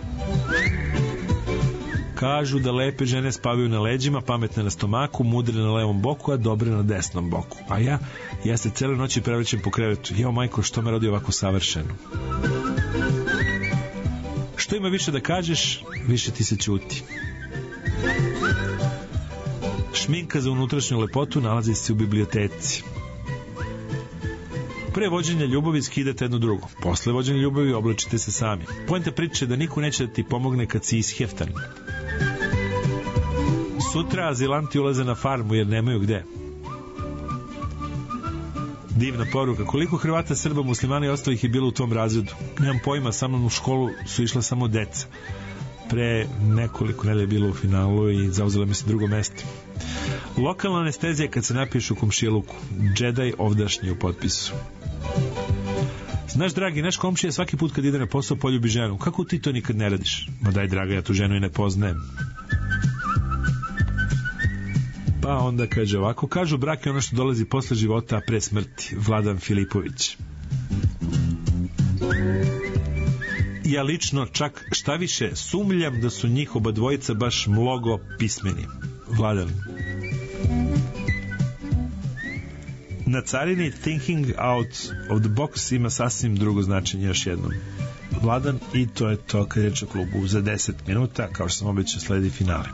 Kažu da lepe žene spavaju na leđima, pametne na stomaku, mudre na levom boku, a dobre na desnom boku. A ja, ja se cele noći prevrećem po krevetu. Jao majko, što me rodi ovako savršeno? Što ima više da kažeš, više ti se ćuti. Šminka za unutrašnju lepotu nalazi se u biblioteci. Pre vođenja ljubavi skidate jedno drugo. Posle vođenja ljubavi oblačite se sami. Poenta priče je da niko neće da ti pomogne kad si isheftan. Sutra azilanti ulaze na farmu jer nemaju gde. Divna poruka. Koliko Hrvata, Srba, muslimana i ostalih je bilo u tom razredu? Nemam pojma, sa mnom u školu su išla samo deca. Pre nekoliko nedelja je bilo u finalu i zauzela mi se drugo mesto. Lokalna anestezija kad se napiješ u komšiluku. Jedi ovdašnji u potpisu. Znaš, dragi, naš komšija svaki put kad ide na posao poljubi ženu. Kako ti to nikad ne radiš? Ma daj, draga, ja tu ženu i ne poznajem. Pa onda kaže ovako, kažu brak je ono što dolazi posle života, a pre smrti. Vladan Filipović. Ja lično čak šta više sumljam da su njih oba dvojica baš mnogo pismeni. Vladan. Na carini thinking out of the box ima sasvim drugo značenje, još jednom. Vladan, i to je to kad je reč o klubu. Za deset minuta, kao što sam obećao, sledi finale.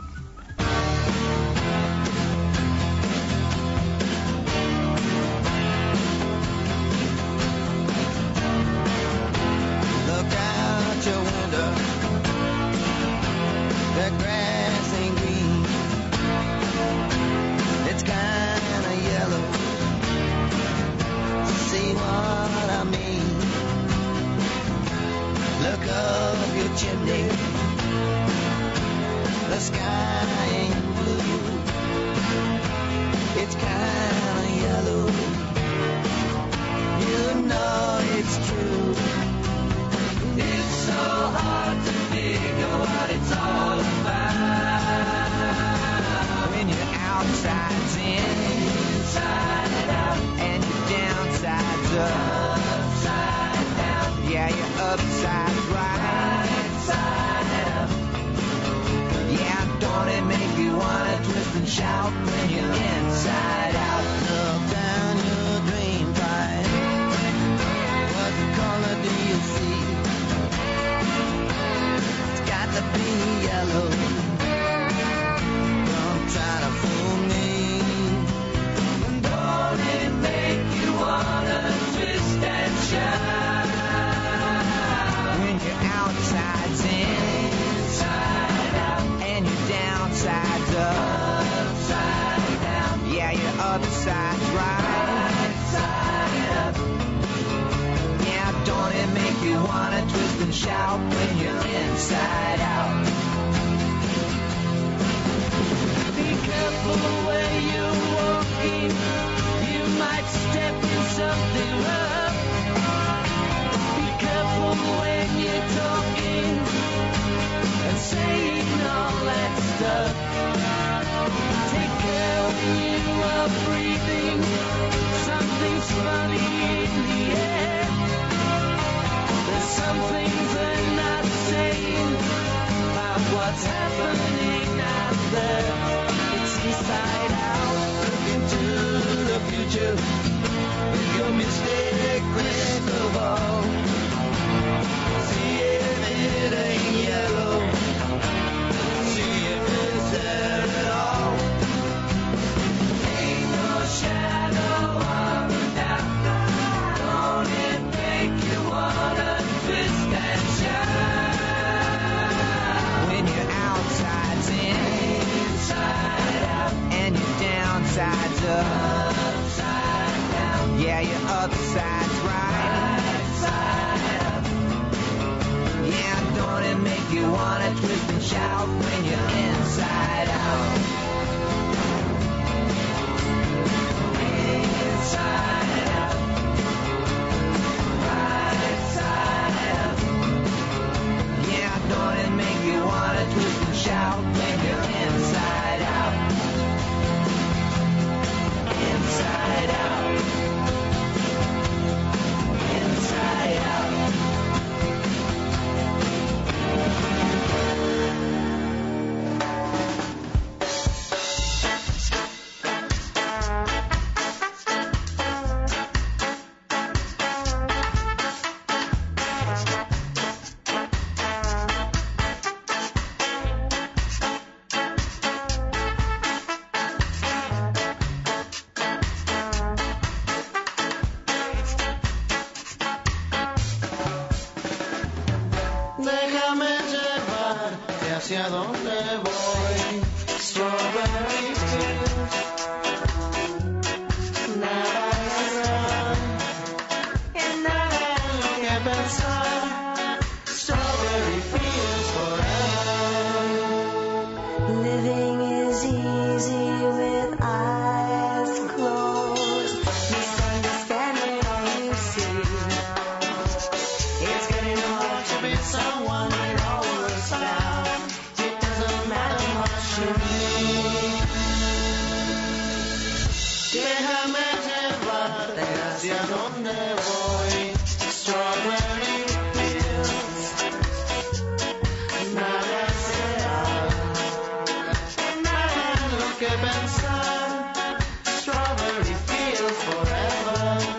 Inside out. hacia dónde voy. Strawberry fields, nada será, y nada en lo que pensar. Strawberry fields forever. Living is easy with eyes closed. Misunderstanding all you see. It's getting hard to be someone it all works out. It doesn't matter much to me. Déjame llevarte hacia donde voy. Strawberry fields, nada será, nada en lo que pensar. Strawberry fields forever.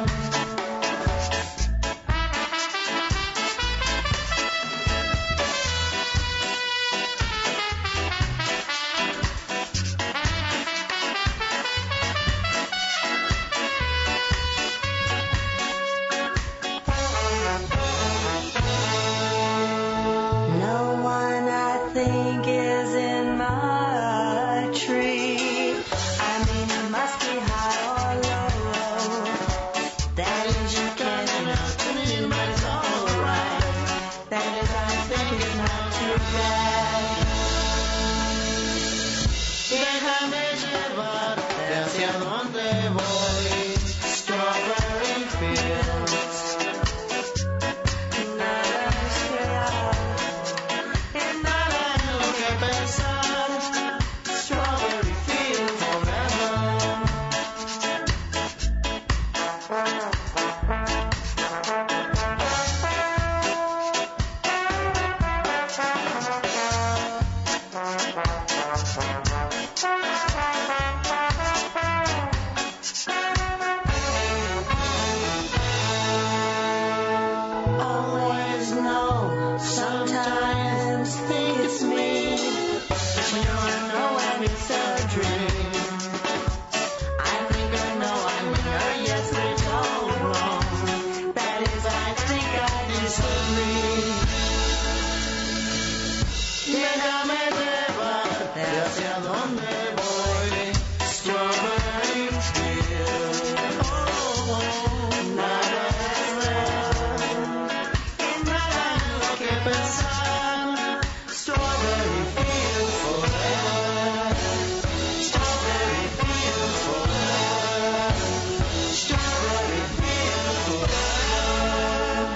No one I think is in my tree. I mean, it must be high or low. That is, you can't help it, but it's alright. That is, I think it's not too bad. Déjame llevarte hacia donde voy. Strawberry fields, Nada será, y nada en lo que pensar. Strawberry fields forever. always know. Sometimes think it's me, but you don't know when it's a dream. I think I know I'm in her, yes, but it's all wrong. That is, I think I disagree. Déjame llevarte hacia donde voy. Strawberry fields, nada y nada en lo que pensar. Strawberry fields forever. Strawberry fields forever. Strawberry fields forever.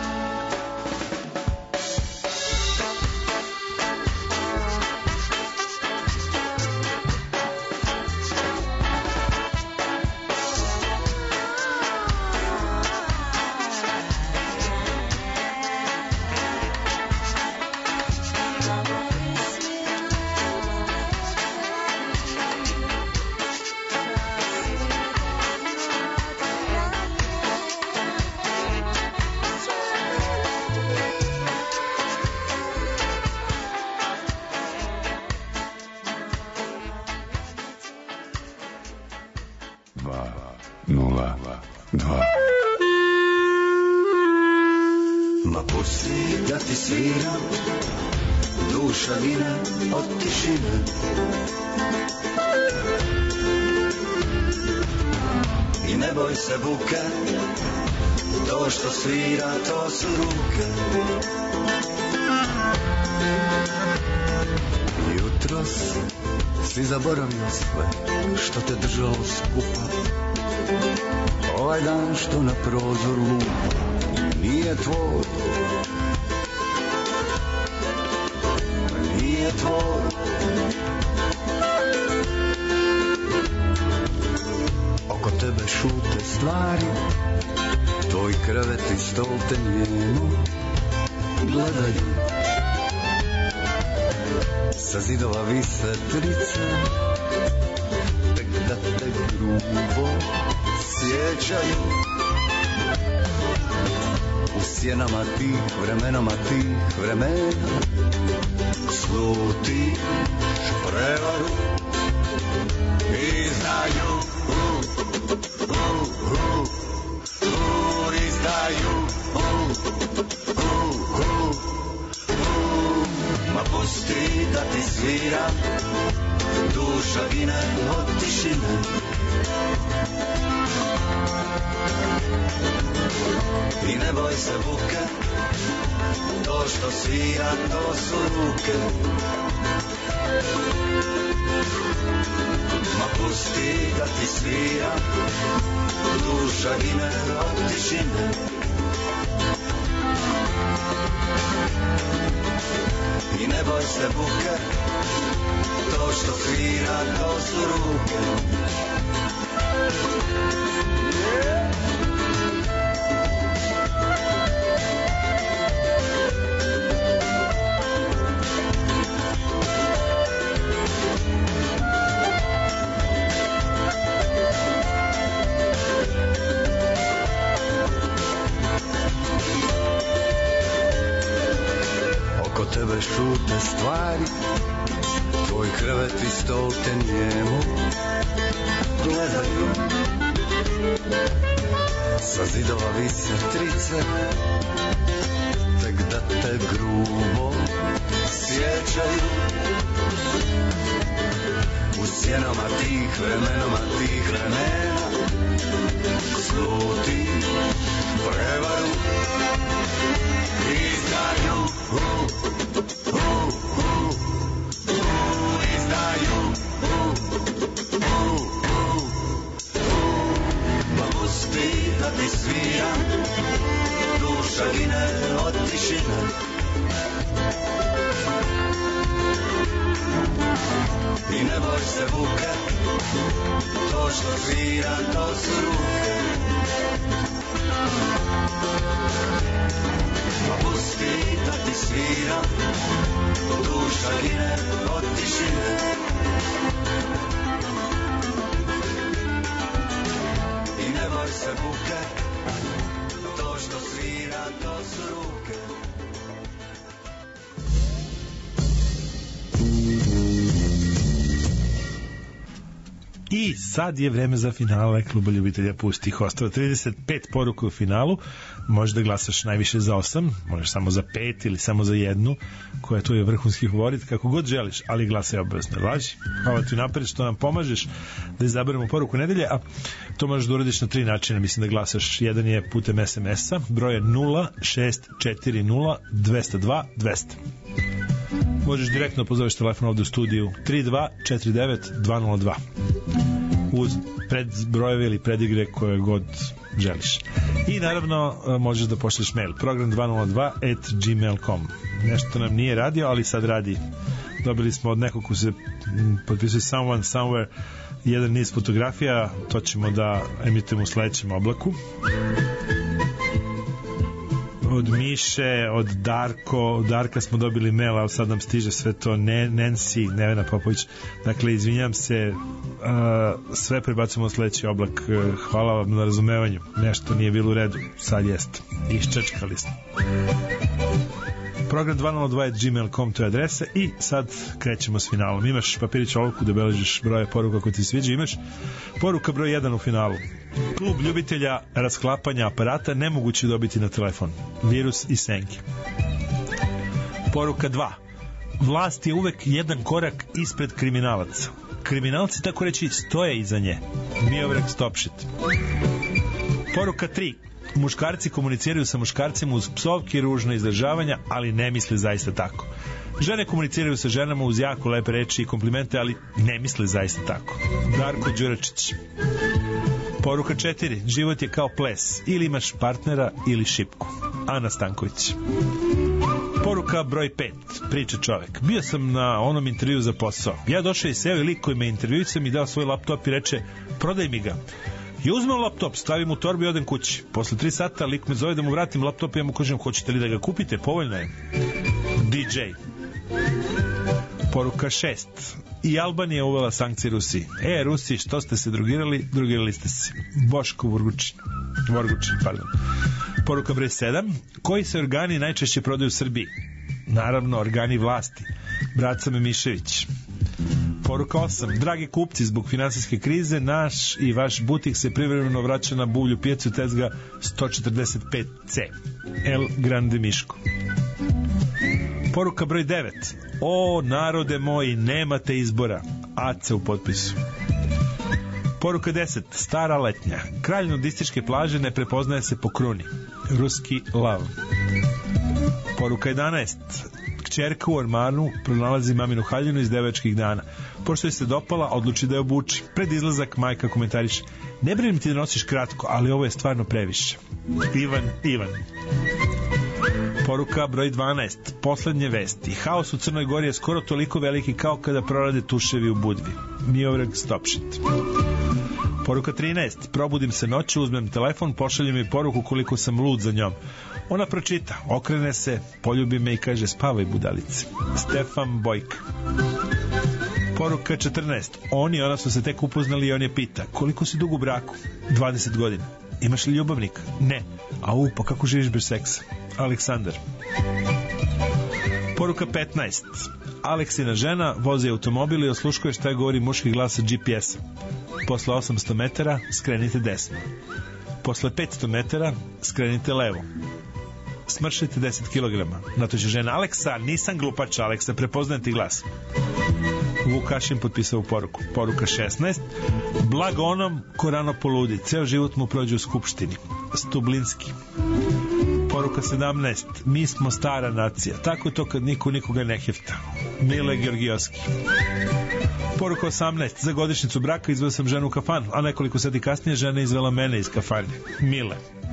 dva nula dva. Ma pusti da ti sviram, duša gine od tišine. I ne boj se buke, to što svira, to su ruke. Jutros si zaboravio sve što te držalo skupa. Ovaj dan što na prozor lupa nije tvoj, nije tvoj. Oko tebe šute stvari, tvoj krevet i stol te njeno gledaju. Sa zidova vise trice, tek da te grubo sjećaju. U sjenama tih vremenama tih vremena slutiš prevaru i znaju, uh, uh, uh, uh, izdaju, uh, uh, uh, uh, ma pusti da ti svira, duša gine od tišine. I ne boj se buke, to što svira, to su ruke. Ma pusti da ti svira, duša gine od tišine. I ne boj se buke, to što svira, to su ruke. Yeah. Oko tebe šute stvari, tvoj krevet i stol te njemu gledaju. Sa zidova vise trice, tek da te grubo sjećaju. U sjenama tih vremenoma tih vremena sluti prevaru izdaju. Uh, uh, uh, uh, izdaju. Uh, uh, uh, uh. Pa pusti da ti svira, duša gine od tišine. I ne boj se buke, to što svira, to su ruke. Pa pusti da ti svira, duša gine od tišine. I ne boj se buke, to što svira, to su ruke. I sad je vreme za finale Kluba ljubitelja pustih. Ostalo trideset pet poruka u finalu. Možeš da glasaš najviše za osam, možeš samo za pet ili samo za jednu, koja tu je vrhunski favorit, kako god želiš, ali glasaj obavezno. Laži. Hvala ti napred što nam pomažeš da izaberemo poruku nedelje, a to možeš da uradiš na tri načina. Mislim da glasaš. Jedan je putem es em es-a, broj je nula šest četiri nula dva nula dva dva nula nula. Možeš direktno pozoveš telefon ovde u studiju tri dva četiri devet dva nula dva uz predbrojeve ili predigre koje god želiš. I naravno možeš da pošleš mail program dva nula dva at gmail dot com. Nešto nam nije radio, ali sad radi. Dobili smo od nekog ko se potpisuje Someone Somewhere jedan niz fotografija, to ćemo da emitujemo u sledećem oblaku. Od Miše, od Darko, od Darka smo dobili mail, a sad nam stiže sve to, ne, Nancy, Nevena Popović. Dakle, izvinjam se, uh, sve prebacujemo u sledeći oblak. Hvala vam na razumevanju. Nešto nije bilo u redu, sad jeste. Iščečkali smo. Program dva nula dva at gmail dot com, to je adresa i sad krećemo s finalom. Imaš papirić olovku da beležiš broje poruka koji ti sviđa. Imaš poruka broj jedan u finalu. Klub ljubitelja rasklapanja aparata nemoguće dobiti na telefon. Virus i senke. Poruka dva. Vlast je uvek jedan korak ispred kriminalaca. Kriminalci, tako reći, stoje iza nje. Miovrek Stopšit. Poruka tri. Muškarci komuniciraju sa muškarcima uz psovke i ružne izražavanja, ali ne misle zaista tako. Žene komuniciraju sa ženama uz jako lepe reči i komplimente, ali ne misle zaista tako. Darko Đuračić. Poruka četiri. Život je kao ples. Ili imaš partnera ili šipku. Ana Stanković. Poruka broj pet. Priča čovek. Bio sam na onom intervju za posao. Ja došao i seo i lik koji me intervjuica mi dao svoj laptop i reče prodaj mi ga. Ja uzmem laptop, stavim u torbu i odem kući. Posle tri sata lik me zove da mu vratim laptop i ja mu kažem hoćete li da ga kupite? Povoljno je. D J. Poruka šest. I Albanija uvela sankcije Rusiji. E, Rusi, što ste se drogirali? Drogirali ste se. Boško Vorgučin. Vorgučin, pardon. Poruka broj sedam. Koji se organi najčešće prodaju u Srbiji? Naravno, organi vlasti. Braca Memišević. Poruka osam. Dragi kupci, zbog finansijske krize, naš i vaš butik se privremeno vraća na buvlju pijacu Tezga sto četrdeset pet C. El Grande Miško. Poruka broj devet. O, narode moji, nemate izbora. Ace u potpisu. Poruka deset. Stara letnja. Kralj nudističke plaže ne prepoznaje se po kruni. Ruski lav. Poruka jedanaest. Kćerka u ormanu pronalazi maminu haljinu iz devačkih dana. Pošto je se dopala, odluči da je obuči. Pred izlazak majka komentariše: ne brinim ti da nosiš kratko, ali ovo je stvarno previše. Ivan Ivan. Poruka broj dvanaest. Poslednje vesti. Haos u Crnoj Gori je skoro toliko veliki kao kada prorade tuševi u Budvi. Miovrag Stopšit. Poruka trinaest. Probudim se noću, uzmem telefon, pošaljem mi poruku koliko sam lud za njom. Ona pročita, okrene se, poljubi me i kaže: spavaj budalice. Stefan Bojka. Poruka četrnaest. On i ona su se tek upoznali i on je pita: koliko si dugo u braku? dvadeset godina. Imaš li ljubavnika? Ne. Au, pa kako živiš bez seksa? Aleksandar. Poruka petnaest. Aleksina žena vozi automobil i osluškuje šta govori muški glas sa G P S-a. Posle osamsto metara skrenite desno. Posle petsto metara skrenite levo. Smršite deset kilograma. Na to će žena: Aleksa, nisam glupača, Aleksa, prepoznajem ti glas. Vukašin potpisao poruku. Poruka šesnaest. Blago onom ko rano poludi, ceo život mu prođe u skupštini. Stublinski. Poruka sedamnaest. Mi smo stara nacija. Tako je to kad niko nikoga ne hefta. Mile Georgijovski. Poruka osamnaest. Za godišnjicu braka izveo sam ženu u kafanu, a nekoliko sati kasnije žena izvela mene iz kafane. Mile.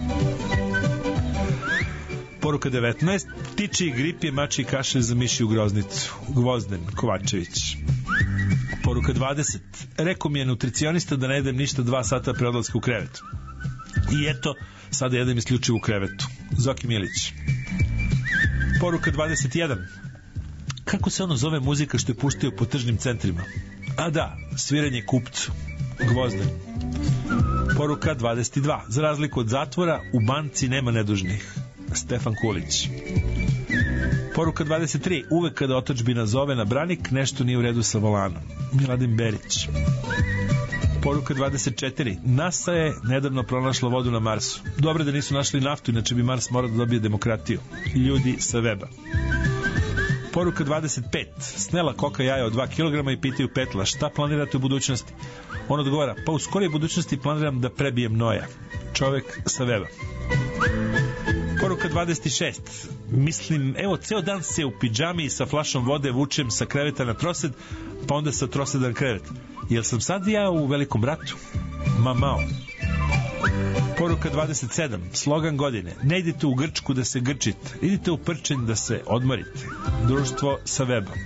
Poruka devetnaest. Ptiči grip je mači kašelj za mišiju groznicu. Gvozden Kovačević. Poruka dvadeset. Rekao mi je nutricionista da ne jedem ništa dva sata pre odlaska u krevet. I eto, sada jedem isključivo u krevetu. Zoki Milić. Poruka dvadeset jedan. Kako se ono zove muzika što je puštio po tržnim centrima? A da, sviranje kupcu. Gvozden. Poruka dvadeset dva. Za razliku od zatvora, u banci nema nedužnih. Stefan Kulić. Poruka dvadeset tri. Uvek kada otadžbina zove na branik, nešto nije u redu sa volanom. Miladin Berić. Poruka dvadeset četiri. NASA je nedavno pronašla vodu na Marsu. Dobro da nisu našli naftu, inače bi Mars morao da dobije demokratiju. Ljudi sa weba. Poruka dvadeset pet. Snela koka jaja od dva kilograma i pitaju Petla: šta planirate u budućnosti? On odgovara: pa u skorijoj budućnosti planiram da prebijem Noja. Čovek sa weba. Poruka dvadeset šest. Mislim, evo, ceo dan se u pidžami sa flašom vode vučem sa kreveta na trosed, pa onda sa troseda na krevet. Jel sam sad ja u velikom ratu? Ma mao. Poruka dvadeset sedam. Slogan godine: ne idite u Grčku da se grčite, idite u Prčanj da se odmorite. Društvo sa webom.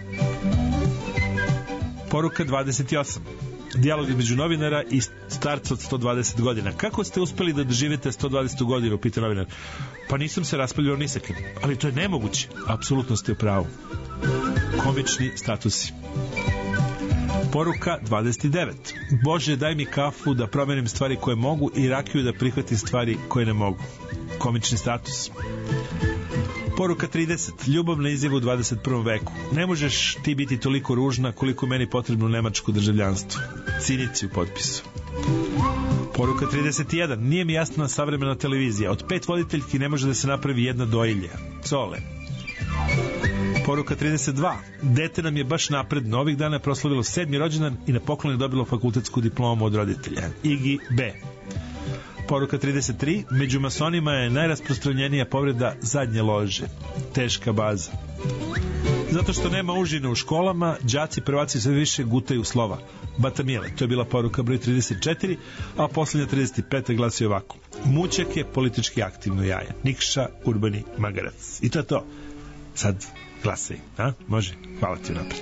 Poruka dvadeset osam. Dijalog između novinara i starca od sto dvadeset godina. Kako ste uspeli da doživite sto dvadesetu godinu, pita novinar. Pa nisam se raspaljao ni sa kim. Ali to je nemoguće. Apsolutno ste u pravu. Komični statusi. Poruka dvadeset devet. Bože, daj mi kafu da promenim stvari koje mogu i rakiju da prihvatim stvari koje ne mogu. Komični status. Poruka trideset. Ljubavna izjava u dvadeset prvom veku. Ne možeš ti biti toliko ružna koliko meni potrebno nemačko državljanstvo. Cinici u potpisu. Poruka trideset jedan. Nije mi jasna savremena televizija. Od pet voditeljki ne može da se napravi jedna dojilja. Cole. Poruka trideset dva. Dete nam je baš napredno. Ovih dana je proslavilo sedmi rođendan i na poklon je dobilo fakultetsku diplomu od roditelja. Igi B. Poruka trideset tri. Među masonima je najrasprostranjenija povreda zadnje lože. Teška baza. Zato što nema užine u školama, đaci prvaci sve više gutaju slova. Batamile. To je bila poruka broj trideset četiri, a poslednja trideset pet glasi ovako: mućak je politički aktivno jaje. Nikša Urbani Magarac. I to je to. Sad glasaj, a? Može? Hvala ti napred.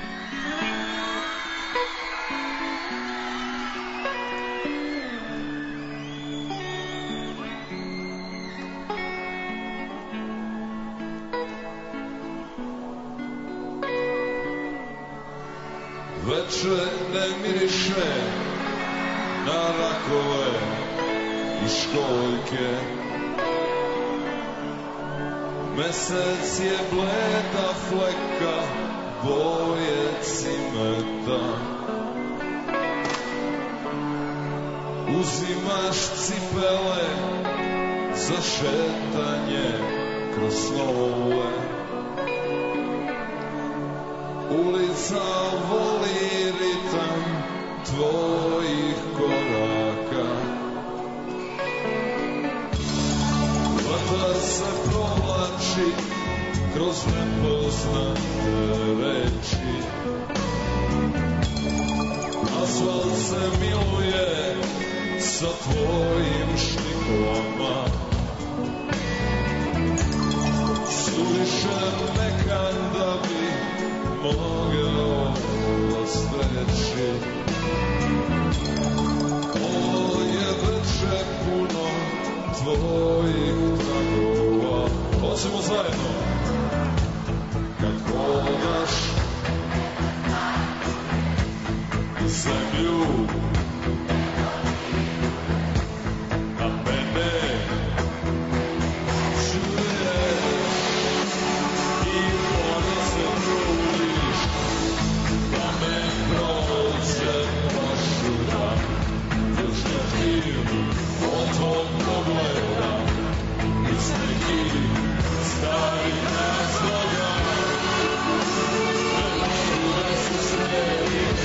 Veče ne miriše na rakove i školjke. Mesec je bleda fleka boje cimeta. Uzimaš cipele za šetanje kroz snove. Ulica voli ritam tvojih koraka. Vatra se provlači kroz nepoznate reči. Asfalt se miluje sa tvojim štiklama. Suviše mekan da bi mogao da streći. Ovo je veče puno tvojih tragova. Hoćemo zajedno. Kad hodaš zemlju, a mene čuješ i onda se trudiš da me prođe pašuda. Još ne živim od tvog pogleda iz nekih starih razloga. Ne mogu da se sredim.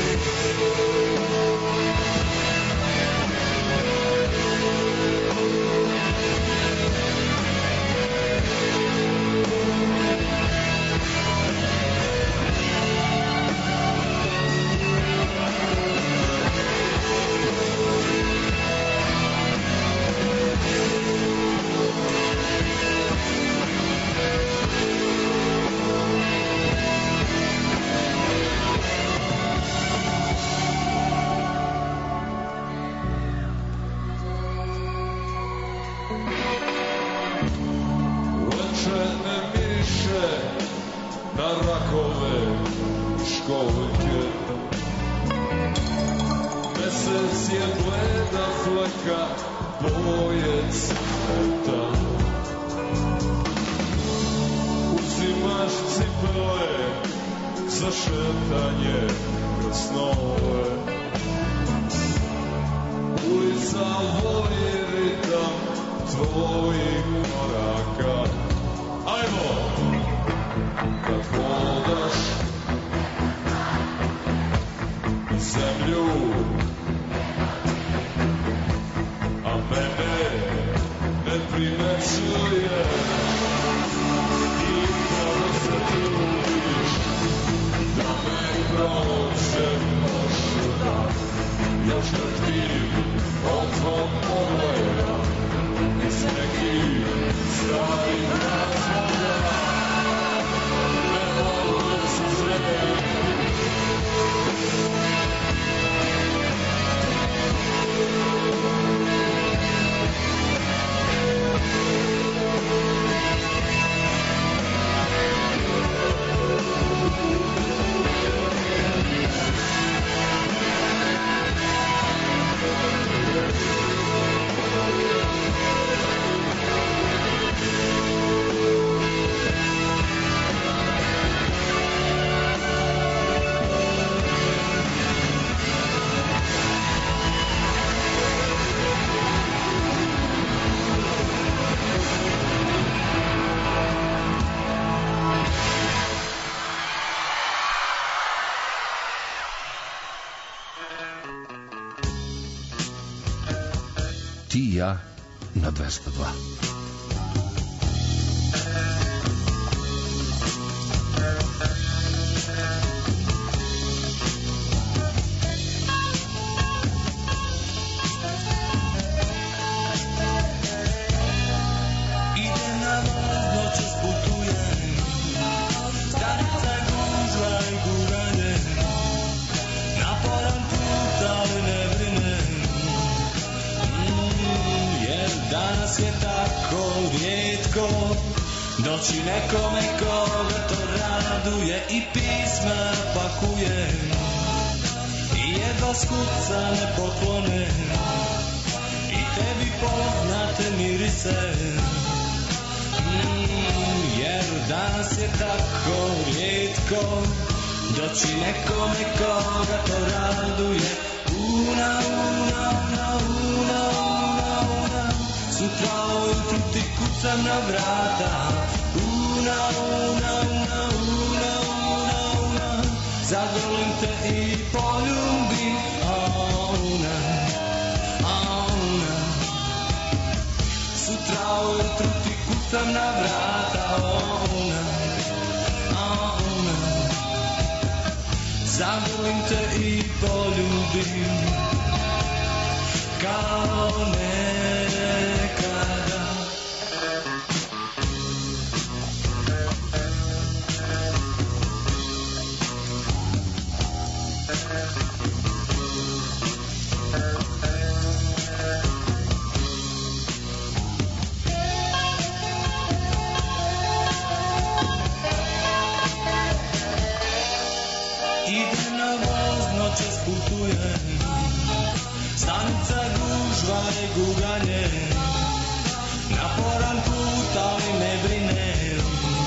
Na rakove školjke, mesec je bleda fleka boje cveta. Uzimaš cipele za šetanje kroz snove. Ulica voli ritam tvojih koraka. Ajmo! Kad hodaš zemlju, a mene ne primećuješ i kada se trudiš da me prođe pošuda. Još kad vidim od tvog pogleda iz nekih starih razloga. Ti i ja na dvesta dva. Doći nekome koga to raduje i pisma pakuje i jedva skucane poklone i tebi poznate mirise. Mm, jer danas je tako rijetko doći nekome koga to raduje. Una, una, una, una, una, una, sutra ujutru ti kucam na vrata. Una, una, una, una, una, una, zagrlim te i poljubim, a ona, a ona, sutra ujutru ti kucam na vrata, ona, a ona, zagrlim te i poljubim, kao nekada. Idem na voz, noćas putujem, stanica gužva i guganje, naporan put, ali ne brinem,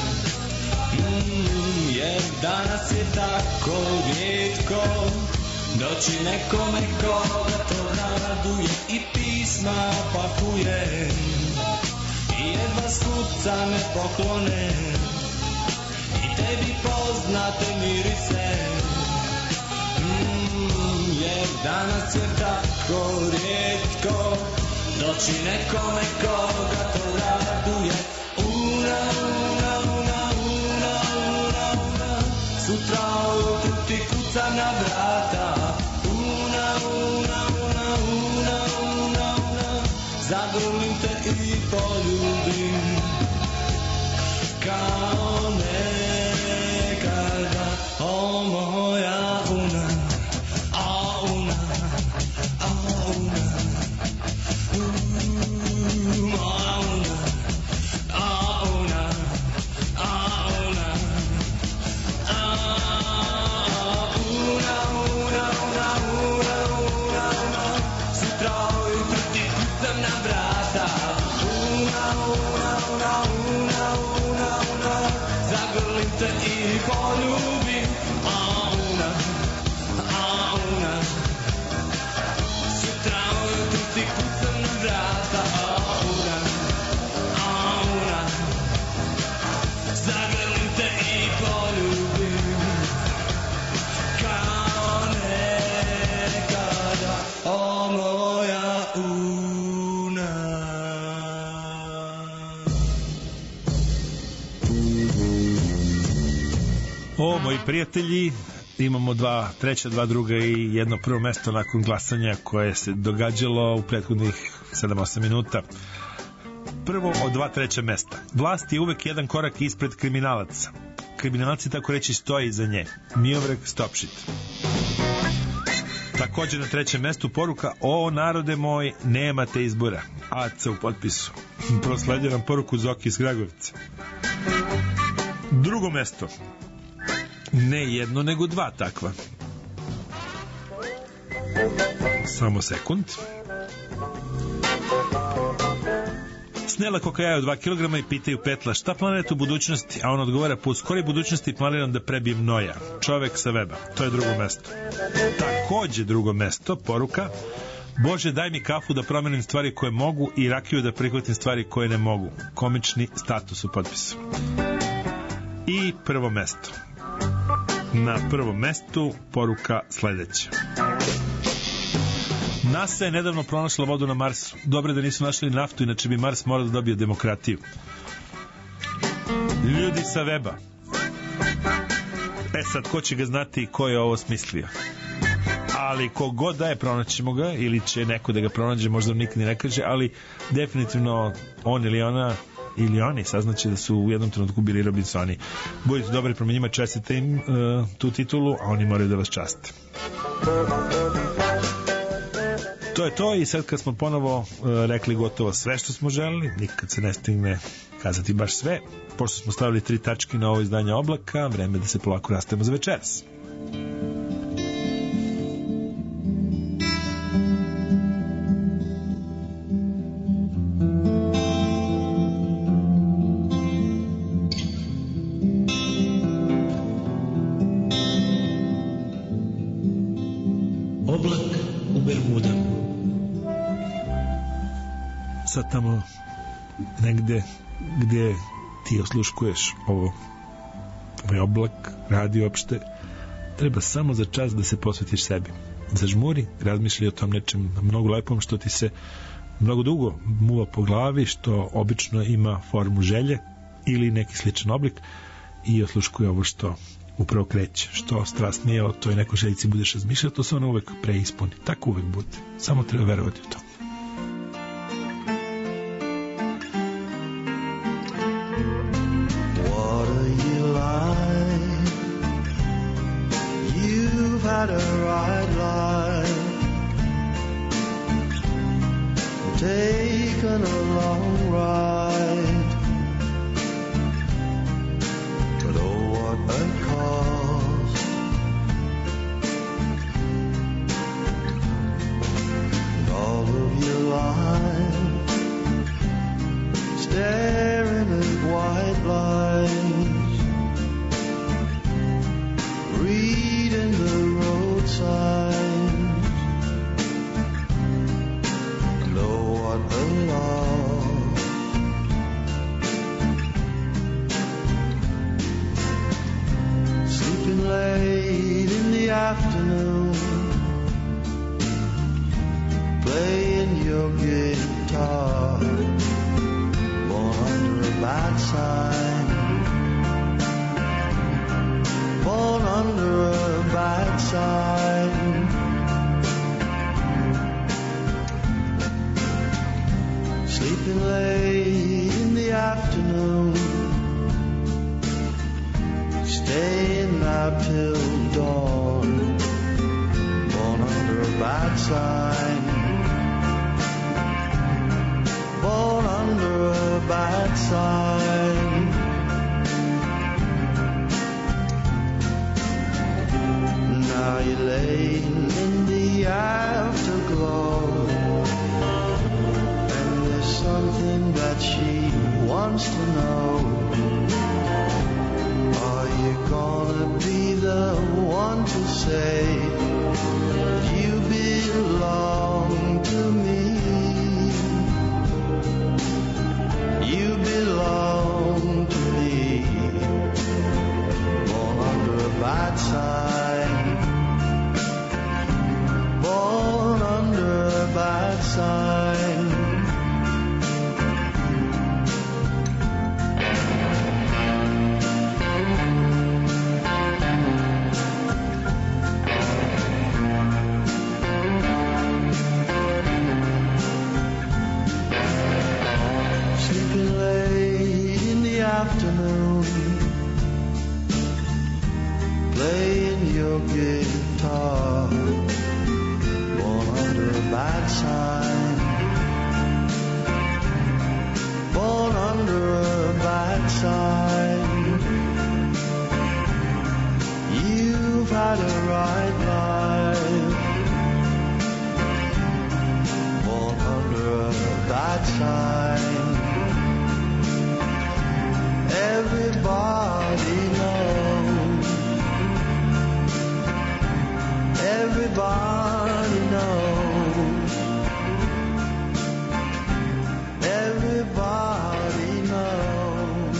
mm, jer danas je tako rijetko doći nekome koga to raduje i pisma pakuje i jedva skuca me poklone i tebi poznate mirise, mm, jer danas je tako rijetko doći nekome koga to raduje. Una, una, una, una, una, una, sutra ujutru ti kucam na vrata. Una, una, una, una, una, una, zagrlim te i poljubim, kao nekada, o moja una, a una, a una, u, moja una, a una, a una, a una, una, una, una, una, una, sutra ujutru ti kucam na vrata. Una, una, una, una, una, una, zagrlim te i poljubim, a una, a una, sutra ujutru ti kucam na vrata, a una, a una, zagrlim te i poljubim, kao nekada, o moja una. O, moji prijatelji, imamo dva treća, dva druga i jedno prvo mesto nakon glasanja koje se događalo u prethodnih sedam osam minuta. Prvo od dva treća mesta. Vlast je uvek jedan korak ispred kriminalaca. Kriminalci tako reći stoje iza nje. Miovrek Stopšit. Također na trećem mestu poruka: o narode moj, nemate izbora. Aca u potpisu. Prosledio nam poruku Zoki iz Kragovica. Drugo mesto. Ne jedno, nego dva takva. Samo sekund. Snela kokaja od dva kilograma i pitaju Petla šta planirate u budućnosti, a on odgovara: po skori budućnosti planiram da prebijem Noja. Čovek sa weba. To je drugo mesto. Takođe drugo mesto, poruka: Bože, daj mi kafu da promenim stvari koje mogu i rakiju da prihvatim stvari koje ne mogu. Komični status u potpisu. I prvo mesto. Na prvom mestu poruka sledeća. NASA je nedavno pronašla vodu na Marsu. Dobro da nisu našli naftu, inače bi Mars morao da dobije demokratiju. Ljudi sa weba. E sad, ko će ga znati ko je ovo smislio? Ali kogod da je, pronaćemo ga, ili će neko da ga pronađe, možda nikad ni ne kaže, ali definitivno on ili ona ili oni saznaće da su u jednom trenutku bili Robinsoni. Budite dobri prema njima, čestite im uh, tu titulu, a oni moraju da vas časte. To je to, i sad kad smo ponovo uh, rekli gotovo sve što smo želeli, nikad se ne stigne kazati baš sve, pošto smo stavili tri tačke na ovo izdanje Oblaka, vreme da se polako rastavimo za večeras. Sad tamo negde gde ti osluškuješ ovo, ovaj oblak, radi opšte, treba samo za čas da se posvetiš sebi. Zažmuri, razmišljaj o tom nečem mnogo lepom što ti se mnogo dugo muva po glavi, što obično ima formu želje ili neki sličan oblik, i osluškuj ovo što upravo kreće. Što strasnije o toj nekoj željici budeš razmišljati, to se ona uvek preispuni. Tako uvek bude. Samo treba verovati u to. What are you like? You've had a right life, taken a long ride, but oh, what a cost. And all of your life staring at white lines, reading the road signs, and oh, what a loss. Sleeping late in the afternoon, playing your guitar, born under a bad sign, born under a bad sign. Sleeping late in the afternoon, staying out till dawn, born under a bad sign, born under a bad sign. Now you're laying in the afterglow, and there's something that she wants to know. Are you gonna be the one to say you belong to me? You belong to me, born under a bad sign, born under a bad sign. Sleeping late in the afternoon, playing your guitar, born under a bad sign, born under a bad sign. You've had a right life, born under a bad sign. Everybody knows, everybody knows, everybody knows.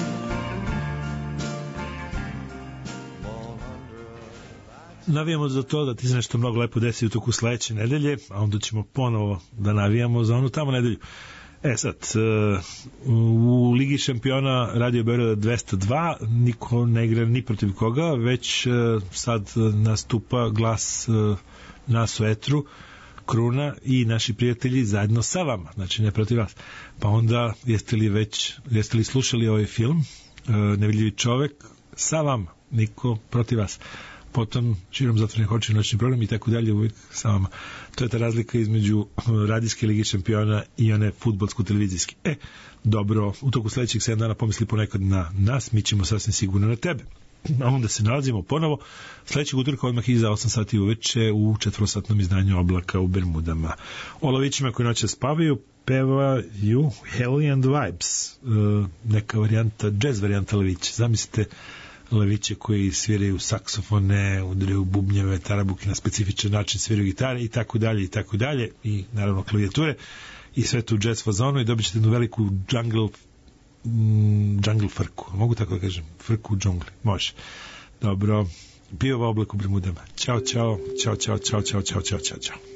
Navijamo za to da ti se nešto mnogo lepo desi u toku sledeće nedelje, a onda ćemo ponovo da navijamo za onu tamo nedelju. E sad, u Ligi šampiona Radio Beograda dvesta dva niko ne igra ni protiv koga, već sad nastupa Glas nas u etru, Kruna i naši prijatelji zajedno sa vama, znači ne protiv vas. Pa onda jeste li već, jeste li slušali ovaj film Nevidljivi čovek sa vama, niko protiv vas. Potom širom zatvorenih očiju noćni program i tako dalje, uvijek sa vama. To je ta razlika između radijske Lige šampiona i one fudbalsko-televizijske. E, dobro, u toku sledećeg sedam dana pomisli ponekad na nas, mi ćemo sasvim sigurno na tebe. A onda se nalazimo ponovo sledećeg utorka odmah iza osam sati uveče u četvorosatnom izdanju Oblaka u Bermudama. O lavićima koji noće spavaju pevaju Heli and Vibes, neka varijanta, jazz varijanta lavića. Zamislite laviće koji sviraju saksofone, udaraju bubnjeve, tarabuke na specifičan način, sviraju gitare i tako dalje i tako dalje i naravno klavijature i sve to u jazz fazonu i dobit ćete jednu veliku jungle mm, jungle frku, mogu tako da kažem, frku u džungli, može. Dobro, Pivova oblak u Bermudama. Ćao, čao, čao, čao, čao, čao, čao, čao, čao, čao.